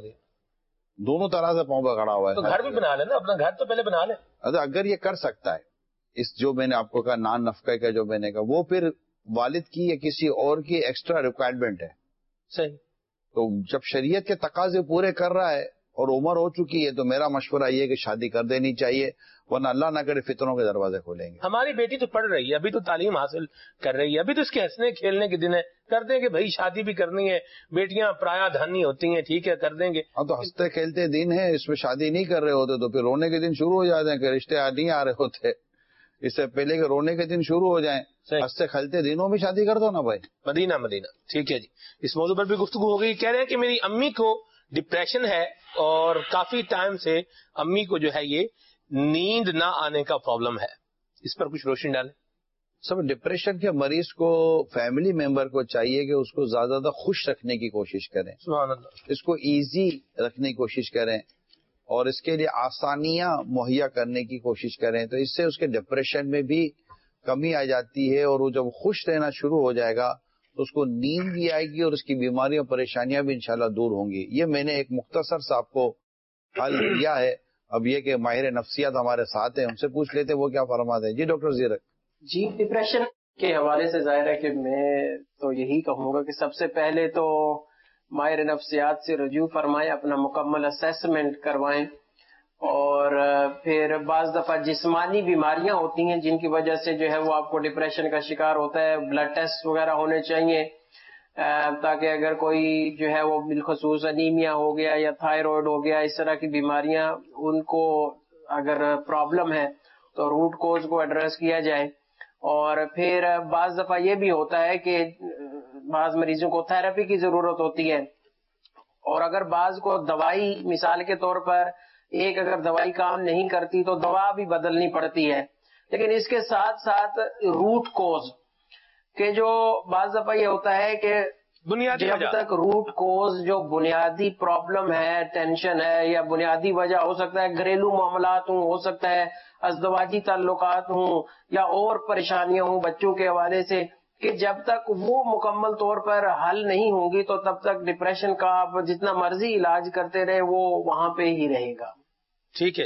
دونوں طرح سے پاؤں پہ کھڑا ہوا ہے. تو گھر بھی بنا لے نا، اپنا گھر تو پہلے بنا لے. اگر یہ کر سکتا ہے اس جو میں نے آپ کو کہا نان نفقہ کا جو میں نے کہا، وہ پھر والد کی یا کسی اور کی ایکسٹرا ریکوائرمنٹ ہے. صحیح. تو جب شریعت کے تقاضے پورے کر رہا ہے اور عمر ہو چکی ہے تو میرا مشورہ یہ کہ شادی کر دینی چاہیے، ورنہ اللہ نہ کرے فتنوں کے دروازے کھولیں گے. ہماری بیٹی تو پڑھ رہی ہے، ابھی تو تعلیم حاصل کر رہی ہے، ابھی تو اس کے ہنسنے کھیلنے کے دن ہے، کر دیں گے بھائی. شادی بھی کرنی ہے، بیٹیاں پرایا دھانی ہوتی ہیں، ٹھیک ہے کر دیں گے. ہاں تو ہنستے کھیلتے دن ہے، اس میں شادی نہیں کر رہے ہوتے تو پھر رونے کے دن شروع ہو جاتے ہیں کہ رشتے نہیں آ رہے ہوتے. اس سے پہلے کہ رونے کے دن شروع ہو جائیں، ہنستے کھیلتے دنوں میں شادی کر دو نا بھائی. مدینہ مدینہ ٹھیک ہے جی. اس موضوع پر بھی گفتگو ہو گئی. کہہ رہے ہیں کہ میری امی کو ڈپریشن ہے اور کافی ٹائم سے امی کو جو ہے یہ نیند نہ آنے کا پرابلم ہے، اس پر کچھ روشنی ڈالیں. سب ڈپریشن کے مریض کو فیملی ممبر کو چاہیے کہ اس کو زیادہ زیادہ خوش رکھنے کی کوشش کریں. سبحان اللہ. اس کو ایزی رکھنے کی کوشش کریں اور اس کے لیے آسانیاں مہیا کرنے کی کوشش کریں، تو اس سے اس کے ڈپریشن میں بھی کمی آ جاتی ہے اور وہ جب خوش رہنا شروع ہو جائے گا تو اس کو نیند بھی آئے گی اور اس کی بیماریاں پریشانیاں بھی انشاءاللہ دور ہوں گی. یہ میں نے ایک مختصر سا آپ کو حل دیا ہے. اب یہ کہ ماہر نفسیات ہمارے ساتھ ہیں، ان سے پوچھ لیتے وہ کیا فرماتے ہیں. جی ڈاکٹر زیرک. جی ڈپریشن کے حوالے سے ظاہر ہے کہ میں تو یہی کہوں گا کہ سب سے پہلے تو ماہر نفسیات سے رجوع فرمائیں، اپنا مکمل اسیسمنٹ کروائیں، اور پھر بعض دفعہ جسمانی بیماریاں ہوتی ہیں جن کی وجہ سے جو ہے وہ آپ کو ڈپریشن کا شکار ہوتا ہے. بلڈ ٹیسٹ وغیرہ ہونے چاہیے. تاکہ اگر کوئی جو ہے وہ بالخصوص انیمیا ہو گیا یا تھائرائڈ ہو گیا، اس طرح کی بیماریاں ان کو اگر پرابلم ہے تو روٹ کوز کو ایڈریس کیا جائے. اور پھر بعض دفعہ یہ بھی ہوتا ہے کہ بعض مریضوں کو تھراپی کی ضرورت ہوتی ہے، اور اگر بعض کو دوائی، مثال کے طور پر ایک اگر دوائی کام نہیں کرتی تو دوا بھی بدلنی پڑتی ہے. لیکن اس کے ساتھ ساتھ روٹ کوز کہ جو بعض دفعہ یہ ہوتا ہے کہ بنیادی جب وجہ تک روٹ کوز جو بنیادی پرابلم ہے، ٹینشن ہے یا بنیادی وجہ ہو سکتا ہے گھریلو معاملات ہوں، ہو سکتا ہے ازدواجی تعلقات ہوں یا اور پریشانیاں ہوں بچوں کے حوالے سے، کہ جب تک وہ مکمل طور پر حل نہیں ہوں گی تو تب تک ڈپریشن کا آپ جتنا مرضی علاج کرتے رہے وہ وہاں پہ ہی رہے گا. ٹھیک ہے.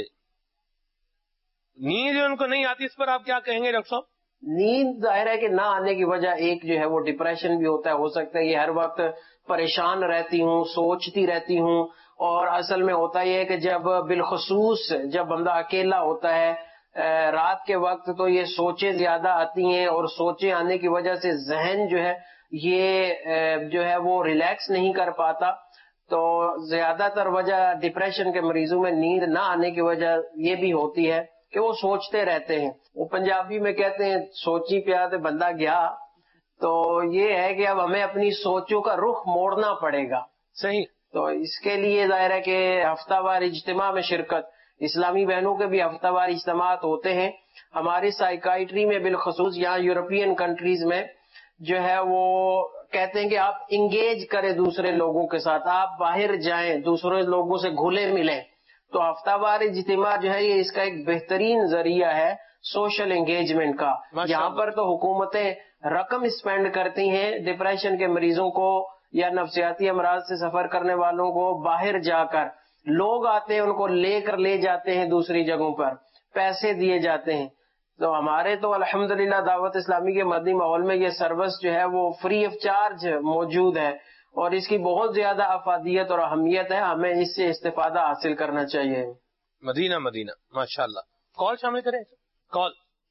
نیند ان کو نہیں آتی، اس پر آپ کیا کہیں گے ڈاکٹر صاحب؟ نیند ظاہر ہے کہ نہ آنے کی وجہ ایک جو ہے وہ ڈپریشن بھی ہوتا ہے. ہو سکتا ہے یہ ہر وقت پریشان رہتی ہوں، سوچتی رہتی ہوں، اور اصل میں ہوتا یہ ہے کہ جب بالخصوص جب بندہ اکیلا ہوتا ہے رات کے وقت تو یہ سوچیں زیادہ آتی ہیں، اور سوچیں آنے کی وجہ سے ذہن جو ہے یہ جو ہے وہ ریلیکس نہیں کر پاتا. تو زیادہ تر وجہ ڈپریشن کے مریضوں میں نیند نہ آنے کی وجہ یہ بھی ہوتی ہے کہ وہ سوچتے رہتے ہیں. وہ پنجابی میں کہتے ہیں سوچی پیا تے بندہ گیا. تو یہ ہے کہ اب ہمیں اپنی سوچوں کا رخ موڑنا پڑے گا. صحیح. تو اس کے لیے ظاہر ہے کہ ہفتہ وار اجتماع میں شرکت، اسلامی بہنوں کے بھی ہفتہ وار اجتماعات ہوتے ہیں. ہماری سائیکائٹری میں بالخصوص یہاں یورپین کنٹریز میں جو ہے وہ کہتے ہیں کہ آپ انگیج کریں دوسرے لوگوں کے ساتھ، آپ باہر جائیں، دوسرے لوگوں سے گھلے ملیں. تو ہفتہ وار اجتماع جو ہے یہ اس کا ایک بہترین ذریعہ ہے سوشل انگیجمنٹ کا. یہاں پر تو حکومتیں رقم اسپینڈ کرتی ہیں ڈپریشن کے مریضوں کو یا نفسیاتی امراض سے سفر کرنے والوں کو باہر جا کر، لوگ آتے ہیں ان کو لے کر لے جاتے ہیں دوسری جگہوں پر، پیسے دیے جاتے ہیں. تو ہمارے تو الحمدللہ دعوت اسلامی کے مدنی ماحول میں یہ سروس جو ہے وہ فری آف چارج موجود ہے، اور اس کی بہت زیادہ افادیت اور اہمیت ہے. ہمیں اس سے استفادہ حاصل کرنا چاہیے. مدینہ مدینہ ماشاءاللہ. کال شامل کریں. کال.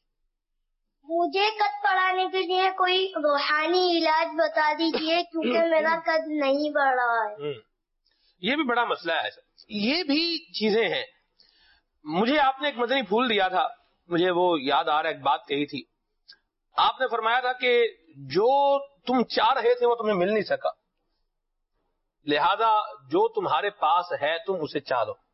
مجھے قد بڑھانے کے لیے کوئی روحانی علاج بتا دیجئے کیونکہ میرا قد نہیں بڑھا ہے. یہ بھی بڑا مسئلہ ہے. یہ بھی چیزیں ہیں. مجھے آپ نے ایک مدنی پھول دیا تھا، مجھے وہ یاد آ رہا ہے، ایک بات کہی تھی. آپ نے فرمایا تھا کہ جو تم چاہ رہے تھے وہ تمہیں مل نہیں سکا، لہذا جو تمہارے پاس ہے تم اسے چاہ لو.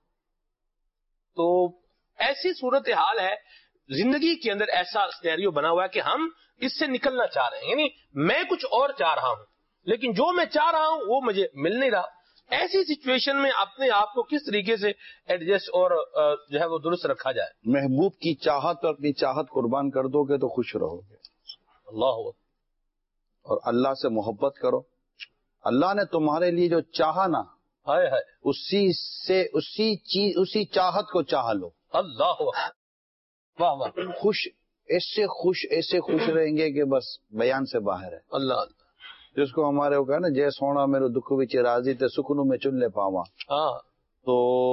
تو ایسی صورتحال ہے زندگی کے اندر، ایسا سینیریو بنا ہوا ہے کہ ہم اس سے نکلنا چاہ رہے ہیں. یعنی میں کچھ اور چاہ رہا ہوں لیکن جو میں چاہ رہا ہوں وہ مجھے مل نہیں رہا. ایسی سچویشن میں اپنے آپ کو کس طریقے سے ایڈجسٹ اور جو ہے وہ درست رکھا جائے؟ محبوب کی چاہت پر اپنی چاہت قربان کر دو گے تو خوش رہو گے. اللہ. اور اللہ سے محبت کرو. اللہ نے تمہارے لیے جو چاہا نا، ہائے ہائے، اسی سے اسی چیز اسی چاہت کو چاہ لو. اللہ. واہ واہ. خوش ایسے خوش ایسے خوش رہیں گے کہ بس بیان سے باہر ہے. اللہ اللہ. جس کو ہمارے وہ کہا نا، جے سونا میرے دکھ وچ راضی تے سکھنوں میں چن لے پاواں. ہاں. تو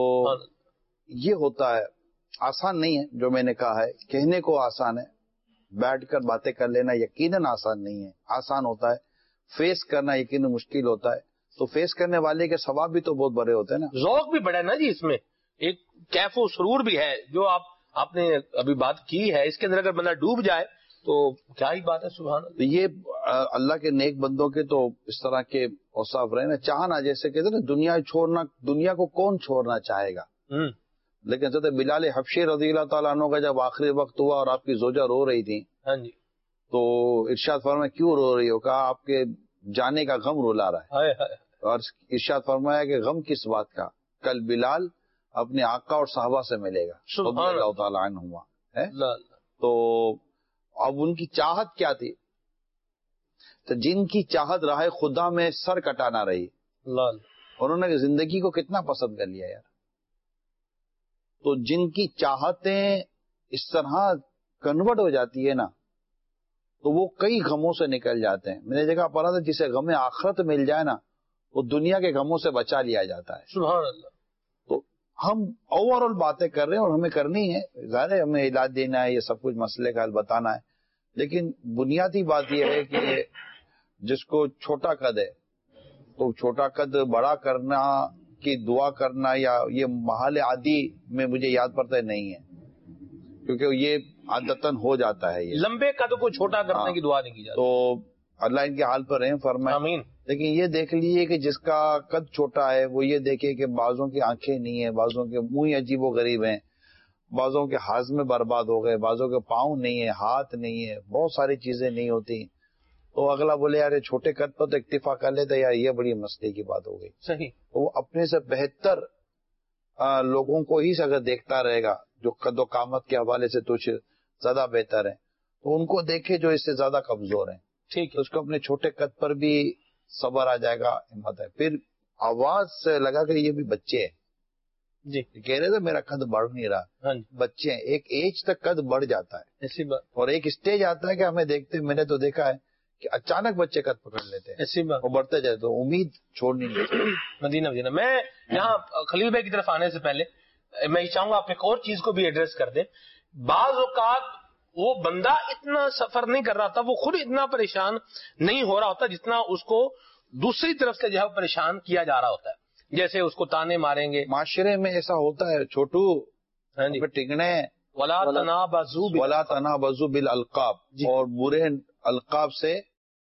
یہ ہوتا ہے. آسان نہیں ہے جو میں نے کہا ہے، کہنے کو آسان ہے، بیٹھ کر باتیں کر لینا یقیناً آسان نہیں ہے. آسان ہوتا ہے، فیس کرنا یقیناً مشکل ہوتا ہے. تو فیس کرنے والے کے ثواب بھی تو بہت بڑے ہوتے ہیں نا. ذوق بھی بڑا ہے نا جی اس میں، ایک کیف و سرور بھی ہے جو آپ آپ نے ابھی بات کی ہے. اس کے اندر اگر بندہ ڈوب جائے تو کیا ہی بات ہے. سبحان اللہ. یہ اللہ کے نیک بندوں کے تو اس طرح کے اوصاف رہے نا. چاہنا جیسے کہتے نا، دنیا چھوڑنا، دنیا کو کون چھوڑنا چاہے گا. لیکن سر بلال حبشی رضی اللہ تعالیٰ عنہ کا جب آخری وقت ہوا اور آپ کی زوجہ رو رہی تھی، ہاں جی، تو ارشاد فرمایا کیوں رو رہی ہو؟ کہا آپ کے جانے کا غم رلا رہا ہے. اور ارشاد فرمایا کہ غم کس بات کا؟ کل بلال اپنے آقا اور صحابہ سے ملے گا رضی اللہ تعالیٰ عنہما ہے. تو اب ان کی چاہت کیا تھی؟ تو جن کی چاہت راہ خدا میں سر کٹانا رہی، انہوں نے زندگی کو کتنا پسند کر لیا یار. تو جن کی چاہتیں اس طرح کنورٹ ہو جاتی ہے نا، تو وہ کئی غموں سے نکل جاتے ہیں. میں نے جگہ پڑھا تھا جسے غم آخرت مل جائے نا، وہ دنیا کے غموں سے بچا لیا جاتا ہے. سبحان اللہ. تو ہم اوور آل باتیں کر رہے ہیں اور ہمیں کرنی ہے، ظاہر ہے ہمیں علاج دینا ہے، یہ سب کچھ مسئلے کا حل بتانا ہے. لیکن بنیادی بات یہ ہے کہ جس کو چھوٹا قد ہے تو چھوٹا قد بڑا کرنا کی دعا کرنا یا یہ محال عادی میں مجھے یاد پڑتا ہے نہیں ہے، کیونکہ یہ عادتاً ہو جاتا ہے، یہ لمبے قد کو چھوٹا کرنے کی دعا نہیں کی جاتی. تو اللہ ان کے حال پر رحم فرمائے. آمین. لیکن یہ دیکھ لیجیے کہ جس کا قد چھوٹا ہے وہ یہ دیکھے کہ بعضوں کی آنکھیں نہیں ہیں، بعضوں کے منہ عجیب و غریب ہیں، بعضوں کے ہاضمے برباد ہو گئے، بعضوں کے پاؤں نہیں ہے، ہاتھ نہیں ہے، بہت ساری چیزیں نہیں ہوتی. تو اگلا بولے یار چھوٹے قد پر تو اکتفا کر لیتے، یار یہ بڑی مسئلے کی بات ہو گئی. صحیح. تو وہ اپنے سے بہتر آ, لوگوں کو ہی سے اگر دیکھتا رہے گا جو قد و قامت کے حوالے سے کچھ زیادہ بہتر ہیں تو ان کو دیکھے جو اس سے زیادہ کمزور ہیں. ٹھیک ہے. تو اس کو اپنے چھوٹے قد پر بھی صبر آ جائے گا، ہمت ہے. پھر آواز سے لگا کہ یہ بھی بچے ہیں، جی کہہ رہے تھے میرا قد بڑھ نہیں رہا. ہاں جی. بچے ہیں، ایک ایج تک قد بڑھ جاتا ہے، ایسی بات. اور ایک اسٹیج آتا ہے کہ ہمیں دیکھتے، میں نے تو دیکھا ہے کہ اچانک بچے قد پکڑ لیتے ہیں، ایسی بات. وہ بڑھتے جائے تو امید چھوڑنی نہیں. مدینہ مدینہ میں یہاں خلیل بھائی کی طرف آنے سے پہلے میں یہ چاہوں گا آپ ایک اور چیز کو بھی ایڈریس کر دیں. بعض اوقات وہ بندہ اتنا سفر نہیں کر رہا تھا، وہ خود اتنا پریشان نہیں ہو رہا ہوتا جتنا اس کو دوسری طرف سے جو ہے پریشان کیا جا رہا ہوتا ہے. جیسے اس کو تانے ماریں گے. معاشرے میں ایسا ہوتا ہے چھوٹو، ہاں جی. ٹکنے ولا تنابزوا ولا تنابزوا بالالقاب، اور برے القاب سے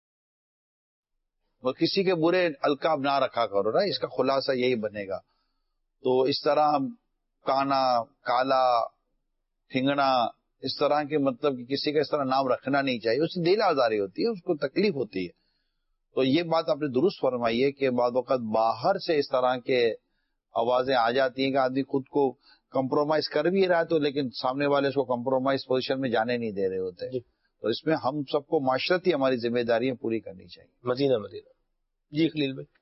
وہ کسی کے برے القاب نہ رکھا کرو نا. اس کا خلاصہ یہی بنے گا. تو اس طرح کانا، کالا، ٹھنگنا، اس طرح کے مطلب کہ کسی کا اس طرح نام رکھنا نہیں چاہیے. اس سے دل آزاری ہوتی ہے، اس کو تکلیف ہوتی ہے. تو یہ بات آپ نے درست فرمائی ہے کہ بعض وقت باہر سے اس طرح کے آوازیں آ جاتی ہیں کہ آدمی خود کو کمپرومائز کر بھی رہا ہے تو لیکن سامنے والے اس کو کمپرومائز پوزیشن میں جانے نہیں دے رہے ہوتے. جی. تو اس میں ہم سب کو معاشرتی ہماری ذمہ داریاں پوری کرنی چاہیے. مدینہ مدینہ. جی خلیل بھائی.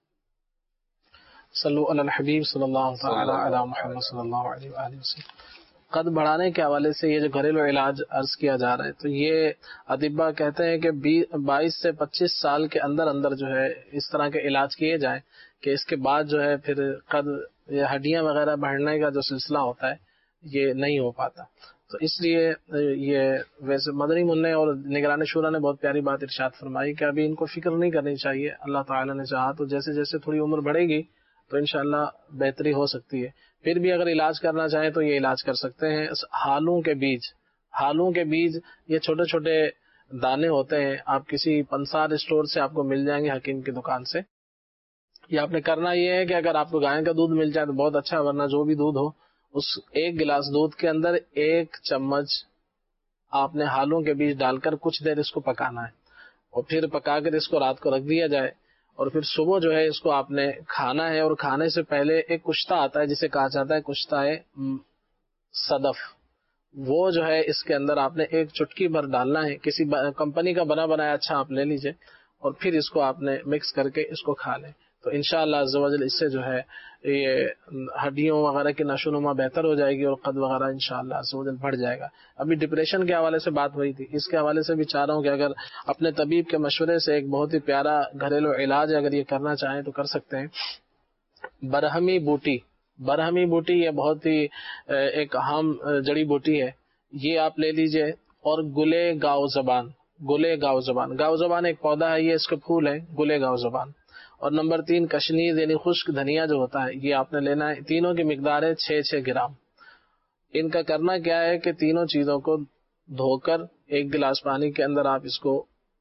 صلو علی الحبیب صلی اللہ تعالی علی محمد صلی اللہ علیہ وآلہ وسلم. قد بڑھانے کے حوالے سے یہ جو گھریلو علاج عرض کیا جا رہا ہے تو یہ اطباء کہتے ہیں کہ بائیس سے پچیس سال کے اندر اندر جو ہے اس طرح کے علاج کیے جائیں کہ اس کے بعد جو ہے پھر قد یہ ہڈیاں وغیرہ بڑھنے کا جو سلسلہ ہوتا ہے یہ نہیں ہو پاتا. تو اس لیے یہ ویسے مدنی منع اور نگران شورا نے بہت پیاری بات ارشاد فرمائی کہ ابھی ان کو فکر نہیں کرنی چاہیے. اللہ تعالیٰ نے چاہا تو جیسے جیسے تھوڑی عمر بڑھے گی تو انشاءاللہ بہتری ہو سکتی ہے. پھر بھی اگر علاج کرنا چاہیں تو یہ علاج کر سکتے ہیں. ہالوں کے بیج ہالوں کے بیج یہ چھوٹے چھوٹے دانے ہوتے ہیں، آپ کسی پنسار اسٹور سے آپ کو مل جائیں گے، حکیم کی دکان سے. یہ آپ نے کرنا یہ ہے کہ اگر آپ کو گائے کا دودھ مل جائے تو بہت اچھا، ورنہ جو بھی دودھ ہو اس ایک گلاس دودھ کے اندر ایک چمچ آپ نے ہالوں کے بیج ڈال کر کچھ دیر اس کو پکانا ہے، اور پھر پکا کر اس کو رات کو رکھ دیا جائے، اور پھر صبح جو ہے اس کو آپ نے کھانا ہے. اور کھانے سے پہلے ایک کشتہ آتا ہے جسے کہا جاتا ہے کشتہ ہے صدف، وہ جو ہے اس کے اندر آپ نے ایک چٹکی بھر ڈالنا ہے. کسی کمپنی کا بنا بنایا اچھا آپ لے لیجئے، اور پھر اس کو آپ نے مکس کر کے اس کو کھا لیں. تو انشاءاللہ عز و جل اس سے جو ہے یہ ہڈیوں وغیرہ کی نشو نما بہتر ہو جائے گی اور قد وغیرہ انشاءاللہ عز و جل بڑھ جائے گا. ابھی ڈپریشن کے حوالے سے بات ہوئی تھی، اس کے حوالے سے بھی چاہ رہا ہوں کہ اگر اپنے طبیب کے مشورے سے ایک بہت ہی پیارا گھریلو علاج اگر یہ کرنا چاہیں تو کر سکتے ہیں. برہمی بوٹی برہمی بوٹی یہ بہت ہی ایک اہم جڑی بوٹی ہے، یہ آپ لے لیجئے. اور گلے گاؤ زبان گلے گاؤ زبان گاؤ زبان ایک پودا ہے، یہ اس کے پھول ہے گلے گاؤ زبان. اور نمبر تین کشنیز یعنی خشک دھنیا جو ہوتا ہے یہ آپ نے لینا ہے. تینوں کی مقدار ہے چھ چھ گرام. ان کا کرنا کیا ہے کہ تینوں چیزوں کو دھو کر ایک گلاس پانی کے اندر آپ اس کو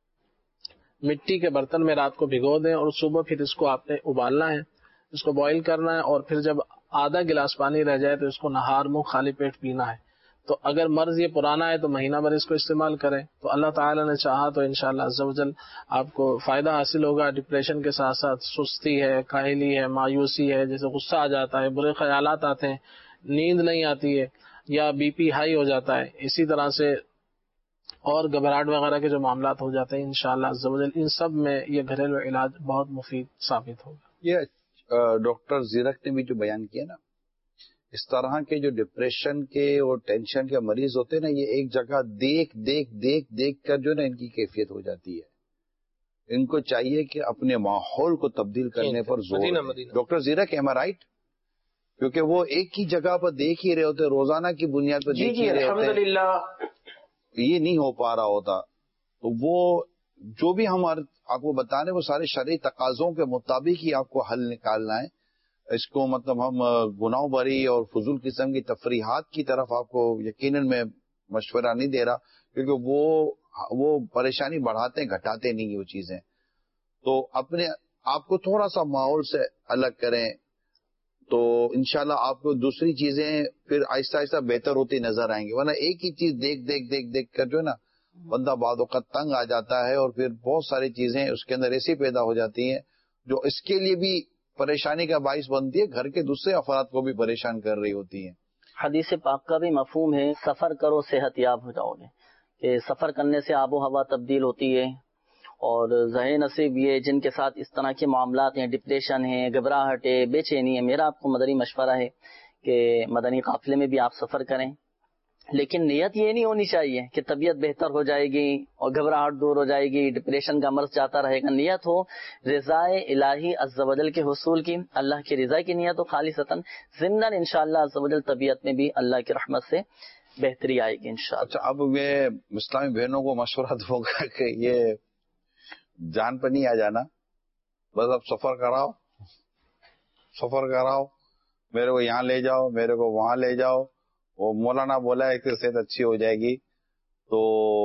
مٹی کے برتن میں رات کو بھگو دیں، اور صبح پھر اس کو آپ نے ابالنا ہے، اس کو بوائل کرنا ہے، اور پھر جب آدھا گلاس پانی رہ جائے تو اس کو نہار منہ خالی پیٹ پینا ہے. تو اگر مرض یہ پرانا ہے تو مہینہ بھر اس کو استعمال کریں تو اللہ تعالیٰ نے چاہا تو انشاءاللہ عز و جل آپ کو فائدہ حاصل ہوگا. ڈپریشن کے ساتھ ساتھ سستی ہے، کاہلی ہے، مایوسی ہے، جیسے غصہ آ جاتا ہے، برے خیالات آتے ہیں، نیند نہیں آتی ہے، یا بی پی ہائی ہو جاتا ہے، اسی طرح سے اور گھبراہٹ وغیرہ کے جو معاملات ہو جاتے ہیں، انشاءاللہ عز و جل ان سب میں یہ گھریلو علاج بہت مفید ثابت ہوگا. یہ ڈاکٹر زیرک نے بھی جو بیان کیا نا، اس طرح کے جو ڈپریشن کے اور ٹینشن کے مریض ہوتے ہیں نا، یہ ایک جگہ دیکھ دیکھ دیکھ دیکھ کر جو نا ان کی کیفیت ہو جاتی ہے. ان کو چاہیے کہ اپنے ماحول کو تبدیل کرنے پر زور دیں. Doctor Zirak M R right, کیونکہ وہ ایک ہی جگہ پر دیکھ ہی رہے ہوتے، روزانہ کی بنیاد پر دیکھ ہی رہے ہوتے، یہ نہیں ہو پا رہا ہوتا. تو وہ جو بھی ہم آپ کو بتا رہے ہیں وہ سارے شرعی تقاضوں کے مطابق ہی آپ کو حل نکالنا ہے. اس کو مطلب ہم گناہ بری اور فضول قسم کی تفریحات کی طرف آپ کو یقیناً میں مشورہ نہیں دے رہا، کیونکہ وہ وہ پریشانی بڑھاتے ہیں گھٹاتے نہیں وہ چیزیں. تو اپنے آپ کو تھوڑا سا ماحول سے الگ کریں تو انشاءاللہ آپ کو دوسری چیزیں پھر آہستہ آہستہ بہتر ہوتی نظر آئیں گی. ورنہ ایک ہی چیز دیکھ دیکھ دیکھ دیکھ کر جو ہے نا بندہ بعد اوقات تنگ آ جاتا ہے، اور پھر بہت ساری چیزیں اس کے اندر ایسی پیدا ہو جاتی ہیں جو اس کے لیے بھی پریشانی کا باعث بنتی ہے، گھر کے دوسرے افراد کو بھی پریشان کر رہی ہوتی ہیں. حدیث پاک کا بھی مفہوم ہے سفر کرو صحت یاب ہو جاؤ گے، کہ سفر کرنے سے آب و ہوا تبدیل ہوتی ہے. اور ذہن نصیب یہ جن کے ساتھ اس طرح کے معاملات ہیں، ڈپریشن ہے، گھبراہٹ ہے، بے چینی ہے، میرا آپ کو مدنی مشورہ ہے کہ مدنی قافلے میں بھی آپ سفر کریں، لیکن نیت یہ نہیں ہونی چاہیے کہ طبیعت بہتر ہو جائے گی اور گھبراہٹ دور ہو جائے گی، ڈپریشن کا مرض جاتا رہے گا. نیت ہو رضائے الہی عز و جل کے حصول کی، اللہ کی رضا کی نیت ہو خالصتاً، ضمناً انشاءاللہ عز و جل طبیعت میں بھی اللہ کی رحمت سے بہتری آئے گی انشاءاللہ. اچھا، اب میں اسلامی بہنوں کو مشورہ دوں گا کہ یہ جان پہ نہیں آ جانا، بس اب سفر کراؤ سفر کراؤ میرے کو یہاں لے جاؤ، میرے کو وہاں لے جاؤ. وہ مولانا بولا ہے کہ صحت اچھی ہو جائے گی. تو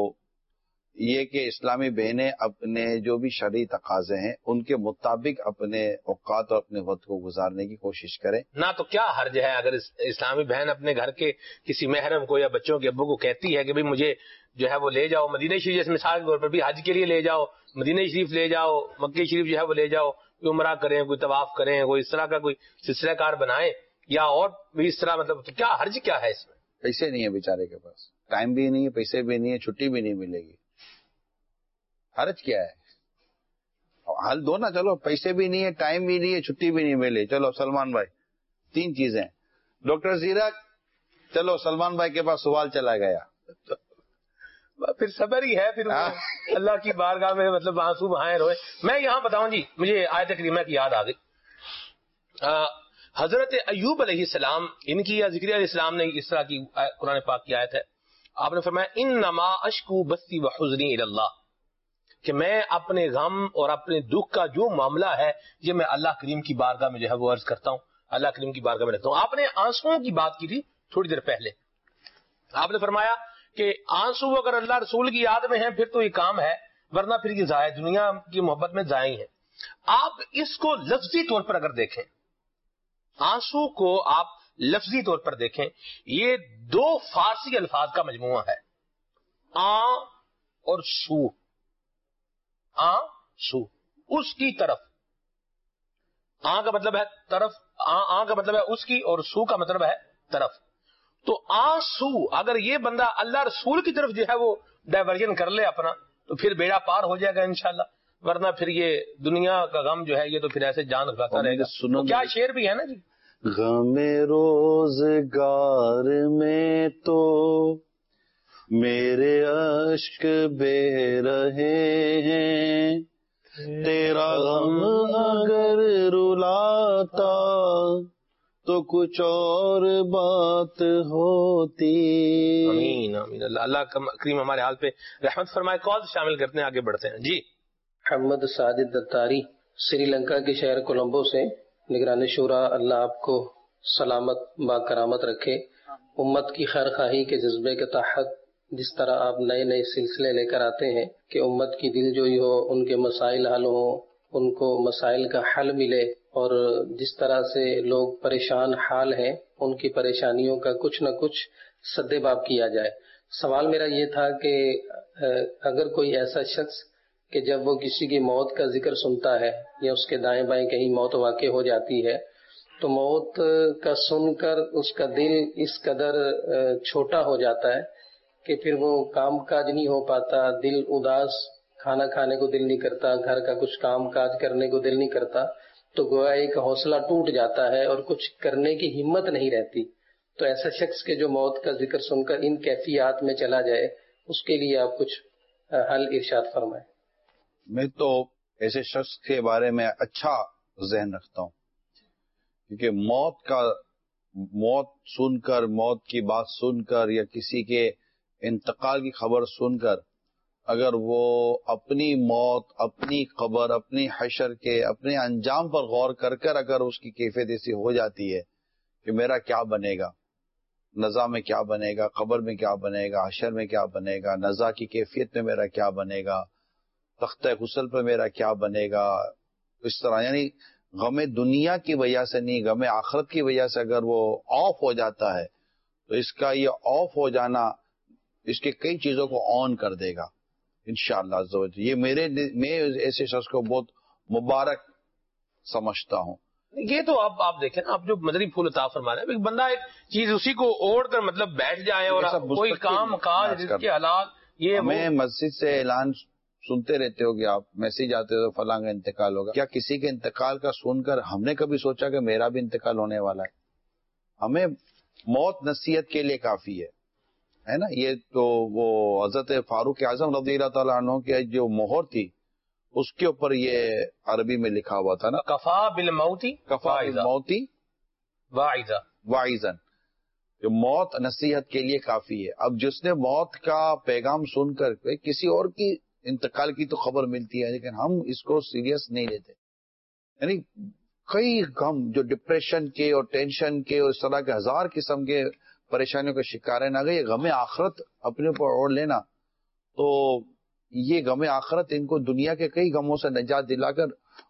یہ کہ اسلامی بہنیں اپنے جو بھی شرعی تقاضے ہیں ان کے مطابق اپنے اوقات اور اپنے وقت کو گزارنے کی کوشش کریں. نہ تو کیا حرج ہے اگر اسلامی بہن اپنے گھر کے کسی محرم کو یا بچوں کے ابو کو کہتی ہے کہ بھئی مجھے جو ہے وہ لے جاؤ مدینہ شریف، جیسے مثال کے طور پر بھی حج کے لیے لے جاؤ، مدینہ شریف لے جاؤ، مکہ شریف جو ہے وہ لے جاؤ، کوئی عمرہ کریں، کوئی طواف کریں، کوئی اس طرح کا کوئی سلسلہ کار بنائیں یا اور بھی اس طرح، مطلب کیا حرج کیا ہے اس میں؟ پیسے نہیں ہے بیچارے کے پاس، ٹائم بھی نہیں ہے، پیسے بھی نہیں ہے، چھٹی بھی نہیں ملے گی، حرج کیا ہے؟ حل دو نا، چلو پیسے بھی نہیں ہے، ٹائم بھی نہیں ہے، چھٹی بھی نہیں ملے. چلو سلمان بھائی تین چیزیں. ڈاکٹر زیرک چلو سلمان بھائی کے پاس سوال چلا گیا، پھر صبر ہی ہے، پھر اللہ کی بارگاہ میں مطلب آنسو بہائے روئے. میں یہاں بتاؤں جی، مجھے آیت کریمہ کی یاد آ گئی. حضرت ایوب علیہ السلام، ان کی یا ذکر علیہ السلام نے اس طرح کی قرآن پاک کی آیت ہے. آپ نے فرمایا انما اشکو بثی وحزنی الی اللہ، کہ میں اپنے غم اور اپنے دکھ کا جو معاملہ ہے یہ میں اللہ کریم کی بارگاہ میں جو ہے وہ عرض کرتا ہوں، اللہ کریم کی بارگاہ میں رکھتا ہوں. آپ نے آنسوؤں کی بات کی تھی تھوڑی دیر پہلے. آپ نے فرمایا کہ آنسو اگر اللہ رسول کی یاد میں ہیں پھر تو یہ کام ہے، ورنہ پھر یہ ضائع، دنیا کی محبت میں ضائع ہے. آپ اس کو لفظی طور پر اگر دیکھیں، آنسو کو آپ لفظی طور پر دیکھیں، یہ دو فارسی الفاظ کا مجموعہ ہے، آ اور سو. آ سو، اس کی طرف. آ کا مطلب ہے طرف، آ, آ کا مطلب ہے اس کی، اور سو کا مطلب ہے طرف. تو آنسو اگر یہ بندہ اللہ رسول کی طرف جو ہے وہ ڈائیورژن کر لے اپنا تو پھر بیڑا پار ہو جائے گا انشاءاللہ، ورنہ پھر یہ دنیا کا غم جو ہے یہ تو پھر ایسے جان کھاتا رہے گا. تو کیا شعر بھی ہے نا جی، غم روزگار میں تو میرے اشک بہ رہے ہیں، تیرا غم اگر رلاتا تو کچھ اور بات ہوتی. آمین آمین. اللہ اللہ کریم ہمارے حال پہ رحمت فرمائے. کال شامل کرتے ہیں، آگے بڑھتے ہیں جی. محمد ساجد دتاری سری لنکا کے شہر کولمبو سے. نگران شورا، اللہ آپ کو سلامت با کرامت رکھے. امت کی خیر خواہی کے جذبے کے تحت جس طرح آپ نئے نئے سلسلے لے کر آتے ہیں کہ امت کی دل جوئی ہو، ان کے مسائل حل ہوں، ان کو مسائل کا حل ملے، اور جس طرح سے لوگ پریشان حال ہیں ان کی پریشانیوں کا کچھ نہ کچھ سد باب کیا جائے. سوال میرا یہ تھا کہ اگر کوئی ایسا شخص کہ جب وہ کسی کی موت کا ذکر سنتا ہے یا اس کے دائیں بائیں کہیں موت واقع ہو جاتی ہے تو موت کا سن کر اس کا دل اس قدر چھوٹا ہو جاتا ہے کہ پھر وہ کام کاج نہیں ہو پاتا، دل اداس، کھانا کھانے کو دل نہیں کرتا، گھر کا کچھ کام کاج کرنے کو دل نہیں کرتا، تو گویا ایک حوصلہ ٹوٹ جاتا ہے اور کچھ کرنے کی ہمت نہیں رہتی. تو ایسا شخص کے جو موت کا ذکر سن کر ان کیفیات میں چلا جائے، اس کے لیے آپ کچھ حل ارشاد فرمائیں. میں تو ایسے شخص کے بارے میں اچھا ذہن رکھتا ہوں، کیونکہ موت کا موت سن کر، موت کی بات سن کر یا کسی کے انتقال کی خبر سن کر اگر وہ اپنی موت، اپنی قبر، اپنی حشر کے اپنے انجام پر غور کر کر اگر اس کی کیفیت ایسی ہو جاتی ہے کہ میرا کیا بنے گا، نزا میں کیا بنے گا، قبر میں کیا بنے گا، حشر میں کیا بنے گا، نزا کی کیفیت میں میرا کیا بنے گا، تختہ غسل پر میرا کیا بنے گا، اس طرح یعنی غم دنیا کی وجہ سے نہیں، غم آخرت کی وجہ سے اگر وہ آف ہو جاتا ہے تو اس کا یہ آف ہو جانا اس کے کئی چیزوں کو آن کر دے گا انشاءاللہ عز و جل۔ یہ میرے میں ایسے شخص کو بہت مبارک سمجھتا ہوں۔ یہ تو اب آپ دیکھیں نا، آپ جو مدنی پھول عطا فرما رہے ہیں، بندہ ایک چیز اسی کو اوڑھ کر مطلب بیٹھ جائے اور کوئی کام کاج جس کے حالات یہ ہمیں مسجد سے اعلان سنتے رہتے ہو کہ آپ میسج آتے ہو فلاں کا انتقال ہوگا، کیا کسی کے انتقال کا سن کر ہم نے کبھی سوچا کہ میرا بھی انتقال ہونے والا ہے؟ ہمیں موت نصیحت کے لیے کافی ہے، ہے نا۔ یہ تو وہ حضرت فاروق اعظم رضی اللہ تعالیٰ عنہ کی جو مہر تھی اس کے اوپر یہ عربی میں لکھا ہوا تھا نا، کفا بالموتی کفا بالموتی واعظا واعظن، جو موت نصیحت کے لیے کافی ہے۔ اب جس نے موت کا پیغام سن کر کسی اور کی انتقال کی تو خبر ملتی ہے لیکن ہم اس کو سیریس نہیں لیتے، یعنی کئی غم جو ڈپریشن کے اور ٹینشن کے اور اس طرح کے ہزار قسم کے پریشانیوں کا شکار ہے، اگر یہ غم آخرت اپنے اوپر اوڑھ لینا تو یہ غم آخرت ان کو دنیا کے کئی غموں سے نجات دلا کر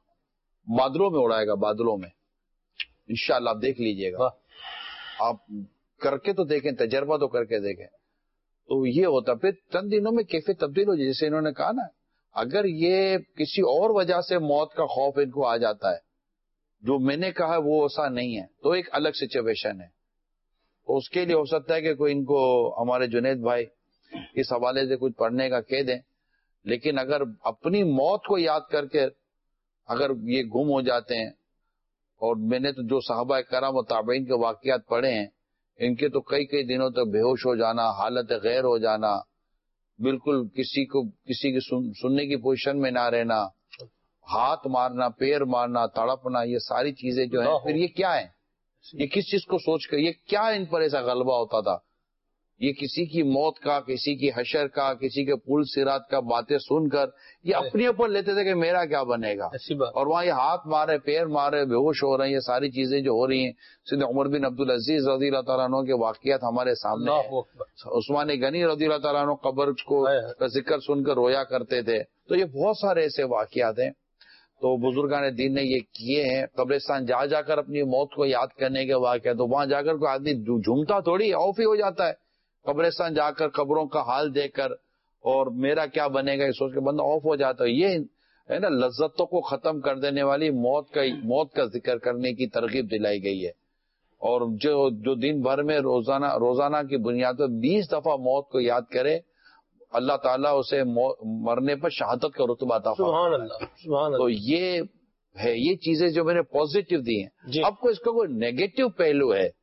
بادلوں میں اڑائے گا، بادلوں میں انشاءاللہ۔ آپ دیکھ لیجئے گا، آپ کر کے تو دیکھیں، تجربہ تو کر کے دیکھیں، تو یہ ہوتا پھر چند دنوں میں کیفیت تبدیل ہو جائے۔ جیسے انہوں نے کہا نا، اگر یہ کسی اور وجہ سے موت کا خوف ان کو آ جاتا ہے جو میں نے کہا وہ ایسا نہیں ہے تو ایک الگ سچویشن ہے، تو اس کے لیے ہو سکتا ہے کہ کوئی ان کو ہمارے جنید بھائی اس حوالے سے کچھ پڑھنے کا کہہ دیں، لیکن اگر اپنی موت کو یاد کر کے اگر یہ گم ہو جاتے ہیں، اور میں نے تو جو صحابہ کرام و تابعین کے واقعات پڑھے ہیں، ان کے تو کئی کئی دنوں تک بے ہوش ہو جانا، حالت غیر ہو جانا، بالکل کسی کو کسی کی سن, سننے کی پوزیشن میں نہ رہنا، ہاتھ مارنا، پیر مارنا، تڑپنا، یہ ساری چیزیں جو ہیں پھر یہ کیا ہیں؟ یہ کس چیز کو سوچ کر، یہ کیا ان پر ایسا غلبہ ہوتا تھا؟ یہ کسی کی موت کا، کسی کی حشر کا، کسی کے پل صراط کا باتیں سن کر یہ اپنے اوپر لیتے تھے کہ میرا کیا بنے گا، اور وہاں یہ ہاتھ مارے، پیر مارے، بے ہوش ہو رہے ہیں، یہ ساری چیزیں جو ہو رہی ہیں۔ سیدنا عمر بن عبدالعزیز رضی اللہ تعالیٰ عنہ کے واقعات ہمارے سامنے ہیں۔ عثمان غنی رضی اللہ تعالیٰ عنہ قبر کو کا ذکر سن کر رویا کرتے تھے، تو یہ بہت سارے ایسے واقعات ہیں۔ تو بزرگان دین نے یہ کیے ہیں، قبرستان جا جا کر اپنی موت کو یاد کرنے کے واقعات، تو وہاں جا کر کوئی آدمی جھومتا تھوڑی، آف ہی ہو جاتا ہے۔ قبرستان جا کر قبروں کا حال دیکھ کر اور میرا کیا بنے گا یہ سوچ کے بندہ آف ہو جاتا ہے۔ یہ ہے نا لذتوں کو ختم کر دینے والی موت کا موت کا ذکر کرنے کی ترغیب دلائی گئی ہے، اور جو جو دن بھر میں روزانہ روزانہ کی بنیاد پر بیس دفعہ موت کو یاد کرے، اللہ تعالیٰ اسے مرنے پر شہادت کا رتبہ عطا سبحان اللہ، سبحان اللہ۔ تو یہ ہے، یہ چیزیں جو میں نے پازیٹیو دی ہیں جی۔ اب کو اس کا کوئی نیگیٹو پہلو ہے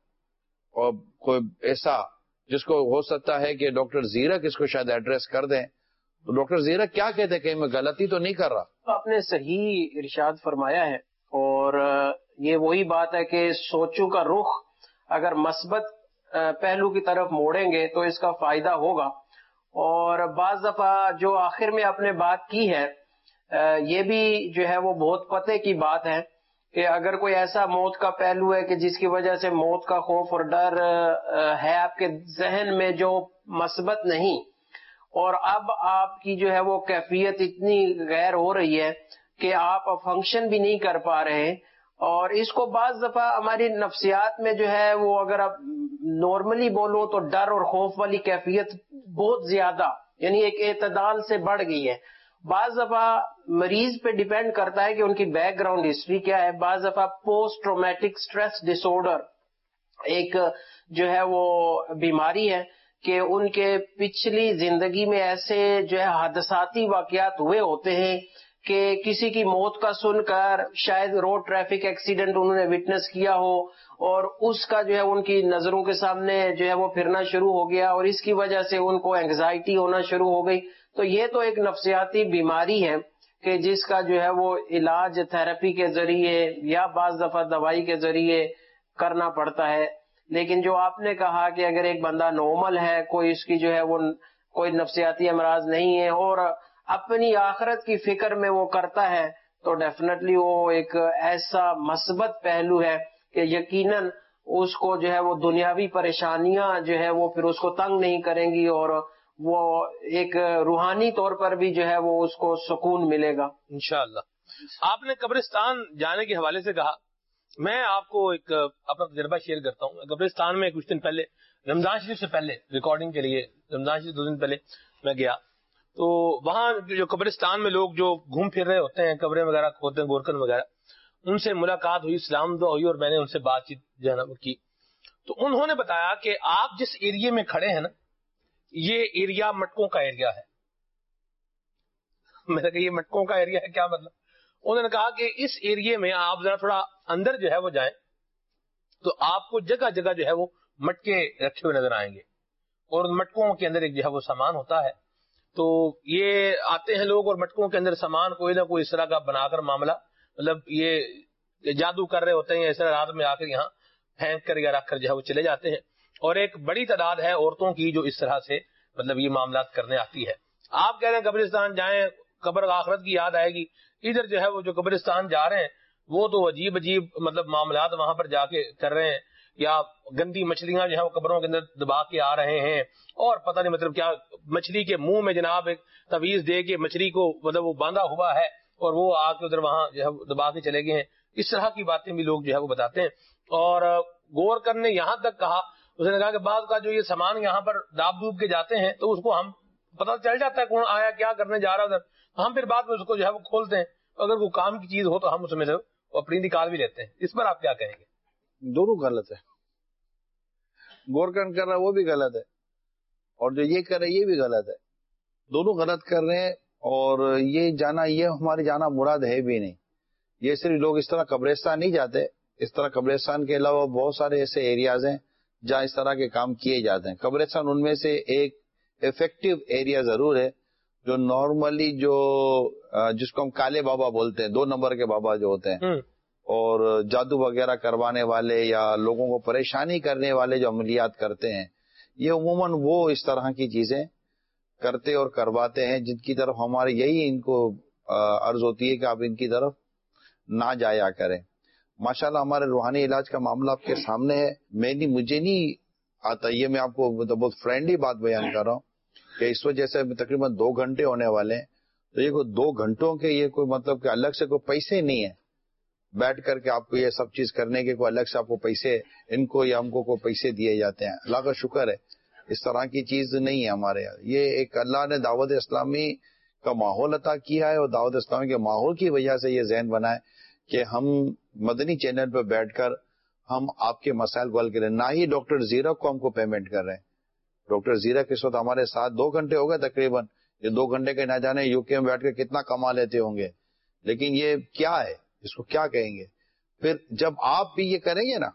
اور کوئی ایسا جس کو ہو سکتا ہے کہ ڈاکٹر زیرک اس کو شاید ایڈریس کر دیں، تو ڈاکٹر زیرک کیا کہتے ہیں کہ میں غلطی تو نہیں کر رہا؟ آپ نے صحیح ارشاد فرمایا ہے، اور یہ وہی بات ہے کہ سوچوں کا رخ اگر مثبت پہلو کی طرف موڑیں گے تو اس کا فائدہ ہوگا۔ اور بعض دفعہ جو آخر میں آپ نے بات کی ہے یہ بھی جو ہے وہ بہت پتے کی بات ہے کہ اگر کوئی ایسا موت کا پہلو ہے کہ جس کی وجہ سے موت کا خوف اور ڈر ہے آپ کے ذہن میں جو مثبت نہیں، اور اب آپ کی جو ہے وہ کیفیت اتنی غیر ہو رہی ہے کہ آپ فنکشن بھی نہیں کر پا رہے ہیں، اور اس کو بعض دفعہ ہماری نفسیات میں جو ہے وہ اگر آپ نارملی بولو تو ڈر اور خوف والی کیفیت بہت زیادہ، یعنی ایک اعتدال سے بڑھ گئی ہے۔ بعض دفعہ مریض پہ ڈیپینڈ کرتا ہے کہ ان کی بیک گراؤنڈ ہسٹری کیا ہے۔ بعض دفعہ post traumatic stress disorder ایک جو ہے وہ بیماری ہے کہ ان کے پچھلی زندگی میں ایسے جو ہے حادثاتی واقعات ہوئے ہوتے ہیں کہ کسی کی موت کا سن کر شاید روڈ ٹریفک ایکسیڈنٹ انہوں نے وٹنس کیا ہو، اور اس کا جو ہے ان کی نظروں کے سامنے جو ہے وہ پھرنا شروع ہو گیا، اور اس کی وجہ سے ان کو اینگزائٹی ہونا شروع ہو گئی۔ تو یہ تو ایک نفسیاتی بیماری ہے کہ جس کا جو ہے وہ علاج تھراپی کے ذریعے یا بعض دفعہ دوائی کے ذریعے کرنا پڑتا ہے۔ لیکن جو آپ نے کہا کہ اگر ایک بندہ نارمل ہے، کوئی اس کی جو ہے وہ کوئی نفسیاتی امراض نہیں ہے اور اپنی آخرت کی فکر میں وہ کرتا ہے تو ڈیفینیٹلی وہ ایک ایسا مثبت پہلو ہے کہ یقیناً اس کو جو ہے وہ دنیاوی پریشانیاں جو ہے وہ پھر اس کو تنگ نہیں کریں گی اور وہ ایک روحانی طور پر بھی جو ہے وہ اس کو سکون ملے گا انشاءاللہ. آپ نے قبرستان جانے کے حوالے سے کہا، میں آپ کو ایک اپنا تجربہ شیئر کرتا ہوں. قبرستان میں کچھ دن پہلے رمضان شریف سے پہلے ریکارڈنگ کے لیے رمضان شریف دو دن پہلے میں گیا تو وہاں جو قبرستان میں لوگ جو گھوم پھر رہے ہوتے ہیں، قبریں وغیرہ کھودتے ہیں، گورکن وغیرہ، ان سے ملاقات ہوئی، سلام دعا ہوئی اور میں نے ان سے بات چیت جو ہے نا کی. تو انہوں نے بتایا کہ آپ جس ایریے میں کھڑے ہیں نا، یہ ایریا مٹکوں کا ایریا ہے. میں نے کہا یہ مٹکوں کا ایریا ہے، کیا مطلب؟ انہوں نے کہا کہ اس ایریے میں آپ ذرا تھوڑا اندر جو ہے وہ جائیں تو آپ کو جگہ جگہ جو ہے وہ مٹکے رکھے ہوئے نظر آئیں گے اور ان مٹکوں کے اندر ایک جو ہے وہ سامان ہوتا ہے. تو یہ آتے ہیں لوگ اور مٹکوں کے اندر سامان کوئی نہ کوئی اس طرح کا بنا کر معاملہ، مطلب یہ جادو کر رہے ہوتے ہیں، اس طرح رات میں آ کر یہاں پھینک کر یا رکھ کر جو ہے وہ چلے جاتے ہیں. اور ایک بڑی تعداد ہے عورتوں کی جو اس طرح سے مطلب یہ معاملات کرنے آتی ہے. آپ کہہ رہے ہیں قبرستان جائیں، قبر آخرت کی یاد آئے گی. ادھر جو ہے وہ جو قبرستان جا رہے ہیں وہ تو عجیب عجیب مطلب معاملات وہاں پر جا کے کر رہے ہیں، یا گندی مچھلیاں جو ہے وہ قبروں کے اندر دبا کے آ رہے ہیں، اور پتہ نہیں مطلب کیا مچھلی کے منہ میں جناب ایک تعویذ دے کے مچھلی کو مطلب وہ باندھا ہوا ہے اور وہ آ کے ادھر وہاں جو ہے دبا کے چلے گئے ہیں. اس طرح کی باتیں بھی لوگ جو ہے وہ بتاتے ہیں. اور غور کرنے یہاں تک کہا، اس نے کہا کہ بعض کا جو یہ سامان یہاں پر داب ڈوب کے جاتے ہیں تو اس کو ہم پتہ چل جاتا ہے کون آیا کیا کرنے جا رہا ادھر، ہم پھر بعد میں اس کو جو ہے وہ کھولتے ہیں، اگر کوئی کام کی چیز ہو تو ہم اس میں سے اپنی نکال بھی لیتے ہیں. اس پر آپ کیا کہیں گے؟ دونوں غلط ہے. غور کر رہا ہے وہ بھی غلط ہے اور جو یہ کر رہے یہ بھی غلط ہے. دونوں غلط کر رہے ہیں. اور یہ جانا یہ ہمارے جانا مراد ہے بھی نہیں. یہ صرف لوگ اس طرح قبرستان نہیں جاتے، اس طرح قبرستان کے علاوہ بہت سارے ایسے ایریاز ہیں جہاں اس طرح کے کام کیے جاتے ہیں. قبرستان ان میں سے ایک افیکٹو ایریا ضرور ہے جو نارملی جو جس کو ہم کالے بابا بولتے ہیں، دو نمبر کے بابا جو ہوتے ہیں اور جادو وغیرہ کروانے والے یا لوگوں کو پریشانی کرنے والے جو عملیات کرتے ہیں، یہ عموماً وہ اس طرح کی چیزیں کرتے اور کرواتے ہیں جن کی طرف ہماری یہی ان کو عرض ہوتی ہے کہ آپ ان کی طرف نہ جایا کریں. ماشاءاللہ ہمارے روحانی علاج کا معاملہ آپ کے سامنے ہے. میں نہیں مجھے نہیں آتا یہ، میں آپ کو بہت فرینڈلی بات بیان کر رہا ہوں کہ اس وجہ سے تقریباً دو گھنٹے ہونے والے ہیں. تو یہ کوئی دو گھنٹوں کے یہ کوئی مطلب کہ الگ سے کوئی پیسے نہیں ہے بیٹھ کر کے آپ کو یہ سب چیز کرنے کے، کوئی الگ سے آپ کو پیسے ان کو یا ہم کو کوئی پیسے دیے جاتے ہیں. اللہ کا شکر ہے اس طرح کی چیز نہیں ہے ہمارے یہاں. یہ ایک اللہ نے دعوت اسلامی کا ماحول عطا کیا ہے اور دعوت اسلامی کے ماحول کی وجہ سے یہ ذہن بنا ہے کہ ہم مدنی چینل پہ بیٹھ کر ہم آپ کے مسائل کو حل کریں. نہ ہی ڈاکٹر زیرک کو ہم کو پیمنٹ کر رہے ہیں. ڈاکٹر زیرک اس وقت ہمارے ساتھ دو گھنٹے ہو گئے تقریباً. یہ دو گھنٹے کے نہ جانے یو کے میں بیٹھ کے کتنا کما لیتے ہوں گے، لیکن یہ کیا ہے، اس کو کیا کہیں گے. پھر جب آپ بھی یہ کریں گے نا،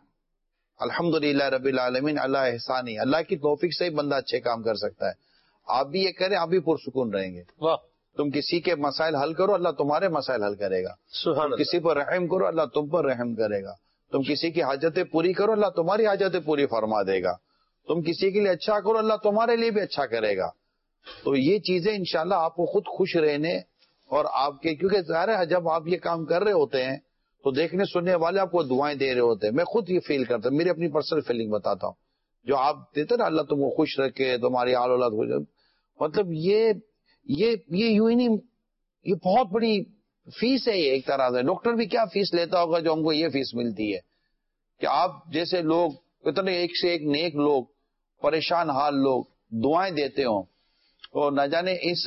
الحمدللہ رب العالمین، اللہ احسانی، اللہ کی توفیق سے ہی بندہ اچھے کام کر سکتا ہے. آپ بھی یہ کریں، آپ بھی پرسکون رہیں گے. تم کسی کے مسائل حل کرو، اللہ تمہارے مسائل حل کرے گا. کسی پر رحم کرو، اللہ تم پر رحم کرے گا. تم کسی کی حاجتیں پوری کرو، اللہ تمہاری حاجتیں پوری فرما دے گا. تم کسی کے لیے اچھا کرو، اللہ تمہارے لیے بھی اچھا کرے گا. تو یہ چیزیں انشاءاللہ آپ کو خود خوش رہنے اور آپ کے، کیونکہ ظاہر ہے جب آپ یہ کام کر رہے ہوتے ہیں تو دیکھنے سننے والے آپ کو دعائیں دے رہے ہوتے ہیں. میں خود یہ فیل کرتا ہوں، میری اپنی پرسنل فیلنگ بتاتا ہوں. جو آپ دیتے نا، اللہ تم کو خوش رکھے، تمہاری آل اولاد خوش، مطلب یہ یہ یہ یوں ہی نہیں، یہ بہت بڑی فیس ہے. یہ ایک طرح سے ڈاکٹر بھی کیا فیس لیتا ہوگا جو ہم کو یہ فیس ملتی ہے کہ آپ جیسے لوگ اتنے ایک سے ایک نیک لوگ، پریشان حال لوگ دعائیں دیتے ہوں، اور نہ جانے اس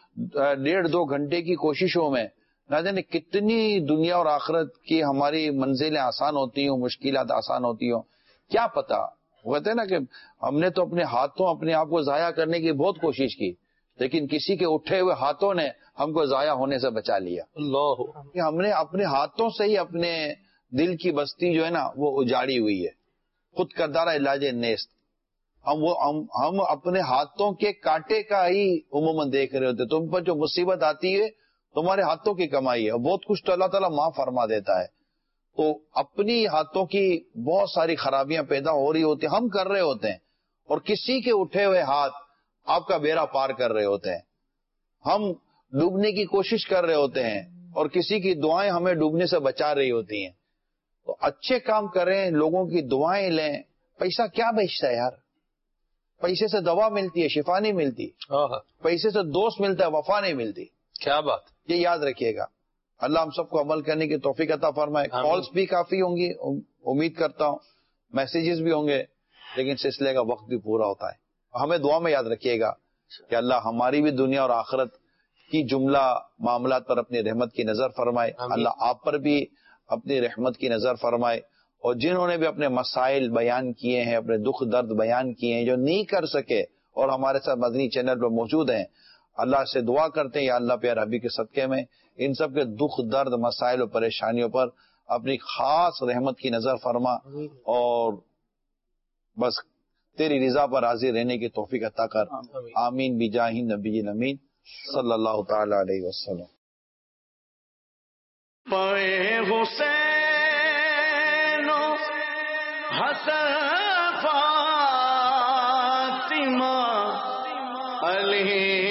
ڈیڑھ دو گھنٹے کی کوششوں میں نہ جانے کتنی دنیا اور آخرت کی ہماری منزلیں آسان ہوتی ہوں، مشکلات آسان ہوتی ہوں. کیا پتا، وہ کہتے ہیں نا کہ ہم نے تو اپنے ہاتھوں اپنے آپ کو ضائع کرنے کی بہت کوشش کی، لیکن کسی کے اٹھے ہوئے ہاتھوں نے ہم کو ضائع ہونے سے بچا لیا. اللہ، ہم نے اپنے ہاتھوں سے ہی اپنے دل کی بستی جو ہے نا وہ اجاڑی ہوئی ہے. خود کردارہ علاج نیست. ہم وہ ہم, ہم اپنے ہاتھوں کے کانٹے کا ہی عموماً دیکھ رہے ہوتے. تم پر جو مصیبت آتی ہے تمہارے ہاتھوں کی کمائی ہے، بہت کچھ تو اللہ تعالیٰ معاف فرما دیتا ہے. تو اپنی ہاتھوں کی بہت ساری خرابیاں پیدا ہو رہی ہوتی ہم کر رہے ہوتے ہیں، اور کسی کے اٹھے ہوئے ہاتھ آپ کا بیڑا پار کر رہے ہوتے ہیں، ہم ڈوبنے کی کوشش کر رہے ہوتے ہیں اور کسی کی دعائیں ہمیں ڈوبنے سے بچا رہی ہوتی ہیں. تو اچھے کام کریں، لوگوں کی دعائیں لیں. پیسہ کیا بیچتا ہے یار؟ پیسے سے دوا ملتی ہے، شفا نہیں ملتی. پیسے سے دوست ملتا ہے، وفا نہیں ملتی. کیا بات، یہ یاد رکھیے گا. اللہ ہم سب کو عمل کرنے کی توفیق عطا فرمائے. کالز بھی کافی ہوں گی امید کرتا ہوں، میسیجز بھی ہوں گے، لیکن سلسلے کا وقت بھی پورا ہوتا ہے. ہمیں دعا میں یاد رکھیے گا کہ اللہ ہماری بھی دنیا اور آخرت کی جملہ معاملات پر اپنی رحمت کی نظر فرمائے. اللہ آپ پر بھی اپنی رحمت کی نظر فرمائے. اور جنہوں نے بھی اپنے مسائل بیان کیے ہیں، اپنے دکھ درد بیان کیے ہیں، جو نہیں کر سکے اور ہمارے ساتھ مدنی چینل پر موجود ہیں، اللہ سے دعا کرتے ہیں یا اللہ پیارے حبیب کے صدقے میں ان سب کے دکھ درد مسائل اور پریشانیوں پر اپنی خاص رحمت کی نظر فرما اور بس تیری رضا پر راضی رہنے کی توفیق عطا کر. آمین بجاہ نبی الامین صلی اللہ تعالی علیہ وسلم. حسین حسن فاطمہ علی